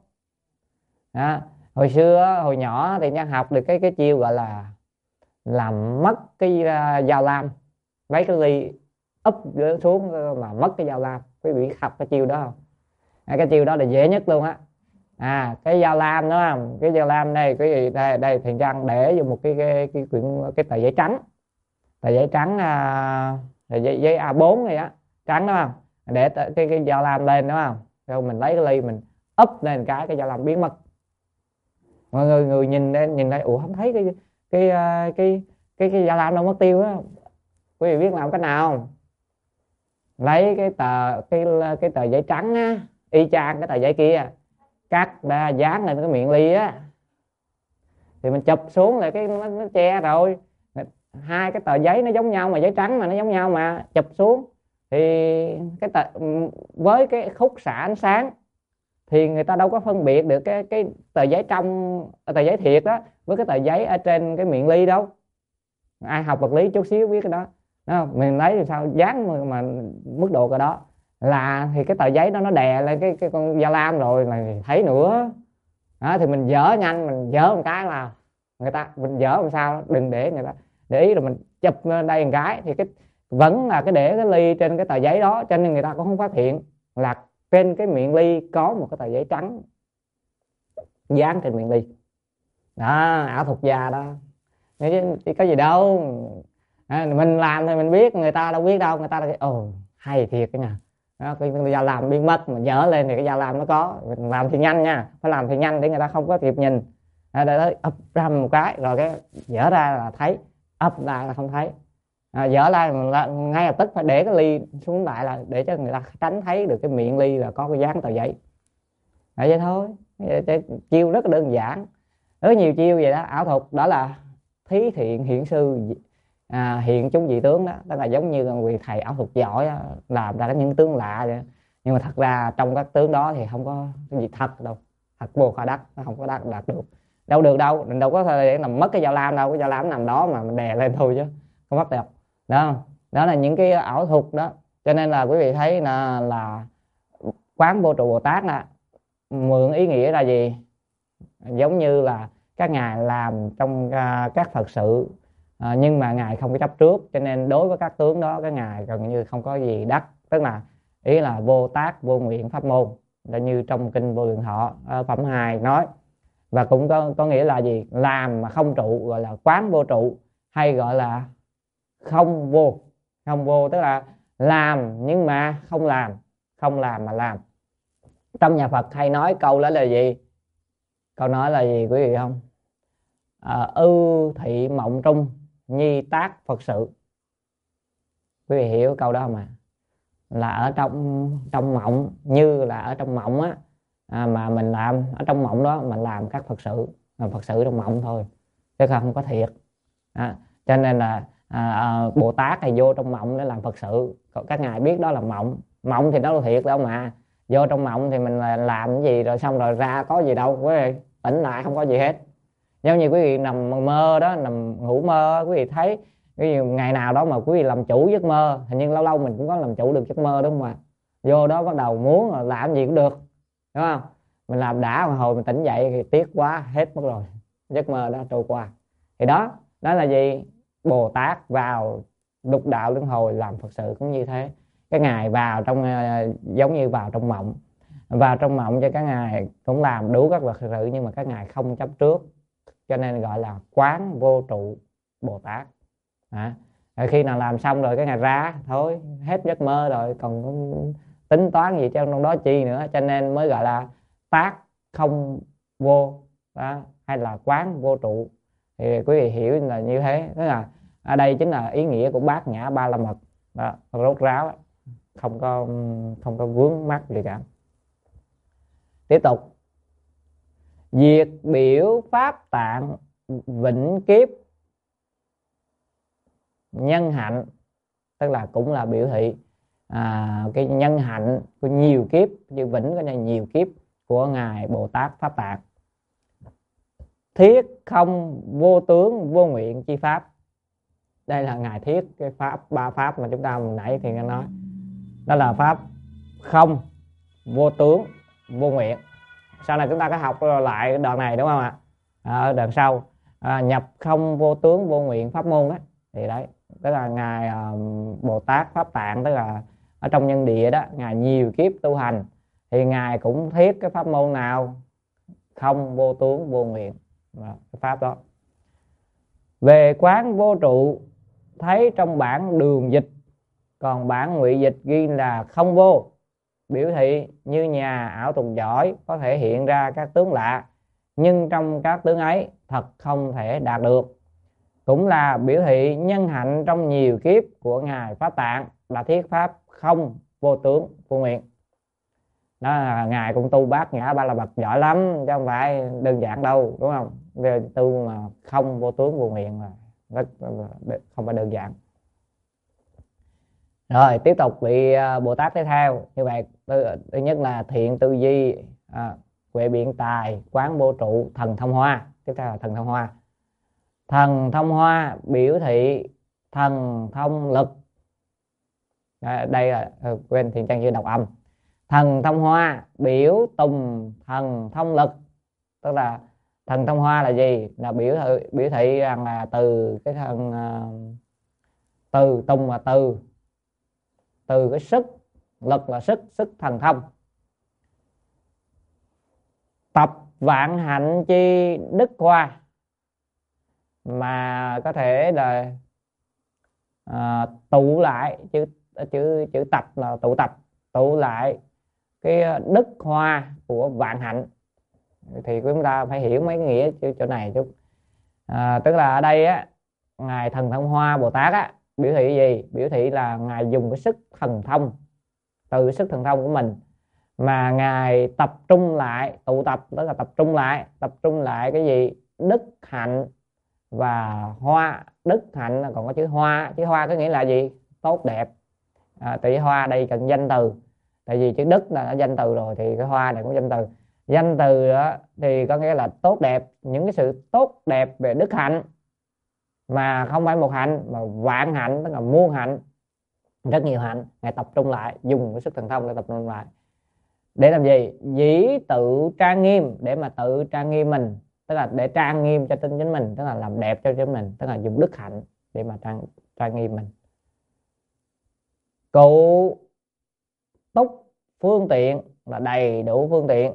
Hồi xưa hồi nhỏ thì Nhân học được cái chiêu gọi là làm mất cái dao lam, lấy cái ly úp xuống mà mất cái dao lam. Quý vị học cái chiêu đó không? Cái chiêu đó là dễ nhất luôn á. Cái dao lam đó không? Cái dao lam đây quý vị, đây Thiện Trang để vô một cái quyển, cái tờ giấy trắng, giấy A4 này á, trắng, đúng không? Để cái dao lam lên, đúng không? Rồi mình lấy cái ly mình úp lên cái dao lam biến mất. Mọi người nhìn đây, ủa không thấy cái dao lam đâu mất tiêu á. Quý vị biết làm cách nào không? Lấy cái tờ giấy trắng á, y chang cái tờ giấy kia, cắt ra dán lên cái miệng ly á, thì mình chụp xuống lại nó che rồi. Hai cái tờ giấy nó giống nhau mà, giấy trắng mà nó giống nhau mà, chụp xuống thì với cái khúc xạ ánh sáng thì người ta đâu có phân biệt được cái tờ giấy tờ giấy thiệt đó với cái tờ giấy ở trên cái miệng ly đâu. Ai học vật lý chút xíu biết cái đó. Mình lấy thì sao dán mà mức độ cái đó là thì cái tờ giấy đó nó đè lên cái con dao lam rồi mà thấy nữa đó, thì mình dở nhanh, mình dở một cái là mình dở làm sao đừng để người ta để ý, rồi mình chụp đây một cái thì vẫn là để cái ly trên cái tờ giấy đó, cho nên người ta cũng không phát hiện là trên cái miệng ly có một cái tờ giấy trắng dán trên miệng ly đó. Ảo thuật gia đó, chứ có gì đâu. Mình làm thì mình biết, người ta đâu biết đâu, người ta là hay thiệt cái nhà đó, cái dao lam biến mất mà dở lên thì cái dao lam nó có. Mình làm thì nhanh nha, phải làm thì nhanh để người ta không có kịp nhìn. Để ấp ra một cái rồi cái dở ra là thấy, ấp ra là không thấy. dở lại ngay lập tức phải để cái ly xuống lại, là để cho người ta tránh thấy được cái miệng ly là có cái dán tờ giấy. Vậy thôi, chiêu rất là đơn giản, rất nhiều chiêu vậy đó, ảo thuật. Đó là thí thiện hiện sư, hiện chúng vị tướng đó, tức là giống như là vị thầy ảo thuật giỏi đó, làm ra những tướng lạ vậy. Nhưng mà thật ra trong các tướng đó thì không có cái gì thật đâu, thật vô khả đắc, nó không có đạt được đâu, được đâu, mình đâu có thể làm mất cái dao lam đâu, cái dao lam nằm đó mà mình đè lên thôi chứ không mất được. Đó, đó là những cái ảo thuật đó. Cho nên là quý vị thấy là quán vô trụ Bồ Tát nè, mượn ý nghĩa là gì? Giống như là các ngài làm trong các Phật sự, nhưng mà ngài không có chấp trước, cho nên đối với các tướng đó các ngài gần như không có gì đắc. Tức là ý là vô tác vô nguyện pháp môn, là như trong kinh Vô Lượng Thọ phẩm 2 nói. Và cũng có nghĩa là gì? Làm mà không trụ gọi là quán vô trụ, hay gọi là không vô. Không vô tức là làm nhưng mà không làm, không làm mà làm. Trong nhà Phật hay nói câu đó là gì? Câu nói là gì quý vị không? Ư thị mộng trung, nhi tác Phật sự. Quý vị hiểu câu đó không ạ? Là ở trong mộng, như là ở trong mộng á, mà mình làm ở trong mộng đó, mình làm các Phật sự, làm Phật sự trong mộng thôi, chứ không có thiệt. Cho nên là Bồ Tát thì vô trong mộng để làm Phật sự. Các ngài biết đó là mộng, mộng thì nó đâu thiệt đâu mà. Vô trong mộng thì mình làm cái gì rồi xong rồi ra có gì đâu, quý vị tỉnh lại không có gì hết. Giống như quý vị nằm mơ đó, nằm ngủ mơ, quý vị thấy ngày nào đó mà quý vị làm chủ giấc mơ, hình như lâu lâu mình cũng có làm chủ được giấc mơ đúng không ạ? Vô đó bắt đầu muốn làm gì cũng được, đúng không? Mình làm đã, mà hồi mình tỉnh dậy thì tiếc quá, hết mất rồi, giấc mơ đó trôi qua. Thì đó là gì? Bồ Tát vào lục đạo luân hồi làm Phật sự cũng như thế. Cái ngài vào trong giống như vào trong mộng, vào trong mộng cho các ngài cũng làm đủ các Phật sự, nhưng mà các ngài không chấp trước, cho nên gọi là quán vô trụ Bồ Tát. Khi nào làm xong rồi cái ngày ra thôi, hết giấc mơ rồi, còn tính toán gì trong đó chi nữa. Cho nên mới gọi là tác không vô đó, hay là quán vô trụ. Thì quý vị hiểu là như thế. Tức là ở đây chính là ý nghĩa của bát nhã ba la mật đó, rốt ráo, không có vướng mắc gì cả. Tiếp tục, diệt biểu pháp tạng vĩnh kiếp nhân hạnh, tức là cũng là biểu thị cái nhân hạnh của nhiều kiếp, như vĩnh có nhiều kiếp của ngài Bồ Tát Pháp Tạng. Thiết không vô tướng vô nguyện chi pháp. Đây là ngài thiết cái pháp, ba pháp mà chúng ta nãy thì nói, đó là pháp không, vô tướng, vô nguyện. Sau này chúng ta có học lại đoạn này đúng không ạ? Ở đoạn sau nhập không vô tướng vô nguyện pháp môn đó, thì đấy tức là ngài Bồ Tát Pháp Tạng, tức là ở trong nhân địa đó, ngài nhiều kiếp tu hành thì ngài cũng thiết cái pháp môn nào? Không, vô tướng, vô nguyện, cái pháp đó. Về quán vô trụ, thấy trong bản đường dịch, còn bản ngụy dịch ghi là không vô, biểu thị như nhà ảo thuật giỏi có thể hiện ra các tướng lạ, nhưng trong các tướng ấy thật không thể đạt được. Cũng là biểu thị nhân hạnh trong nhiều kiếp của ngài Pháp Tạng là thiết pháp không, vô tướng, vô nguyện. Đó là ngài cũng tu bát nhã ba la mật giỏi lắm, chứ không phải đơn giản đâu, đúng không? Tu mà không, vô tướng, vô nguyện là rất không phải đơn giản. Rồi tiếp tục vị Bồ Tát tiếp theo như vậy. Thứ nhất là thiện tư duy, huệ biện tài, quán vô trụ, thần thông hoa. Tiếp theo là thần thông hoa. Thần thông hoa biểu thị thần thông lực. Đây là quên Thiện Trang chưa đọc âm. Thần thông hoa biểu tùng thần thông lực, tức là thần thông hoa là gì? Là biểu thị rằng là từ cái thần từ tùng là từ cái sức, lực là sức thần thông. Tập vạn hạnh chi đức hoa, mà có thể là tụ lại, chữ tập là tụ lại cái đức hoa của vạn hạnh. Thì chúng ta phải hiểu mấy nghĩa chỗ này chút. Tức là ở đây á, ngài thần thông hoa Bồ Tát á, biểu thị gì? Biểu thị là Ngài dùng cái sức thần thông, từ sức thần thông của mình mà Ngài tập trung lại, tụ tập, tức là tập trung lại cái gì? Đức hạnh và hoa. Đức hạnh còn có chữ hoa có nghĩa là gì? Tốt đẹp. Tại vì hoa đây cần danh từ, tại vì chữ đức là danh từ rồi thì cái hoa này cũng danh từ. Danh từ đó thì có nghĩa là tốt đẹp, những cái sự tốt đẹp về đức hạnh, mà không phải một hạnh mà vạn hạnh, tức là muôn hạnh, rất nhiều hạnh. Ngài tập trung lại, dùng cái sức thần thông để tập trung lại để làm gì? Dĩ tự trang nghiêm, để mà tự trang nghiêm mình, tức là để trang nghiêm cho chính mình, tức là làm đẹp cho chính mình, tức là dùng đức hạnh để mà trang nghiêm mình. Cụ túc phương tiện là đầy đủ phương tiện,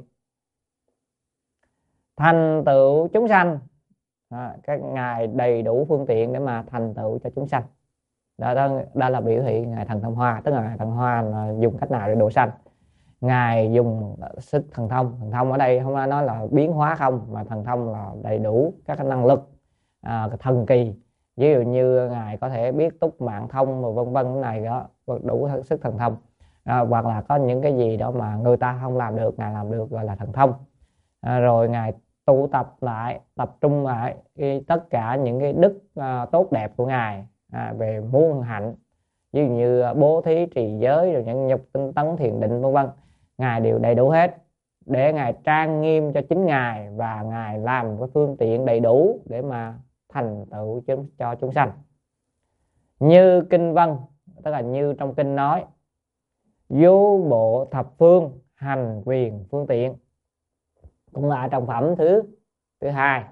thành tựu chúng sanh. Các Ngài đầy đủ phương tiện để mà thành tựu cho chúng sanh. Đó là biểu thị Ngài thần thông hoa, tức là Ngài thần hoa là dùng cách nào để độ sanh. Ngài dùng sức thần thông ở đây không nói là biến hóa không, mà thần thông là đầy đủ các cái năng lực thần kỳ. Ví dụ như Ngài có thể biết túc mạng thông và vân vân, cái này đó đủ sức thần thông. Hoặc là có những cái gì đó mà người ta không làm được, Ngài làm được, gọi là thần thông. Rồi Ngài tụ tập lại, tập trung lại tất cả những cái đức tốt đẹp của Ngài về muôn hạnh, ví dụ như bố thí, trì giới, rồi những nhục, tinh tấn, thiền định, vân vân. Ngài đều đầy đủ hết để Ngài trang nghiêm cho chính Ngài, và Ngài làm cái phương tiện đầy đủ để mà thành tựu cho chúng sanh. Như kinh văn, tức là như trong kinh nói, vô bộ thập phương hành quyền phương tiện, cũng là trong phẩm thứ hai.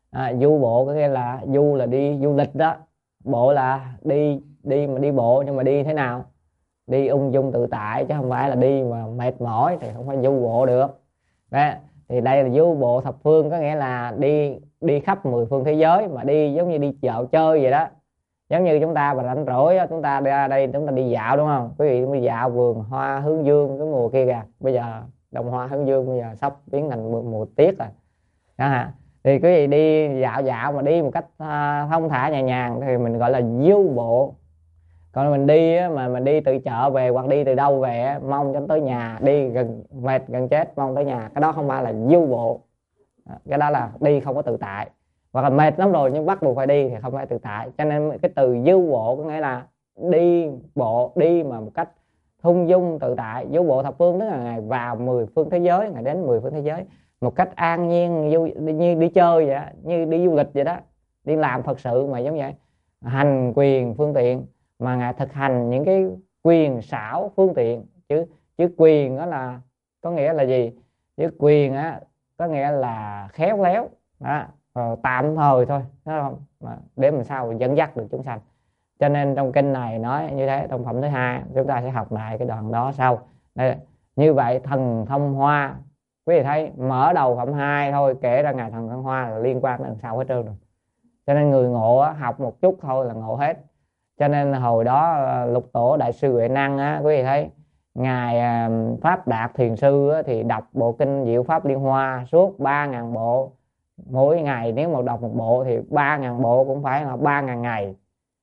Du bộ có nghĩa là du là đi du lịch đó, bộ là đi mà đi bộ, nhưng mà đi thế nào? Đi ung dung tự tại, chứ không phải là đi mà mệt mỏi thì không phải du bộ được. Đấy, thì đây là du bộ thập phương, có nghĩa là đi khắp 10 phương thế giới, mà đi giống như đi dạo chơi vậy đó. Giống như chúng ta mà rảnh rỗi chúng ta ra đây chúng ta đi dạo, đúng không? Quý vị đi dạo vườn hoa hướng dương cái mùa kia kìa, bây giờ đồng hoa hướng dương bây giờ sắp biến thành mùa tiết rồi đó. Thì quý vị đi dạo mà đi một cách thông thả nhẹ nhàng thì mình gọi là du bộ. Còn mình đi mà mình đi từ chợ về hoặc đi từ đâu về mong cho tới nhà, đi gần mệt gần chết mong tới nhà, cái đó không phải là du bộ. Cái đó là đi không có tự tại, hoặc là mệt lắm rồi nhưng bắt buộc phải đi thì không phải tự tại. Cho nên cái từ du bộ có nghĩa là đi bộ, đi mà một cách thung dung tự tại. Du bộ thập phương tức là Ngài vào 10 phương thế giới, Ngài đến 10 phương thế giới một cách an nhiên, như đi chơi vậy đó, như đi du lịch vậy đó, đi làm thật sự mà giống vậy. Hành quyền phương tiện, mà Ngài thực hành những cái quyền xảo phương tiện. Chứ quyền đó là có nghĩa là gì? Chứ quyền á có nghĩa là khéo léo đó, tạm thời thôi, đúng không? Mà để làm sao dẫn dắt được chúng sanh. Cho nên trong kinh này nói như thế. Trong phẩm thứ hai chúng ta sẽ học lại cái đoạn đó sau. Đây, như vậy thần thông hoa, quý vị thấy mở đầu phẩm 2 thôi kể ra Ngài thần thông hoa là liên quan đến sau hết trơn rồi. Cho nên người ngộ học một chút thôi là ngộ hết. Cho nên hồi đó Lục Tổ Đại sư Huệ Năng á, quý vị thấy Ngài Pháp Đạt Thiền Sư á, thì đọc bộ kinh Diệu Pháp Liên Hoa suốt 3.000 bộ. Mỗi ngày nếu mà đọc một bộ thì 3.000 bộ cũng phải là 3.000 ngày.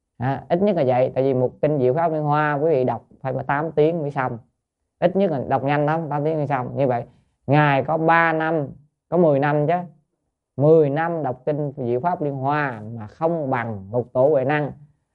Ít nhất là vậy. Tại vì một kinh Diệu Pháp Liên Hoa quý vị đọc phải 8 tiếng mới xong. Ít nhất là đọc nhanh lắm 8 tiếng mới xong. Như vậy Ngài có 3 năm, có 10 năm chứ, 10 năm đọc kinh Diệu Pháp Liên Hoa mà không bằng Lục Tổ Huệ Năng.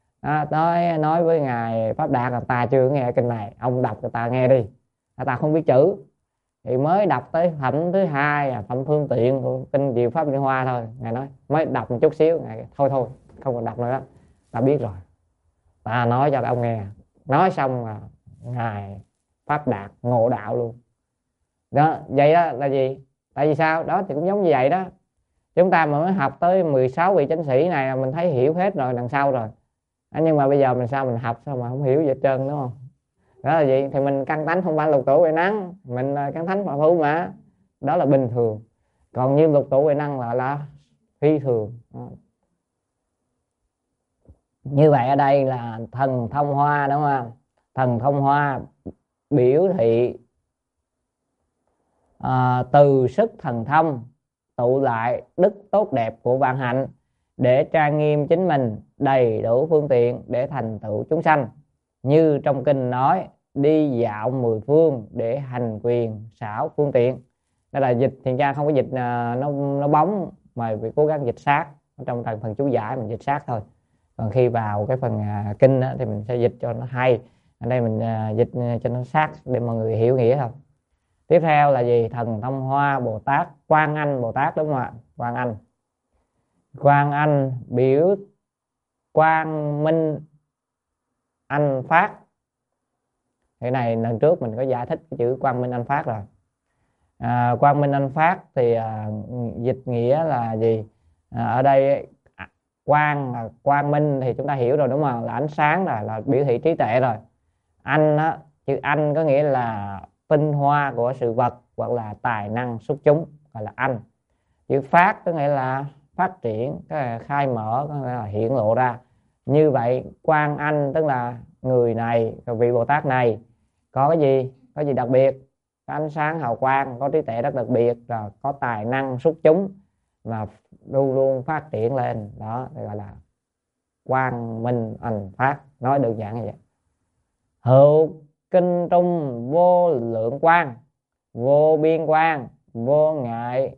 Nói với Ngài Pháp Đạt là ta chưa nghe kinh này, ông đọc cho ta nghe đi, ta không biết chữ. Thì mới đọc tới phẩm thứ hai, phẩm phương tiện của kinh Diệu Pháp Liên Hoa thôi. Ngài nói mới đọc một chút xíu, Ngài thôi không còn đọc nữa đó, ta biết rồi, ta nói cho ông nghe. Nói xong là Ngài Pháp Đạt ngộ đạo luôn đó. Vậy đó là gì? Tại vì sao? Đó thì cũng giống như vậy đó. Chúng ta mà mới học tới 16 vị chánh sĩ này là mình thấy hiểu hết rồi đằng sau rồi. Nhưng mà bây giờ mình sao mình học sao mà không hiểu gì hết trơn, đúng không? Đó là gì? Thì mình căn tánh không phải Lục Tổ Huệ Năng, mình căn tánh Phạm Phu mà, đó là bình thường. Còn như Lục Tổ Huệ Năng là phi thường. Như vậy ở đây là thần thông hoa, đúng không? Thần thông hoa biểu thị từ sức thần thông tụ lại đức tốt đẹp của vạn hạnh để trang nghiêm chính mình, đầy đủ phương tiện để thành tựu chúng sanh, như trong kinh nói đi dạo 10 phương để hành quyền xảo phương tiện. Đó là dịch Thiện Tra không có dịch nó bóng, mà phải cố gắng dịch sát. Trong phần chú giải mình dịch sát thôi, còn khi vào cái phần kinh á, thì mình sẽ dịch cho nó hay. Ở đây mình dịch cho nó sát để mọi người hiểu nghĩa thôi. Tiếp theo là gì? Thần Thông Hoa Bồ Tát, Quan Anh Bồ Tát, đúng không ạ? Quan Anh biểu Quang Minh Anh Phát. Cái này lần trước mình có giải thích cái chữ Quang Minh Anh Phát rồi. Quang Minh Anh Phát thì dịch nghĩa là gì? Ở đây quang minh thì chúng ta hiểu rồi đúng không? Là ánh sáng, là biểu thị trí tuệ rồi. Anh á, chữ anh có nghĩa là tinh hoa của sự vật hoặc là tài năng xuất chúng, gọi là anh. Chữ phát có nghĩa là phát triển, khai mở, có nghĩa là hiện lộ ra. Như vậy Quan Anh tức là người này, vị Bồ Tát này có cái gì? Có gì đặc biệt? Có ánh sáng hào quang, có trí tuệ rất đặc biệt, rồi có tài năng xuất chúng mà luôn luôn phát triển lên. Đó thì gọi là Quang Minh Anh Phát, nói đơn giản như vậy. Hữu kinh trung vô lượng quang, vô biên quang, vô ngại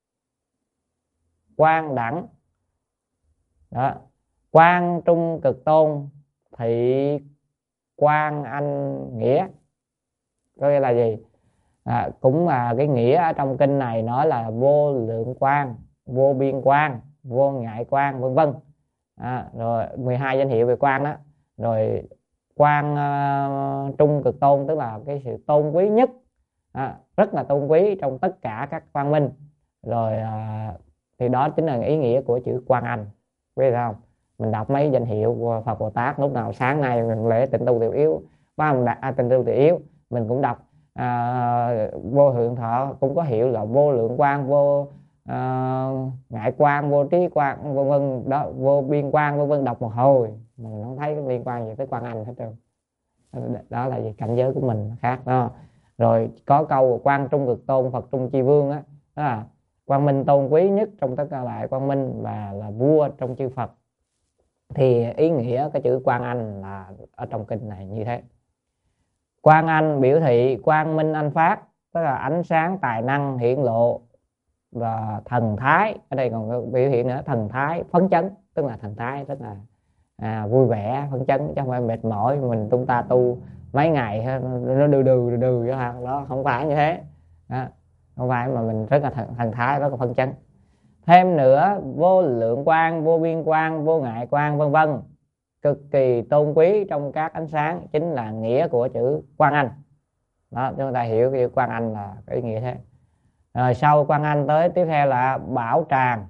quang đẳng. Đó. Quang trung cực tôn, thị Quang Anh nghĩa. Có nghĩa là gì? Cũng là cái nghĩa ở trong kinh này nói là vô lượng quang, vô biên quang, vô ngại quang, vân vân. Rồi 12 danh hiệu về quang đó. Rồi quang trung cực tôn tức là cái sự tôn quý nhất, rất là tôn quý trong tất cả các quang minh. Rồi thì đó chính là ý nghĩa của chữ Quang Anh. Biết không? Mình đọc mấy danh hiệu của Phật Bồ Tát, lúc nào sáng nay mình lễ Tịnh Tu Tiểu Yếu, Tịnh Tu Tiểu Yếu mình cũng đọc vô thượng thọ cũng có hiệu là vô lượng quang, vô ngại quang, vô trí quang, vân vân đó, vô biên quang, vân vân. Đọc một hồi mình không thấy cái liên quan gì tới Quang Anh hết trơn. Đó là gì? Cảnh giới của mình khác đó. Rồi có câu Quang trung cực tôn, Phật trung chi vương đó là quang minh tôn quý nhất trong tất cả lại quang minh và là vua trong chư Phật. Thì ý nghĩa cái chữ Quang Anh là ở trong kinh này như thế. Quang Anh biểu thị Quang Minh Anh Phát, tức là ánh sáng tài năng hiện lộ. Và thần thái, ở đây còn có biểu hiện nữa, thần thái phấn chấn, tức là thần thái tức là vui vẻ, phấn chấn, chứ không phải mệt mỏi mình tung ta tu mấy ngày nó đừ chứ không, đó không phải như thế đó. Không phải, mà mình rất là thần thái, rất là phấn chấn. Thêm nữa, vô lượng quang, vô biên quang, vô ngại quang, vân vân, cực kỳ tôn quý trong các ánh sáng, chính là nghĩa của chữ Quang Anh đó. Chúng ta hiểu chữ Quang Anh là cái ý nghĩa thế. Rồi sau Quang Anh tới tiếp theo là Bảo Tràng.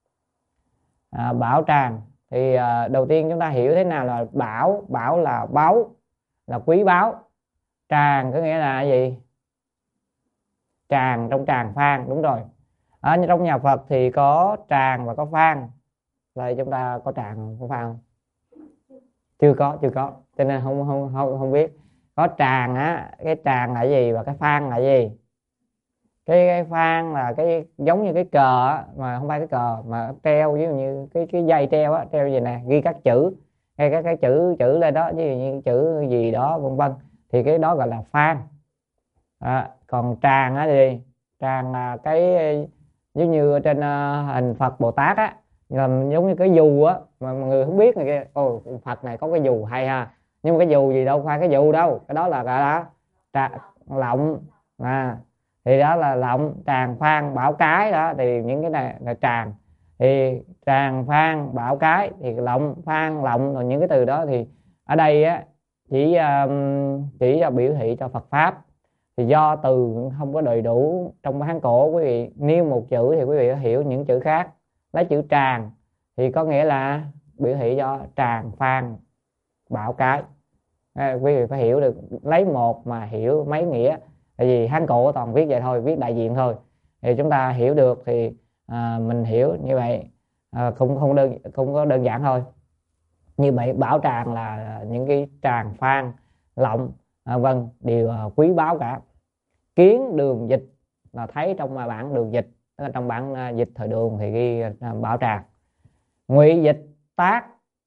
Bảo Tràng thì đầu tiên chúng ta hiểu thế nào là bảo. Bảo là báu, là quý báu. Tràng có nghĩa là gì? Tràng trong tràng phan, đúng rồi. Ở trong nhà Phật thì có tràng và có phan. Đây chúng ta có tràng có phan không? Chưa có, cho nên không biết. Có tràng á, cái tràng là gì và cái phan là gì? Cái phan là cái giống như cái cờ á, mà không phải cái cờ mà treo, ví dụ như cái dây treo á, treo gì nè, ghi các chữ, hay các cái chữ lên đó, ví dụ như chữ gì đó vân vân, thì cái đó gọi là phan. Còn tràng á gì? Tràng là cái giống như trên hình Phật Bồ Tát á, giống như cái dù á, mà mọi người không biết này kia, Phật này có cái dù hay ha, nhưng mà cái dù gì đâu phải cái dù đâu, cái đó là gọi là lọng. Thì đó là lọng, tràng, phan, bảo cái đó, thì những cái này là tràng. Thì tràng, phan, bảo cái thì lọng, phan, lọng, rồi những cái từ đó thì ở đây á chỉ là biểu thị cho Phật pháp. Thì do từ không có đầy đủ trong Hán cổ, quý vị nêu một chữ thì quý vị hiểu những chữ khác. Lấy chữ tràng thì có nghĩa là biểu thị cho tràng, phan, bảo cái. Quý vị phải hiểu được, lấy một mà hiểu mấy nghĩa. Tại vì Hán cổ toàn viết vậy thôi, viết đại diện thôi. Thì chúng ta hiểu được thì mình hiểu như vậy, không có đơn giản thôi. Như vậy bảo tràng là những cái tràng, phan, lọng, vân đều quý báu cả. Kiến đường dịch là thấy trong bản đường dịch, trong bản dịch thời Đường thì ghi bảo tràng. Ngụy dịch tác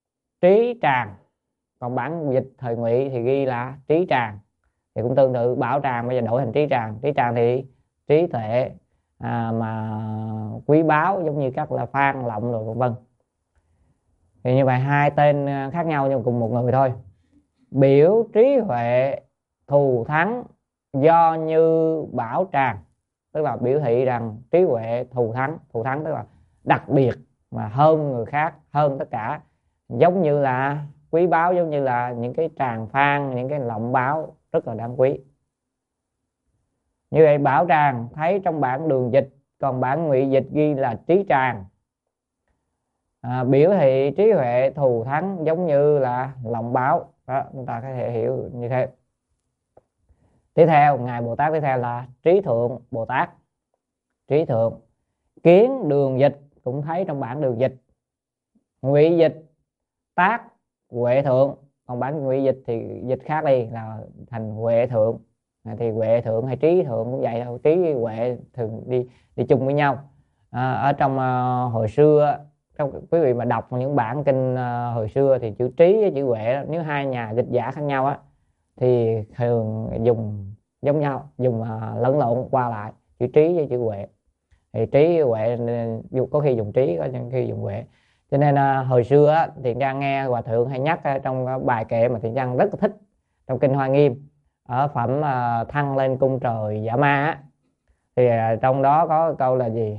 Trí Tràng. Còn bản dịch thời Ngụy thì ghi là Trí Tràng, thì cũng tương tự. Bảo Tràng bây giờ đổi thành Trí Tràng. Trí Tràng thì trí tuệ mà quý báu, giống như các là Phan Lộng rồi vân vân. Thì như vậy hai tên khác nhau nhưng cùng một người thôi. Biểu trí huệ thù thắng do Như Bảo Tràng, tức là biểu thị rằng trí huệ thù thắng. Thù thắng tức là đặc biệt mà hơn người khác, hơn tất cả, giống như là quý báu, giống như là những cái tràng phan, những cái lọng báo rất là đáng quý. Như vậy Bảo Tràng thấy trong bản Đường dịch, còn bản Ngụy dịch ghi là Trí Tràng. Biểu thị trí huệ thù thắng giống như là lọng báo. Đó, chúng ta có thể hiểu như thế. Tiếp theo, ngài Bồ Tát tiếp theo là Trí Thượng Bồ Tát. Trí Thượng kiến Đường dịch cũng thấy trong bản Đường dịch. Ngụy dịch tác Huệ Thượng, còn bản Ngụy dịch thì dịch khác đi là thành Huệ Thượng. Thì Huệ Thượng hay Trí Thượng cũng vậy thôi, trí huệ thường đi chung với nhau. Ở trong hồi xưa, trong quý vị mà đọc những bản kinh hồi xưa thì chữ trí với chữ huệ đó, nếu hai nhà dịch giả khác nhau á thì thường dùng giống nhau, dùng lẫn lộn qua lại chữ trí với chữ huệ. Thì trí huệ có khi dùng trí, có khi dùng huệ. Cho nên hồi xưa á, Thiện Trang nghe Hòa Thượng hay nhắc trong bài kệ mà Thiện Trang rất là thích trong kinh Hoa Nghiêm, ở phẩm Thăng Lên Cung Trời Giả Ma á, thì trong đó có câu là gì?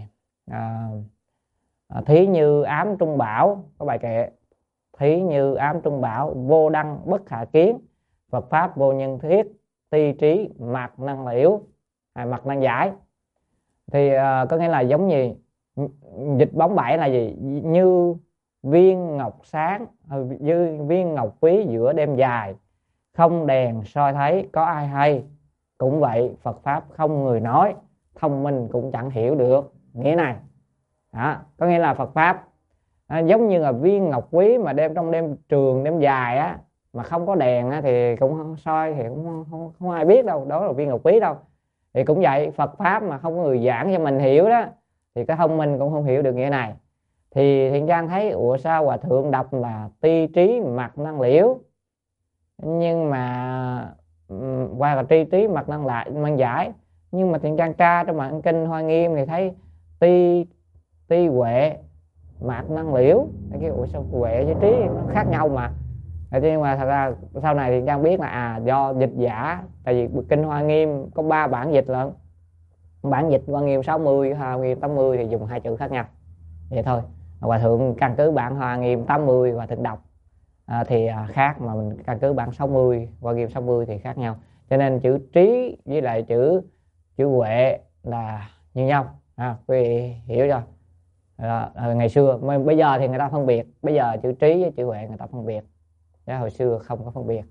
Thí như ám trung bảo, có bài kệ thí như ám trung bảo, vô đăng bất khả kiến, Phật pháp vô nhân thiết, ti trí mạc năng liễu, mạc năng giải. Thì có nghĩa là giống như dịch bóng bẩy là gì? Như viên ngọc sáng, như viên ngọc quý giữa đêm dài, không đèn soi thấy có ai hay. Cũng vậy Phật pháp không người nói, thông minh cũng chẳng hiểu được. Nghĩa này đó, có nghĩa là Phật pháp giống như là viên ngọc quý mà đem trong đêm trường, đêm dài á, mà không có đèn á, thì cũng không soi thì cũng không ai biết đâu đó là viên ngọc quý đâu. Thì cũng vậy, Phật pháp mà không có người giảng cho mình hiểu đó thì cái thông minh cũng không hiểu được nghĩa này. Thì Thiện Trang thấy ủa sao Hòa Thượng đọc là ti trí mạc năng liễu, nhưng mà qua là tri trí mạc năng lại mang giải, nhưng mà Thiện Trang tra trong bản kinh Hoa Nghiêm thì thấy ti huệ mạc năng liễu. Cái ủa sao huệ với trí nó khác nhau mà. Nhưng mà thật ra sau này Thiện Trang biết là do dịch giả, tại vì kinh Hoa Nghiêm có 3 bản dịch lận. Bản dịch Hoa Nghiêm 60, Hoa Nghiêm 80 thì dùng 2 chữ khác nhau vậy thôi. Hòa Thượng căn cứ bản Hoa Nghiêm 80 Hòa Thượng đọc thì khác, mà mình căn cứ bản 60 Hoa Nghiêm 60 thì khác nhau. Cho nên chữ trí với lại chữ huệ là như nhau. Quý vị hiểu chưa? Ngày xưa, bây giờ thì người ta phân biệt, bây giờ chữ trí với chữ huệ người ta phân biệt, chứ hồi xưa không có phân biệt.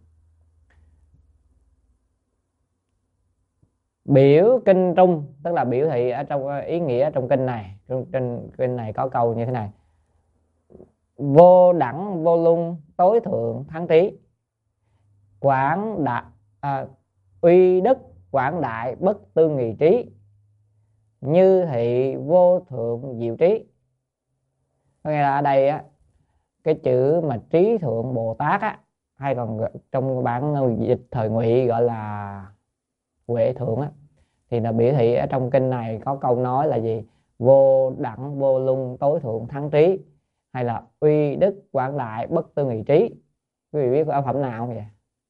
Biểu kinh trung tức là biểu thị ở trong ý nghĩa trong kinh này. Trên kinh này có câu như thế này: vô đẳng vô lung tối thượng thắng trí, quảng đại uy đức quảng đại bất tư nghì trí, như thị vô thượng diệu trí. Có nghĩa là ở đây á, cái chữ mà Trí Thượng Bồ Tát á, hay còn trong bản dịch thời Ngụy gọi là Huệ Thượng á, thì là biểu thị ở trong kinh này có câu nói là gì? Vô đẳng vô lung tối thượng thắng trí, hay là uy đức quảng đại bất tư nghì trí. Quý vị biết ở phẩm nào không vậy?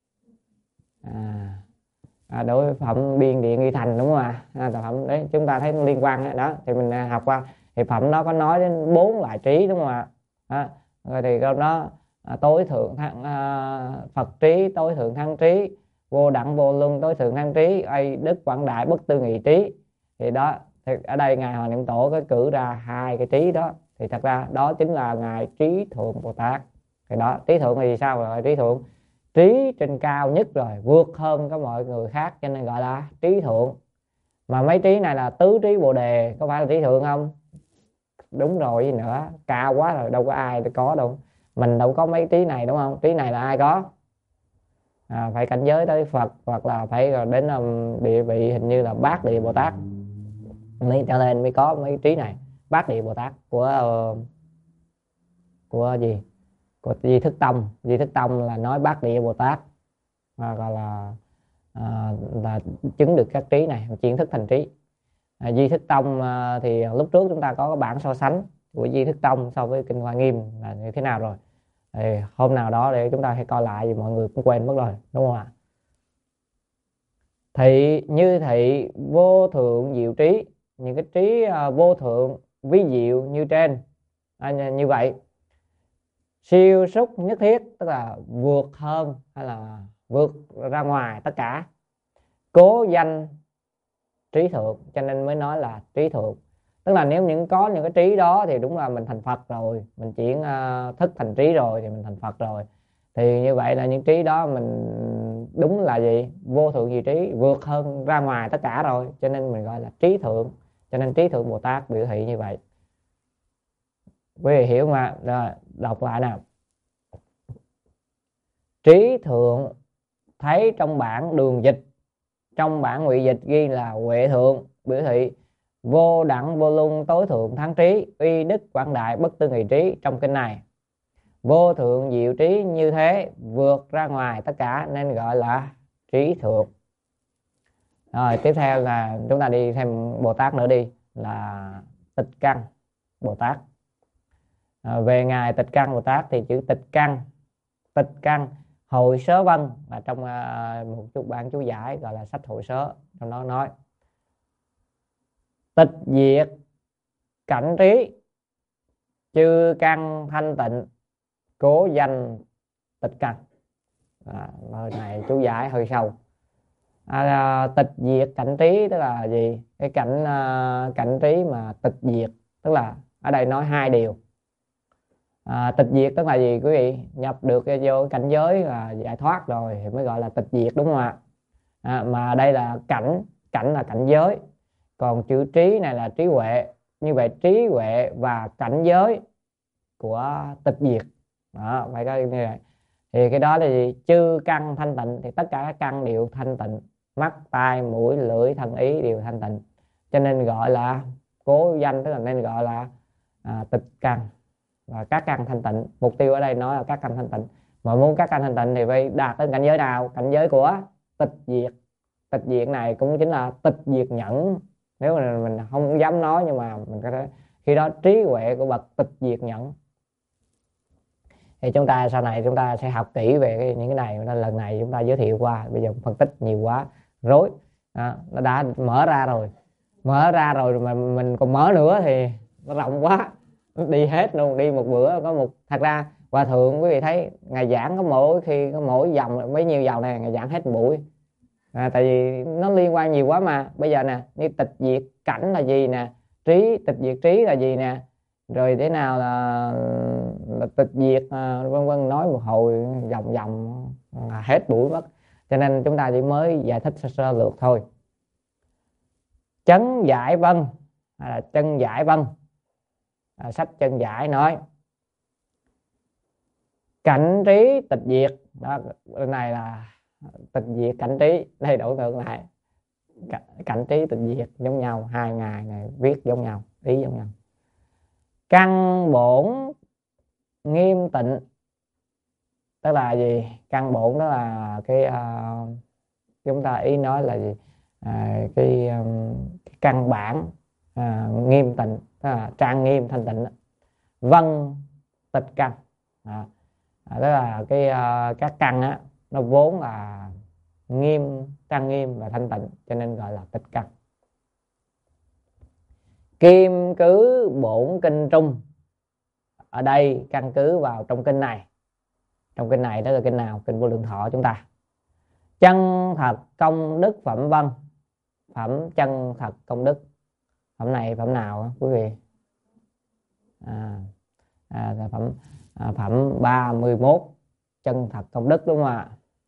Đối với phẩm Biên Điện Nghi Thành đúng không ạ? Tác phẩm đấy chúng ta thấy liên quan đó, thì mình học qua thì phẩm đó có nói đến 4 loại trí đúng không ạ? Rồi thì câu đó tối thượng Phật trí tối thượng thắng trí, vô đẳng vô luân tối thượng thắng trí, uy đức quảng đại bất tư nghị trí. Thì đó, thì ở đây ngài Hoàng Niệm Tổ có cử ra 2 cái trí đó, thì thật ra đó chính là ngài Trí Thượng Bồ Tát. Thì đó, trí thượng thì sao rồi? Trí thượng trí trên cao nhất rồi, vượt hơn các mọi người khác, cho nên gọi là trí thượng. Mà mấy trí này là tứ trí Bồ Đề, có phải là trí thượng không? Đúng rồi, gì nữa, cao quá rồi, đâu có ai có đâu. Mình đâu có mấy trí này đúng không? Trí này là ai có? Phải cảnh giới tới Phật, hoặc là phải đến địa vị hình như là Bát Địa Bồ Tát mới trở lên mới có mấy trí này. Bát Địa Bồ Tát của gì? của Di Thức Tông. Di Thức Tông là nói Bát Địa Bồ Tát, gọi là chứng được các trí này, chuyển thức thành trí. Di Thức Tông thì lúc trước chúng ta có cái bảng so sánh của Di Thức Tông so với Kinh Hoa Nghiêm là như thế nào rồi, thì hôm nào đó để chúng ta hãy coi lại, vì mọi người cũng quên mất rồi, đúng không ạ? Thị như thị vô thượng diệu trí, những cái trí vô thượng vi diệu như trên, như vậy. Siêu súc nhất thiết, tức là vượt hơn hay là vượt ra ngoài tất cả. Cố danh trí thượng, cho nên mới nói là trí thượng. Tức là nếu có những cái trí đó thì đúng là mình thành Phật rồi, mình chuyển thức thành trí rồi thì mình thành Phật rồi. Thì như vậy là những trí đó mình đúng là gì? Vô thượng diệu trí, vượt hơn ra ngoài tất cả rồi, cho nên mình gọi là trí thượng. Cho nên trí thượng Bồ Tát biểu thị như vậy. Quý vị hiểu mà? Rồi, đọc lại nào. Trí thượng thấy trong bản đường dịch, trong bản ngụy dịch ghi là huệ thượng, biểu thị vô đẳng vô luân tối thượng thắng trí, uy đức quảng đại bất tư nghị trí. Trong kinh này vô thượng diệu trí như thế, vượt ra ngoài tất cả nên gọi là trí thượng. Rồi tiếp theo là chúng ta đi thêm Bồ Tát nữa đi, là Tịch Căn Bồ Tát. Về ngài Tịch Căn Bồ Tát thì chữ Tịch Căn Hội Sớ Vân là trong một chút bản chú giải gọi là sách Hội Sớ, trong đó nói tịch diệt cảnh trí, chư căn thanh tịnh, cố danh tịch căn. Lời này chú giải hơi sâu. Tịch diệt cảnh trí tức là gì? Cái cảnh trí mà tịch diệt, tức là ở đây nói hai điều. Tịch diệt tức là gì quý vị? Nhập được vô cảnh giới là giải thoát rồi thì mới gọi là tịch diệt, đúng không ạ? Mà đây là cảnh là cảnh giới, còn chữ trí này là trí huệ. Như vậy trí huệ và cảnh giới của tịch diệt đó, phải có như vậy. Thì cái đó là gì? Chư căn thanh tịnh, thì tất cả các căn đều thanh tịnh, mắt tai mũi lưỡi thân ý đều thanh tịnh, cho nên gọi là cố danh, tức là nên gọi là tịch căn và các căn thanh tịnh. Mục tiêu ở đây nói là các căn thanh tịnh, mà muốn các căn thanh tịnh thì phải đạt đến cảnh giới nào? Cảnh giới của tịch diệt. Tịch diệt này cũng chính là tịch diệt nhẫn. Nếu mà mình không dám nói nhưng mà mình có thể khi đó trí huệ của bậc tịch diệt nhẫn. Thì chúng ta sau này chúng ta sẽ học kỹ về những cái này. Nên lần này chúng ta giới thiệu qua, bây giờ phân tích nhiều quá rối. Nó đã mở ra rồi mà mình còn mở nữa thì nó rộng quá, nó đi hết luôn. Đi một bữa có một, thật ra hòa thượng quý vị thấy ngày giảng có mỗi dòng mấy nhiêu dòng này, ngày giảng hết buổi. Tại vì nó liên quan nhiều quá mà. Bây giờ nè, như tịch diệt cảnh là gì nè, tịch diệt trí là gì nè, rồi thế nào là tịch diệt vân vân, nói một hồi vòng hết buổi mất. Cho nên chúng ta chỉ mới giải thích sơ lược thôi. Chấn Giải Vân hay là Chân Giải Vân, sách Chân Giải nói cảnh trí tịch diệt đó, này là tịch diệt cảnh trí, đây đổi ngược lại, cảnh trí tịch diệt giống nhau, hai ngày này viết giống nhau, ý giống nhau. Căn bổn nghiêm tịnh tức là gì? Căn bổn đó là cái chúng ta ý nói là gì? Cái căn bản nghiêm tịnh, tức là trang nghiêm thanh tịnh. Vân tịch căn tức là cái các căn á, nó vốn là nghiêm, trang nghiêm và thanh tịnh, cho nên gọi là tịch căn. Kim cứ bổn kinh trung, ở đây căn cứ vào trong kinh này. Trong kinh này đó là kinh nào? Kinh Vô Lượng Thọ chúng ta. Chân thật công đức phẩm vân, phẩm chân thật công đức. Phẩm này phẩm nào quý vị? Phẩm 31 chân thật công đức, đúng không ạ?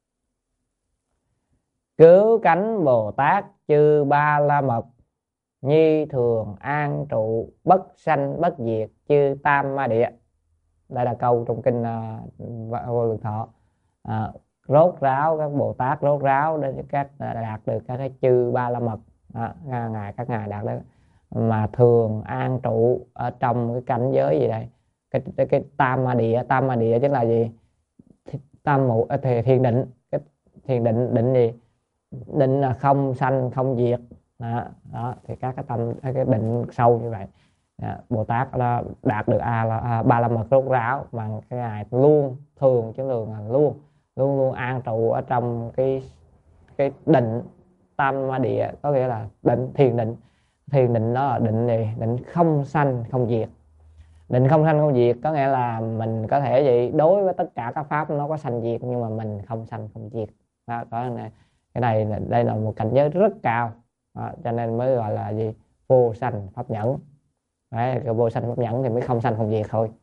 Cứu cánh Bồ Tát chư ba la mật, nhi thường an trụ bất sanh bất diệt chư tam ma địa. Đây là câu trong kinh Vô Lượng Thọ. Rốt ráo các Bồ Tát rốt ráo để các đạt được các cái chư ba la mật, các ngài đạt được mà thường an trụ ở trong cái cảnh giới gì đây? cái tam ma địa chính là gì? Tam mụ thiền định. Cái thiền định gì? Định là không sanh không diệt. Đó thì các cái tâm cái định sâu như vậy, Bồ Tát đã đạt được ba la mật rốt ráo, mà cái ngài luôn thường chứ thường là luôn luôn an trụ ở trong cái định tam ma địa, có nghĩa là thiền định đó là định gì? Định không sanh không diệt. Định không sanh không diệt có nghĩa là mình có thể gì đối với tất cả các pháp nó có sanh diệt, nhưng mà mình không sanh không diệt. Đó, cái này đây là một cảnh giới rất cao. Đó, cho nên mới gọi là gì? Vô sanh pháp nhẫn. Đấy, cái vô sanh pháp nhẫn thì mới không sanh không diệt thôi.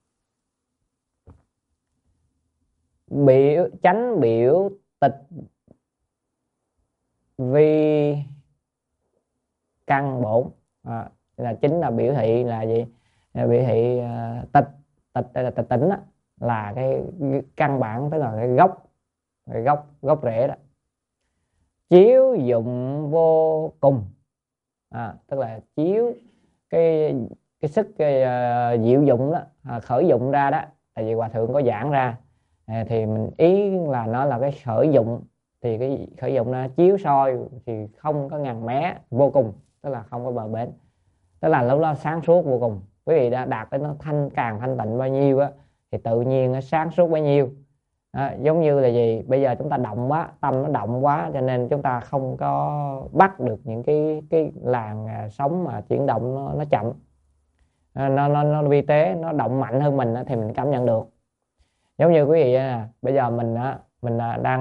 Chánh biểu tịch vi căn bổn, là chính là biểu thị là gì? Biểu thị tịch đây là tịch tỉnh đó, là cái căn bản, tức là cái gốc rễ đó. Chiếu dụng vô cùng, tức là chiếu cái sức diệu dụng đó, khởi dụng ra đó. Tại vì hòa thượng có giảng ra thì mình ý là nó là cái khởi dụng, thì cái khởi dụng nó chiếu soi thì không có ngần mé vô cùng, tức là không có bờ bến, tức là lúc đó sáng suốt vô cùng. Quý vị đã đạt đến nó càng thanh tịnh bao nhiêu á thì tự nhiên nó sáng suốt bấy nhiêu. Giống như là gì? Bây giờ chúng ta động quá, tâm nó động quá, cho nên chúng ta không có bắt được những cái làn sóng mà chuyển động nó chậm, nó vi tế, nó động mạnh hơn mình thì mình cảm nhận được. Giống như quý vị bây giờ mình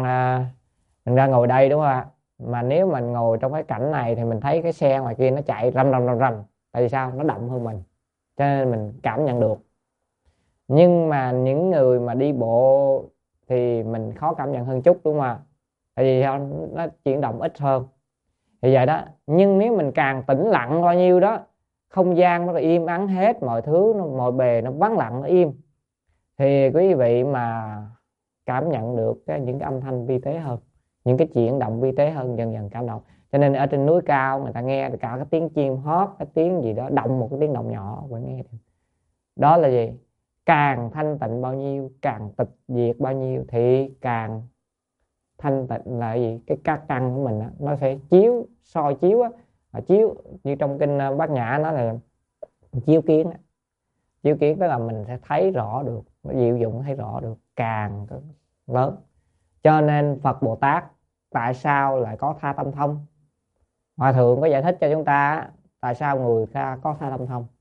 đang ngồi đây đúng không ạ? Mà nếu mình ngồi trong cái cảnh này thì mình thấy cái xe ngoài kia nó chạy rầm. Tại vì sao? Nó động hơn mình, cho nên mình cảm nhận được. Nhưng mà những người mà đi bộ thì mình khó cảm nhận hơn chút, đúng không ạ? Tại vì nó chuyển động ít hơn. Thì vậy đó. Nhưng nếu mình càng tĩnh lặng bao nhiêu đó, không gian nó im ắng hết, mọi thứ mọi bề nó vắng lặng, nó im, thì quý vị mà cảm nhận được những cái âm thanh vi tế hơn, những cái chuyển động vi tế hơn, dần dần cảm động. Cho nên ở trên núi cao người ta nghe cả cái tiếng chim hót, cái tiếng gì đó động, một cái tiếng động nhỏ vẫn nghe được. Đó là gì? Càng thanh tịnh bao nhiêu, càng tịch diệt bao nhiêu thì càng thanh tịnh là gì? Cái các căn của mình nó sẽ soi chiếu chiếu như trong kinh Bát Nhã nó là chiếu kiến. Chiếu kiến tức là mình sẽ thấy rõ được, diệu dụng thấy rõ được càng lớn. Cho nên Phật Bồ Tát tại sao lại có tha tâm thông? Hòa thượng có giải thích cho chúng ta tại sao người ta có tha tâm thông.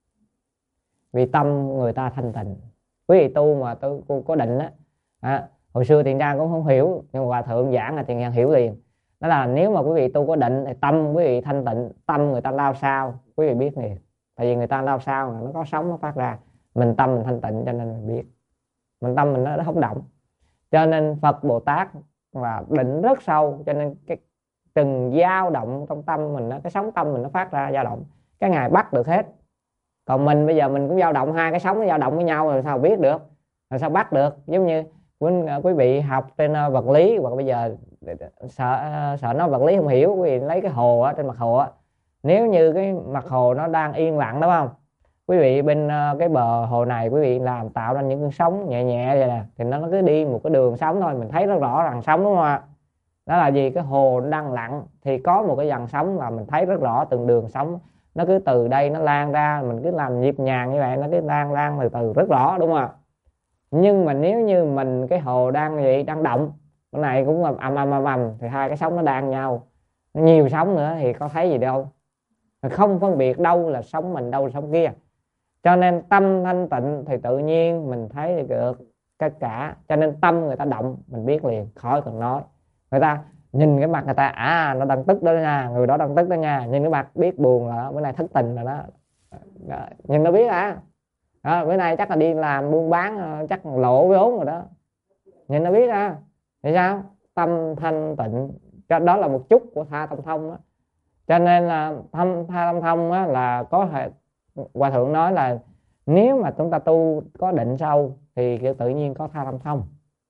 Vì tâm người ta thanh tịnh. Quý vị tu mà tu có định hồi xưa Thiện Trang cũng không hiểu, nhưng mà Hòa thượng giảng là Thiện Trang hiểu liền. Đó là nếu mà quý vị tu có định thì tâm quý vị thanh tịnh, tâm người ta lao sao quý vị biết liền. Tại vì người ta lao sao mà nó có sóng nó phát ra, mình tâm mình thanh tịnh cho nên mình biết, mình tâm mình nó không động. Cho nên Phật Bồ Tát là định rất sâu, cho nên cái từng dao động trong tâm mình, cái sóng tâm mình nó phát ra dao động, cái ngài bắt được hết. Còn mình bây giờ mình cũng dao động, hai cái sóng nó dao động với nhau rồi sao biết được, rồi sao bắt được? Giống như quý vị học trên vật lý, hoặc bây giờ sợ nó vật lý không hiểu, quý vị lấy cái hồ trên mặt hồ nếu như cái mặt hồ nó đang yên lặng đúng không, quý vị bên cái bờ hồ này quý vị làm tạo ra những cơn sóng nhẹ nhẹ vậy nè, thì nó cứ đi một cái đường sóng thôi, mình thấy rất rõ rằng sóng, đúng không ạ? Đó là gì? Cái hồ nó đang lặng thì có một cái dòng sóng là mình thấy rất rõ từng đường sóng, nó cứ từ đây nó lan ra, mình cứ làm nhịp nhàng như vậy, nó cứ lan từ từ rất rõ, đúng không ạ? Nhưng mà nếu như mình cái hồ đang động, cái này cũng là ầm thì hai cái sóng nó đan nhau, nhiều sóng nữa thì có thấy gì đâu, không phân biệt đâu là sóng mình, đâu là sóng kia. Cho nên tâm thanh tịnh thì tự nhiên mình thấy được tất cả. Cho nên tâm người ta động mình biết liền, khỏi cần nói. Người ta nhìn cái mặt người ta nó đang tức đó nha, người đó đang tức đó nha, nhìn cái mặt biết buồn là bữa nay thất tình rồi đó, nhìn nó biết bữa nay chắc là đi làm buôn bán chắc lộ vốn rồi đó, nhìn nó biết thì sao? Tâm thanh tịnh, cho đó là một chút của tha tâm thông đó. Cho nên là tha tâm thông là có hệ. Hòa thượng nói là nếu mà chúng ta tu có định sâu thì tự nhiên có tha tâm thông.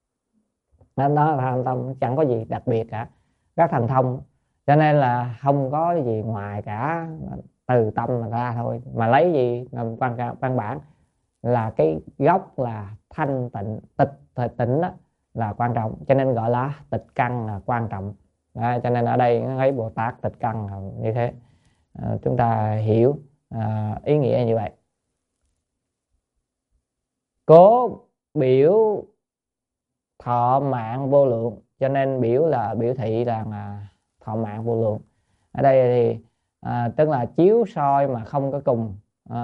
Nên đó là tha tâm thông, chẳng có gì đặc biệt cả, các thần thông. Cho nên là không có gì ngoài cả từ tâm mà ra thôi, mà lấy gì làm văn bản. là cái gốc là thanh tịnh, tịnh đó là quan trọng, cho nên gọi là tịch căn là quan trọng. Đó, cho nên ở đây thấy Bồ Tát tịch căn là như thế. Chúng ta hiểu ý nghĩa như vậy. Cố biểu thọ mạng vô lượng, cho nên biểu là biểu thị là thọ mạng vô lượng. Ở đây thì tức là chiếu soi mà không có cùng.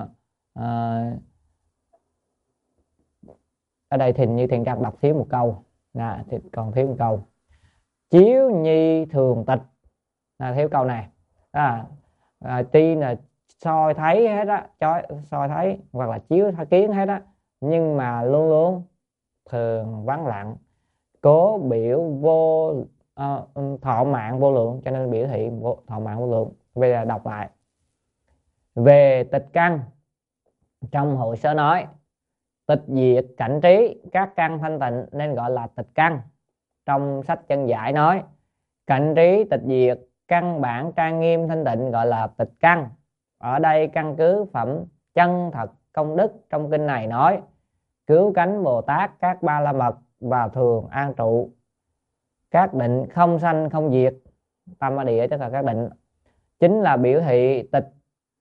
Ở đây thì như Thiện Căn đọc thiếu một câu, thì còn thiếu một câu. Chiếu nhi thường tịch, thiếu câu này. Tuy là soi thấy hết á, soi thấy hoặc là chiếu kiến hết á, nhưng mà luôn luôn thường vắng lặng. Cố biểu vô thọ mạng vô lượng, cho nên biểu thị thọ mạng vô lượng. Bây giờ đọc lại. Về tịch căn, trong hội sớ nói tịch diệt cảnh trí, các căn thanh tịnh nên gọi là tịch căn. Trong sách Chân Giải nói cảnh trí tịch diệt, căn bản trang nghiêm thanh tịnh gọi là tịch căn. Ở đây căn cứ phẩm chân thật công đức trong kinh này nói cứu cánh Bồ Tát các ba la mật và thường an trụ, các định không sanh không diệt, tam ma địa tức là các định, chính là biểu thị tịch.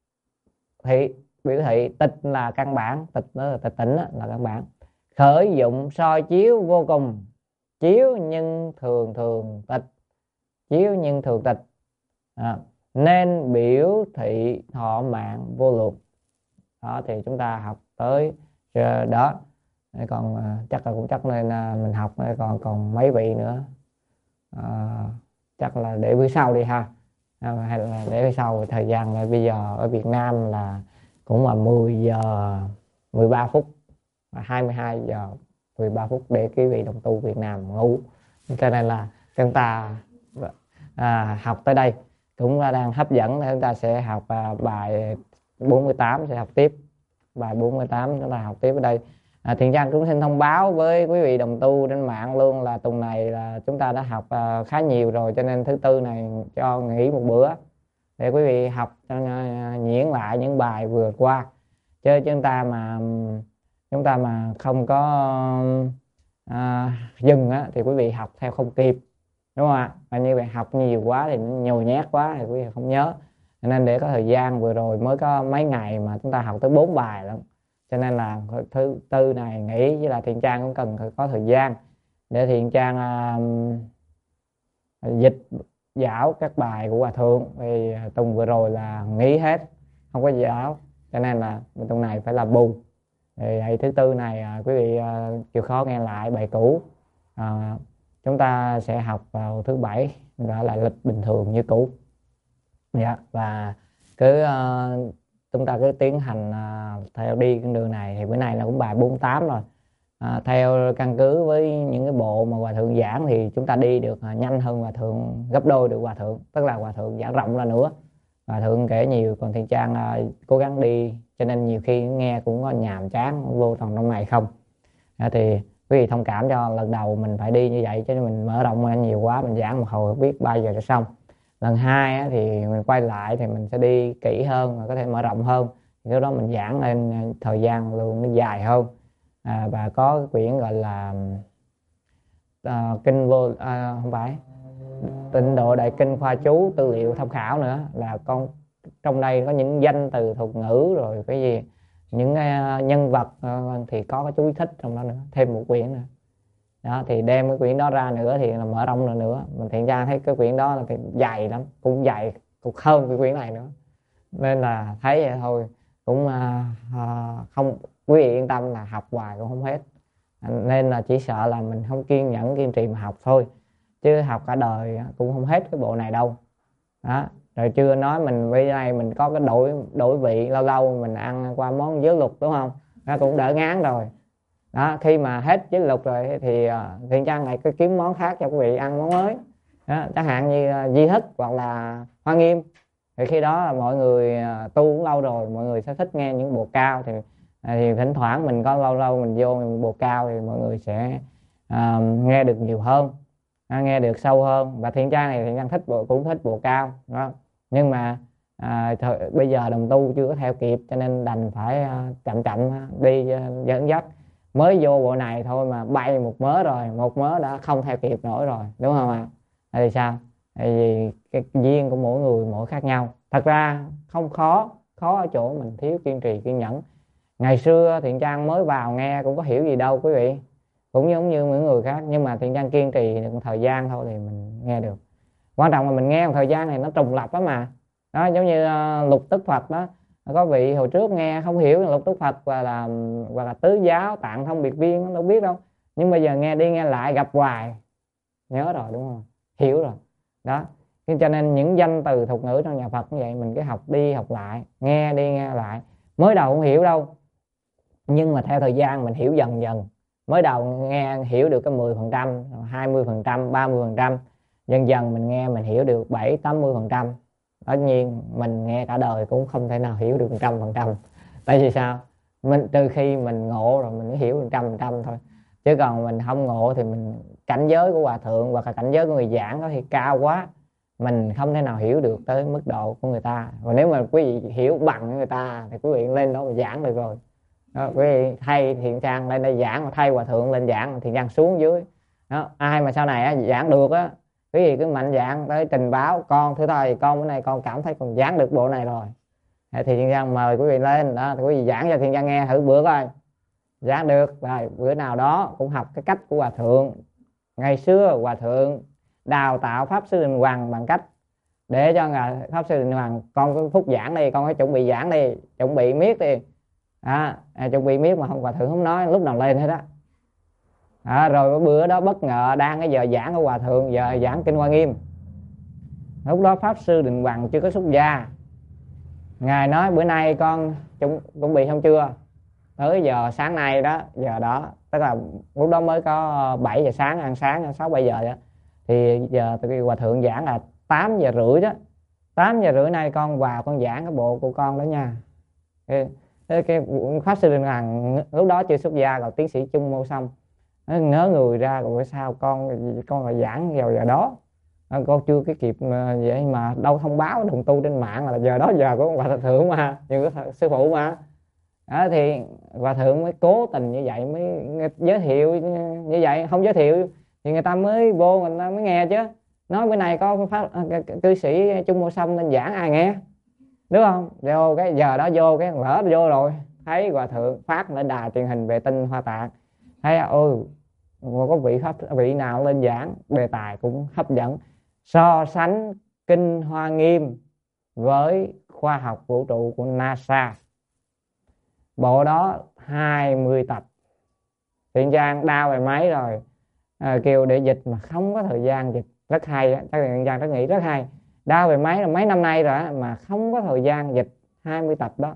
Biểu thị tịch là căn bản, tịch là tịch tỉnh là căn bản. Khởi dụng soi chiếu vô cùng, chiếu nhưng thường thường tịch, chiếu nhưng thường tịch, nên biểu thị thọ mạng vô lượng. Đó thì chúng ta học tới đó. Còn chắc là cũng chắc nên mình học còn mấy vị nữa, chắc là để bữa sau đi ha, hay là để bữa sau. Thời gian là bây giờ ở Việt Nam là cũng là 10 giờ 13 phút, 22 giờ 13 phút để quý vị đồng tu Việt Nam ngủ, cho nên là chúng ta học tới đây cũng đang hấp dẫn. Chúng ta sẽ học bài 48, sẽ học tiếp bài 48, chúng ta học tiếp ở đây. Thiện Trang cũng xin thông báo với quý vị đồng tu trên mạng luôn là tuần này là chúng ta đã học khá nhiều rồi, cho nên thứ Tư này cho nghỉ một bữa để quý vị học nhuyễn lại những bài vừa qua. Chứ chúng ta mà không có dừng thì quý vị học theo không kịp, đúng không ạ? Và như vậy học nhiều quá thì nhồi nhét quá thì quý vị không nhớ, nên để có thời gian vừa rồi mới có mấy ngày mà chúng ta học tới 4 bài lắm, cho nên là thứ Tư này nghỉ. Với là Thiện Trang cũng cần có thời gian để Thiện Trang dịch giảng các bài của Hòa Thượng. Vì tuần vừa rồi là nghỉ hết, không có giảng, cho nên là tuần này phải là bù. Thì thứ Tư này quý vị chịu khó nghe lại bài cũ. Chúng ta sẽ học vào thứ Bảy, gọi là lịch bình thường như cũ. Và chúng ta cứ tiến hành theo đi con đường này. Thì bữa nay là cũng bài 48 rồi. Theo căn cứ với những cái bộ mà Hòa Thượng giảng thì chúng ta đi được nhanh hơn Hòa Thượng gấp đôi được Hòa Thượng, tức là Hòa Thượng giảng rộng ra nữa, Hòa Thượng kể nhiều, còn Thiện Trang cố gắng đi, cho nên nhiều khi nghe cũng có nhàm chán vô trong này không. Thì quý vị thông cảm cho lần đầu mình phải đi như vậy, chứ mình mở rộng ra nhiều quá, mình giảng một hồi không biết bao giờ sẽ xong. Lần hai thì mình quay lại thì mình sẽ đi kỹ hơn và có thể mở rộng hơn, lúc đó mình giảng lên thời gian luôn nó dài hơn. Và có cái quyển gọi là kinh vô không phải Tịnh Độ Đại Kinh Khoa Chú tư liệu tham khảo nữa, là trong đây có những danh từ thuật ngữ rồi cái gì, những nhân vật thì có cái chú thích trong đó nữa, thêm một quyển nữa. Đó thì đem cái quyển đó ra nữa thì là mở rộng nữa. Mình Thiện Trang thấy cái quyển đó là dày lắm, cũng dày cũng hơn cái quyển này nữa, nên là thấy vậy thôi cũng không, quý vị yên tâm là học hoài cũng không hết. Nên là chỉ sợ là mình không kiên nhẫn kiên trì mà học thôi, chứ học cả đời cũng không hết cái bộ này đâu. Đó rồi chưa nói mình bây nay mình có cái đổi vị, lâu lâu mình ăn qua món dứa lục, đúng không, nó cũng đỡ ngán rồi. Đó khi mà hết dứa lục rồi thì Thiện Trang lại cứ kiếm món khác cho quý vị ăn, món mới. Đó, chẳng hạn như Di Thức hoặc là Hoa Nghiêm, thì khi đó là mọi người tu cũng lâu rồi, mọi người sẽ thích nghe những bộ cao, thì thỉnh thoảng mình có lâu lâu mình vô bộ cao thì mọi người sẽ nghe được nhiều hơn, nghe được sâu hơn. Và Thiện Trang này Thiện Trang thích cũng thích bộ cao đó. Nhưng mà Bây giờ đồng tu chưa có theo kịp cho nên đành phải chậm chậm đi dẫn dắt. Mới vô bộ này thôi mà bay một mớ rồi, một mớ đã không theo kịp nổi rồi, đúng không ạ? Thì sao? Tại vì cái duyên của mỗi người mỗi khác nhau. Thật ra không khó, khó ở chỗ mình thiếu kiên trì kiên nhẫn. Ngày xưa Thiện Trang mới vào nghe cũng có hiểu gì đâu quý vị, cũng giống như những người khác, nhưng mà Thiện Trang kiên trì được một thời gian thôi thì mình nghe được. Quan trọng là mình nghe một thời gian này nó trùng lập đó mà. Đó, giống như Lục Tức Phật đó, có vị hồi trước nghe không hiểu Lục Tức Phật và là tứ giáo tạng thông biệt viên, đâu biết đâu, nhưng bây giờ nghe đi nghe lại gặp hoài nhớ rồi, đúng không, hiểu rồi đó. Cho nên những danh từ thuật ngữ trong nhà Phật như vậy mình cứ học đi học lại, nghe đi nghe lại. Mới đầu không hiểu đâu, nhưng mà theo thời gian mình hiểu dần dần. Mới đầu nghe hiểu được cái 10%, 20%, 30%, dần dần mình nghe mình hiểu được 70-80%. Tất nhiên mình nghe cả đời cũng không thể nào hiểu được 100%. Tại vì sao? Trừ khi mình ngộ rồi mình mới hiểu 100% thôi. Chứ còn mình không ngộ thì mình cảnh giới của hòa thượng hoặc là cảnh giới của người giảng có thì cao quá, mình không thể nào hiểu được tới mức độ của người ta. Và nếu mà quý vị hiểu bằng người ta thì quý vị lên đó mà giảng được rồi. Đó, quý vị thay Thiện Trang lên đây giảng, thay hòa thượng lên giảng, Thiện Trang xuống dưới đó. Ai mà sau này giảng được á, quý vị cứ mạnh dạn tới trình báo: con thưa thầy, con bữa nay con cảm thấy con giảng được bộ này rồi, thì Thiện Trang mời quý vị lên đó, thì quý vị giảng cho Thiện Trang nghe thử bữa coi. Giảng được rồi, bữa nào đó cũng học cái cách của hòa thượng. Ngày xưa hòa thượng đào tạo pháp sư Đình Hoàng bằng cách để cho pháp sư Đình Hoàng: con có phút giảng đi, con phải chuẩn bị giảng đi, chuẩn bị miết đi. Chuẩn bị miết mà hòa thượng không nói lúc nào lên hết á. Rồi bữa đó bất ngờ đang cái giờ giảng của hòa thượng, giờ giảng Kinh Hoa Nghiêm. Lúc đó pháp sư Đình Hoàng chưa có xuất gia. Ngài nói: bữa nay con chuẩn bị xong chưa? Tới giờ sáng nay đó, giờ đó tức là lúc đó mới có 7 giờ sáng, ăn sáng 6-7 giờ đó. Thì giờ từ khi hòa thượng giảng là 8 giờ rưỡi đó. 8 giờ rưỡi nay con vào con giảng cái bộ của con đó nha. Cái pháp sư Đình Hoàng lúc đó chưa xuất gia, rồi tiến sĩ Trung Mô xong, nó ngớ người ra: rồi sao con là giảng vào giờ đó, con chưa cái kịp vậy mà đâu thông báo đồng tu trên mạng là giờ đó giờ của hòa thượng mà, nhưng có sư phụ mà. Đó, thì hòa thượng mới cố tình như vậy, mới giới thiệu như vậy. Không giới thiệu thì người ta mới vô, người ta mới nghe chứ. Nói bữa nay có cư sĩ Trung Mô Song nên giảng, ai nghe, đúng không? Vô cái giờ đó vô cái lỡ vô rồi, thấy hòa thượng phát lên đài truyền hình vệ tinh Hoa Tạng, thấy có vị nào lên giảng, đề tài cũng hấp dẫn, so sánh Kinh Hoa Nghiêm với khoa học vũ trụ của NASA. Bộ đó 20 tập. Thiện Trang đau về máy rồi, kêu để dịch mà không có thời gian dịch. Rất hay á, chắc là Thiện Trang rất nghĩ rất hay. Đau về máy là mấy năm nay rồi á, mà không có thời gian dịch 20 tập đó.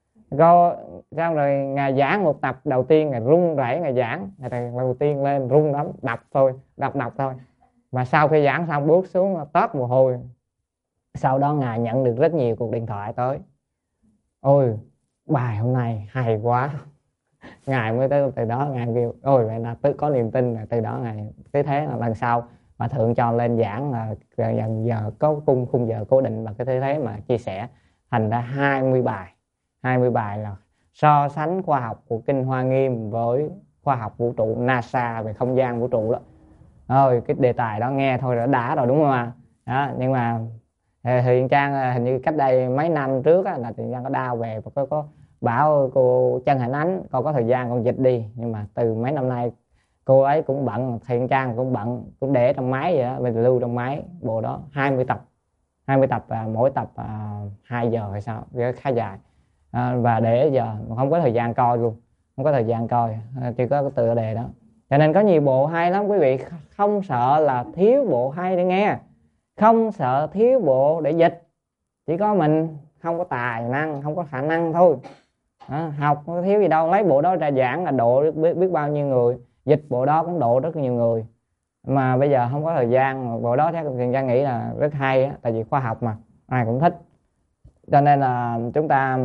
Xong rồi Ngài giảng một tập đầu tiên, Ngài run rẩy Ngài giảng. Ngài đầu tiên lên run lắm, đọc thôi. Mà sau khi giảng xong bước xuống toát mồ hôi. Sau đó Ngài nhận được rất nhiều cuộc điện thoại tới: ôi bài hôm nay hay quá. Ngài mới tới từ đó Ngài kêu: ôi vậy là có niềm tin. Từ đó Ngài cứ thế là lần sau mà thượng cho lên giảng là dần giờ có khung giờ cố định, và cái thế mà chia sẻ thành ra 20 bài là so sánh khoa học của Kinh Hoa Nghiêm với khoa học vũ trụ NASA về không gian vũ trụ đó. Rồi cái đề tài đó nghe thôi đã rồi, đúng không ạ? Đó, nhưng mà Thiện Trang hình như cách đây mấy năm trước là Thiện Trang có đau về và có bảo cô Trân Hạnh Ánh: con có thời gian con dịch đi. Nhưng mà từ mấy năm nay cô ấy cũng bận, Thiện Trang cũng bận, cũng để trong máy vậy đó, mình lưu trong máy bộ đó 20 tập mỗi tập 2 giờ hay sao, khá dài. Và để giờ không có thời gian coi luôn, không có thời gian coi, chỉ có cái tựa đề đó. Cho nên có nhiều bộ hay lắm quý vị, không sợ là thiếu bộ hay để nghe, không sợ thiếu bộ để dịch. Chỉ có mình không có tài năng, không có khả năng thôi. Học có thiếu gì đâu, lấy bộ đó ra giảng là độ biết bao nhiêu người, dịch bộ đó cũng độ rất nhiều người. Mà bây giờ không có thời gian. Bộ đó theo Thiện Trang nghĩ là rất hay á, tại vì khoa học mà ai cũng thích. Cho nên là chúng ta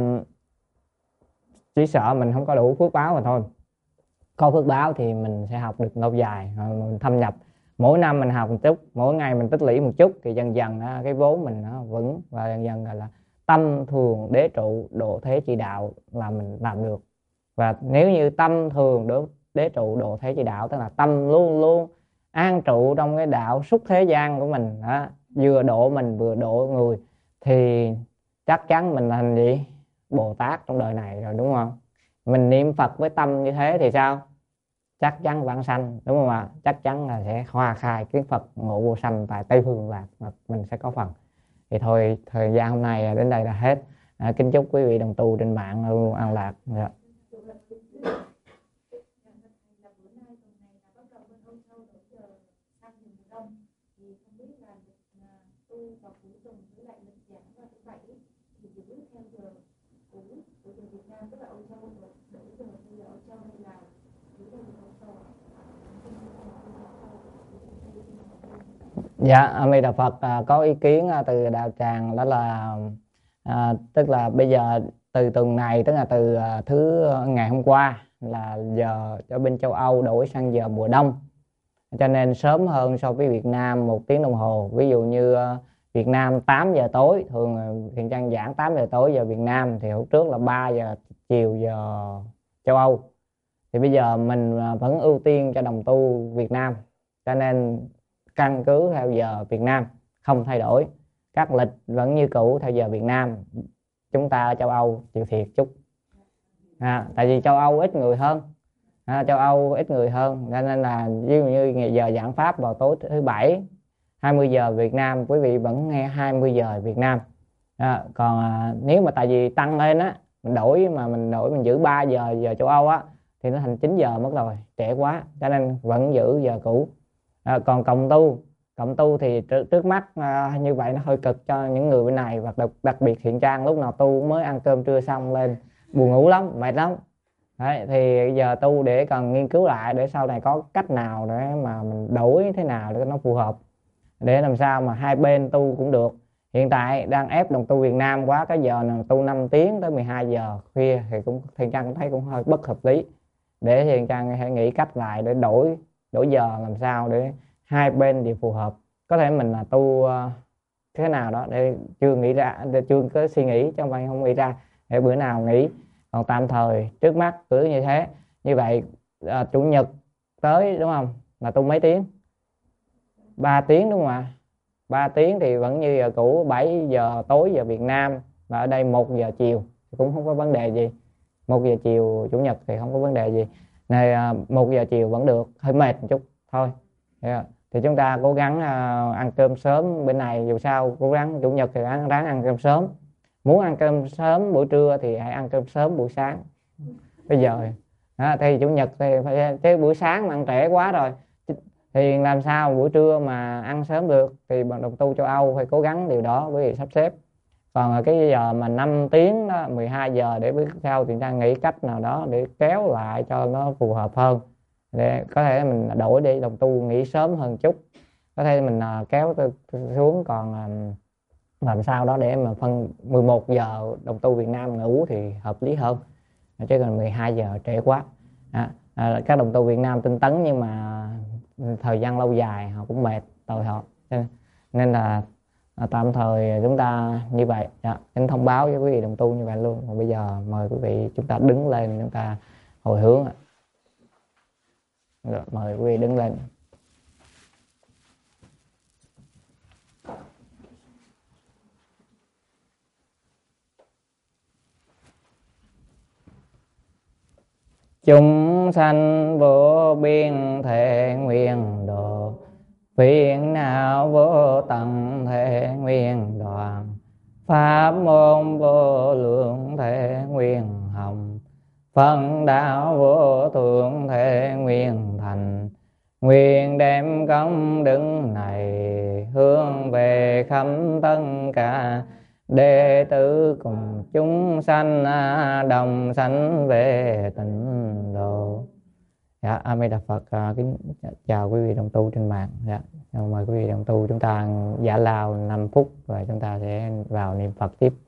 chỉ sợ mình không có đủ phước báo mà thôi. Có phước báo thì mình sẽ học được lâu dài, mình thâm nhập. Mỗi năm mình học một chút, mỗi ngày mình tích lũy một chút, thì dần dần cái vốn mình nó vững, và dần dần là tâm thường đế trụ độ thế chỉ đạo là mình làm được. Và nếu như tâm thường đế trụ độ thế chỉ đạo, tức là tâm luôn luôn an trụ trong cái đạo xuất thế gian của mình đó, vừa độ mình vừa độ người, thì chắc chắn mình thành gì? Bồ Tát trong đời này rồi, đúng không? Mình niệm Phật với tâm như thế thì sao? Chắc chắn vãng sanh, đúng không ạ? Chắc chắn là sẽ hoa khai kiến Phật, ngộ vô sanh tại Tây Phương Lạc, mình sẽ có phần. Thì thôi, thời gian hôm nay đến đây là hết. Kính chúc quý vị đồng tu trên mạng luôn an lạc. Dạ. Dạ, A Di Đà Phật. Có ý kiến từ đạo tràng đó là tức là bây giờ từ tuần này, tức là từ ngày hôm qua là giờ cho bên châu Âu đổi sang giờ mùa đông, cho nên sớm hơn so với Việt Nam 1 tiếng đồng hồ. Ví dụ như Việt Nam 8 giờ tối, thường Thiện Trang giảng 8 giờ tối giờ Việt Nam, thì hôm trước là 3 giờ chiều giờ châu Âu. Thì bây giờ mình vẫn ưu tiên cho đồng tu Việt Nam, cho nên căn cứ theo giờ Việt Nam, không thay đổi. Các lịch vẫn như cũ theo giờ Việt Nam. Chúng ta ở châu Âu chịu thiệt chút. Tại vì châu Âu ít người hơn. Châu Âu ít người hơn, cho nên là ví dụ như giờ giảng Pháp vào tối thứ Bảy 20 giờ Việt Nam, quý vị vẫn nghe 20 giờ Việt Nam. Còn nếu mà tại vì tăng lên á, mình đổi mình giữ 3 giờ giờ châu Âu á, thì nó thành 9 giờ mất rồi, trễ quá, cho nên vẫn giữ giờ cũ. Còn cộng tu thì trước mắt như vậy nó hơi cực cho những người bên này, và đặc biệt Thiện Trang lúc nào tu mới ăn cơm trưa xong lên buồn ngủ lắm, mệt lắm. Đấy, thì giờ tu để cần nghiên cứu lại để sau này có cách nào để mà mình đổi thế nào để nó phù hợp, để làm sao mà hai bên tu cũng được. Hiện tại đang ép đồng tu Việt Nam quá, cái giờ nào tu 5 tiếng tới 12 giờ khuya thì cũng Thiện Trang thấy cũng hơi bất hợp lý. Để Thiện Trang hãy nghĩ cách lại để đổi giờ làm sao để hai bên đều phù hợp. Có thể mình là tu thế nào đó để chưa nghĩ ra, để chưa có suy nghĩ, trong phải không nghĩ ra, để bữa nào nghĩ. Còn tạm thời trước mắt cứ như thế. Như vậy chủ nhật tới, đúng không, là tu mấy tiếng? 3 tiếng, đúng không ạ? 3 tiếng thì vẫn như giờ cũ, 7 giờ tối giờ Việt Nam, và ở đây 1 giờ chiều cũng không có vấn đề gì. 1 giờ chiều chủ nhật thì không có vấn đề gì. Này 1 giờ chiều vẫn được, hơi mệt một chút thôi. Thì chúng ta cố gắng ăn cơm sớm bên này, dù sao cố gắng chủ nhật thì ráng ăn cơm sớm. Muốn ăn cơm sớm buổi trưa thì hãy ăn cơm sớm buổi sáng. Bây giờ thì chủ nhật thì phải, chứ buổi sáng mà ăn trễ quá rồi thì làm sao buổi trưa mà ăn sớm được. Thì bằng đồng tu châu Âu phải cố gắng điều đó, quý vị sắp xếp. Còn cái giờ mà 5 tiếng đó, 12 giờ để bước sau thì ta nghĩ cách nào đó để kéo lại cho nó phù hợp hơn. Để có thể mình đổi để đồng tu nghỉ sớm hơn chút, có thể mình kéo xuống, còn làm sao đó để mà phân 11 giờ đồng tu Việt Nam ngủ thì hợp lý hơn, chứ còn 12 giờ trễ quá. Các đồng tu Việt Nam tinh tấn nhưng mà thời gian lâu dài họ cũng mệt tội họ, nên là tạm thời chúng ta như vậy. Xin thông báo với quý vị đồng tu như vậy luôn. Và bây giờ mời quý vị chúng ta đứng lên, chúng ta hồi hướng. Rồi, mời quý vị đứng lên. Chúng sanh vô biên thể nguyện độ, phiền não vô tận thể nguyện đoạn, pháp môn vô lượng thể nguyện hồng, phân đạo vô thượng thể nguyện thành. Nguyện đem công đức này hướng về khắp tất cả đệ tử cùng chúng sanh đồng sanh về tịnh độ. Dạ, A Di Đà Phật. Kính chào quý vị đồng tu trên mạng. Dạ, mời quý vị đồng tu chúng ta giải lao 5 phút rồi chúng ta sẽ vào niệm Phật tiếp.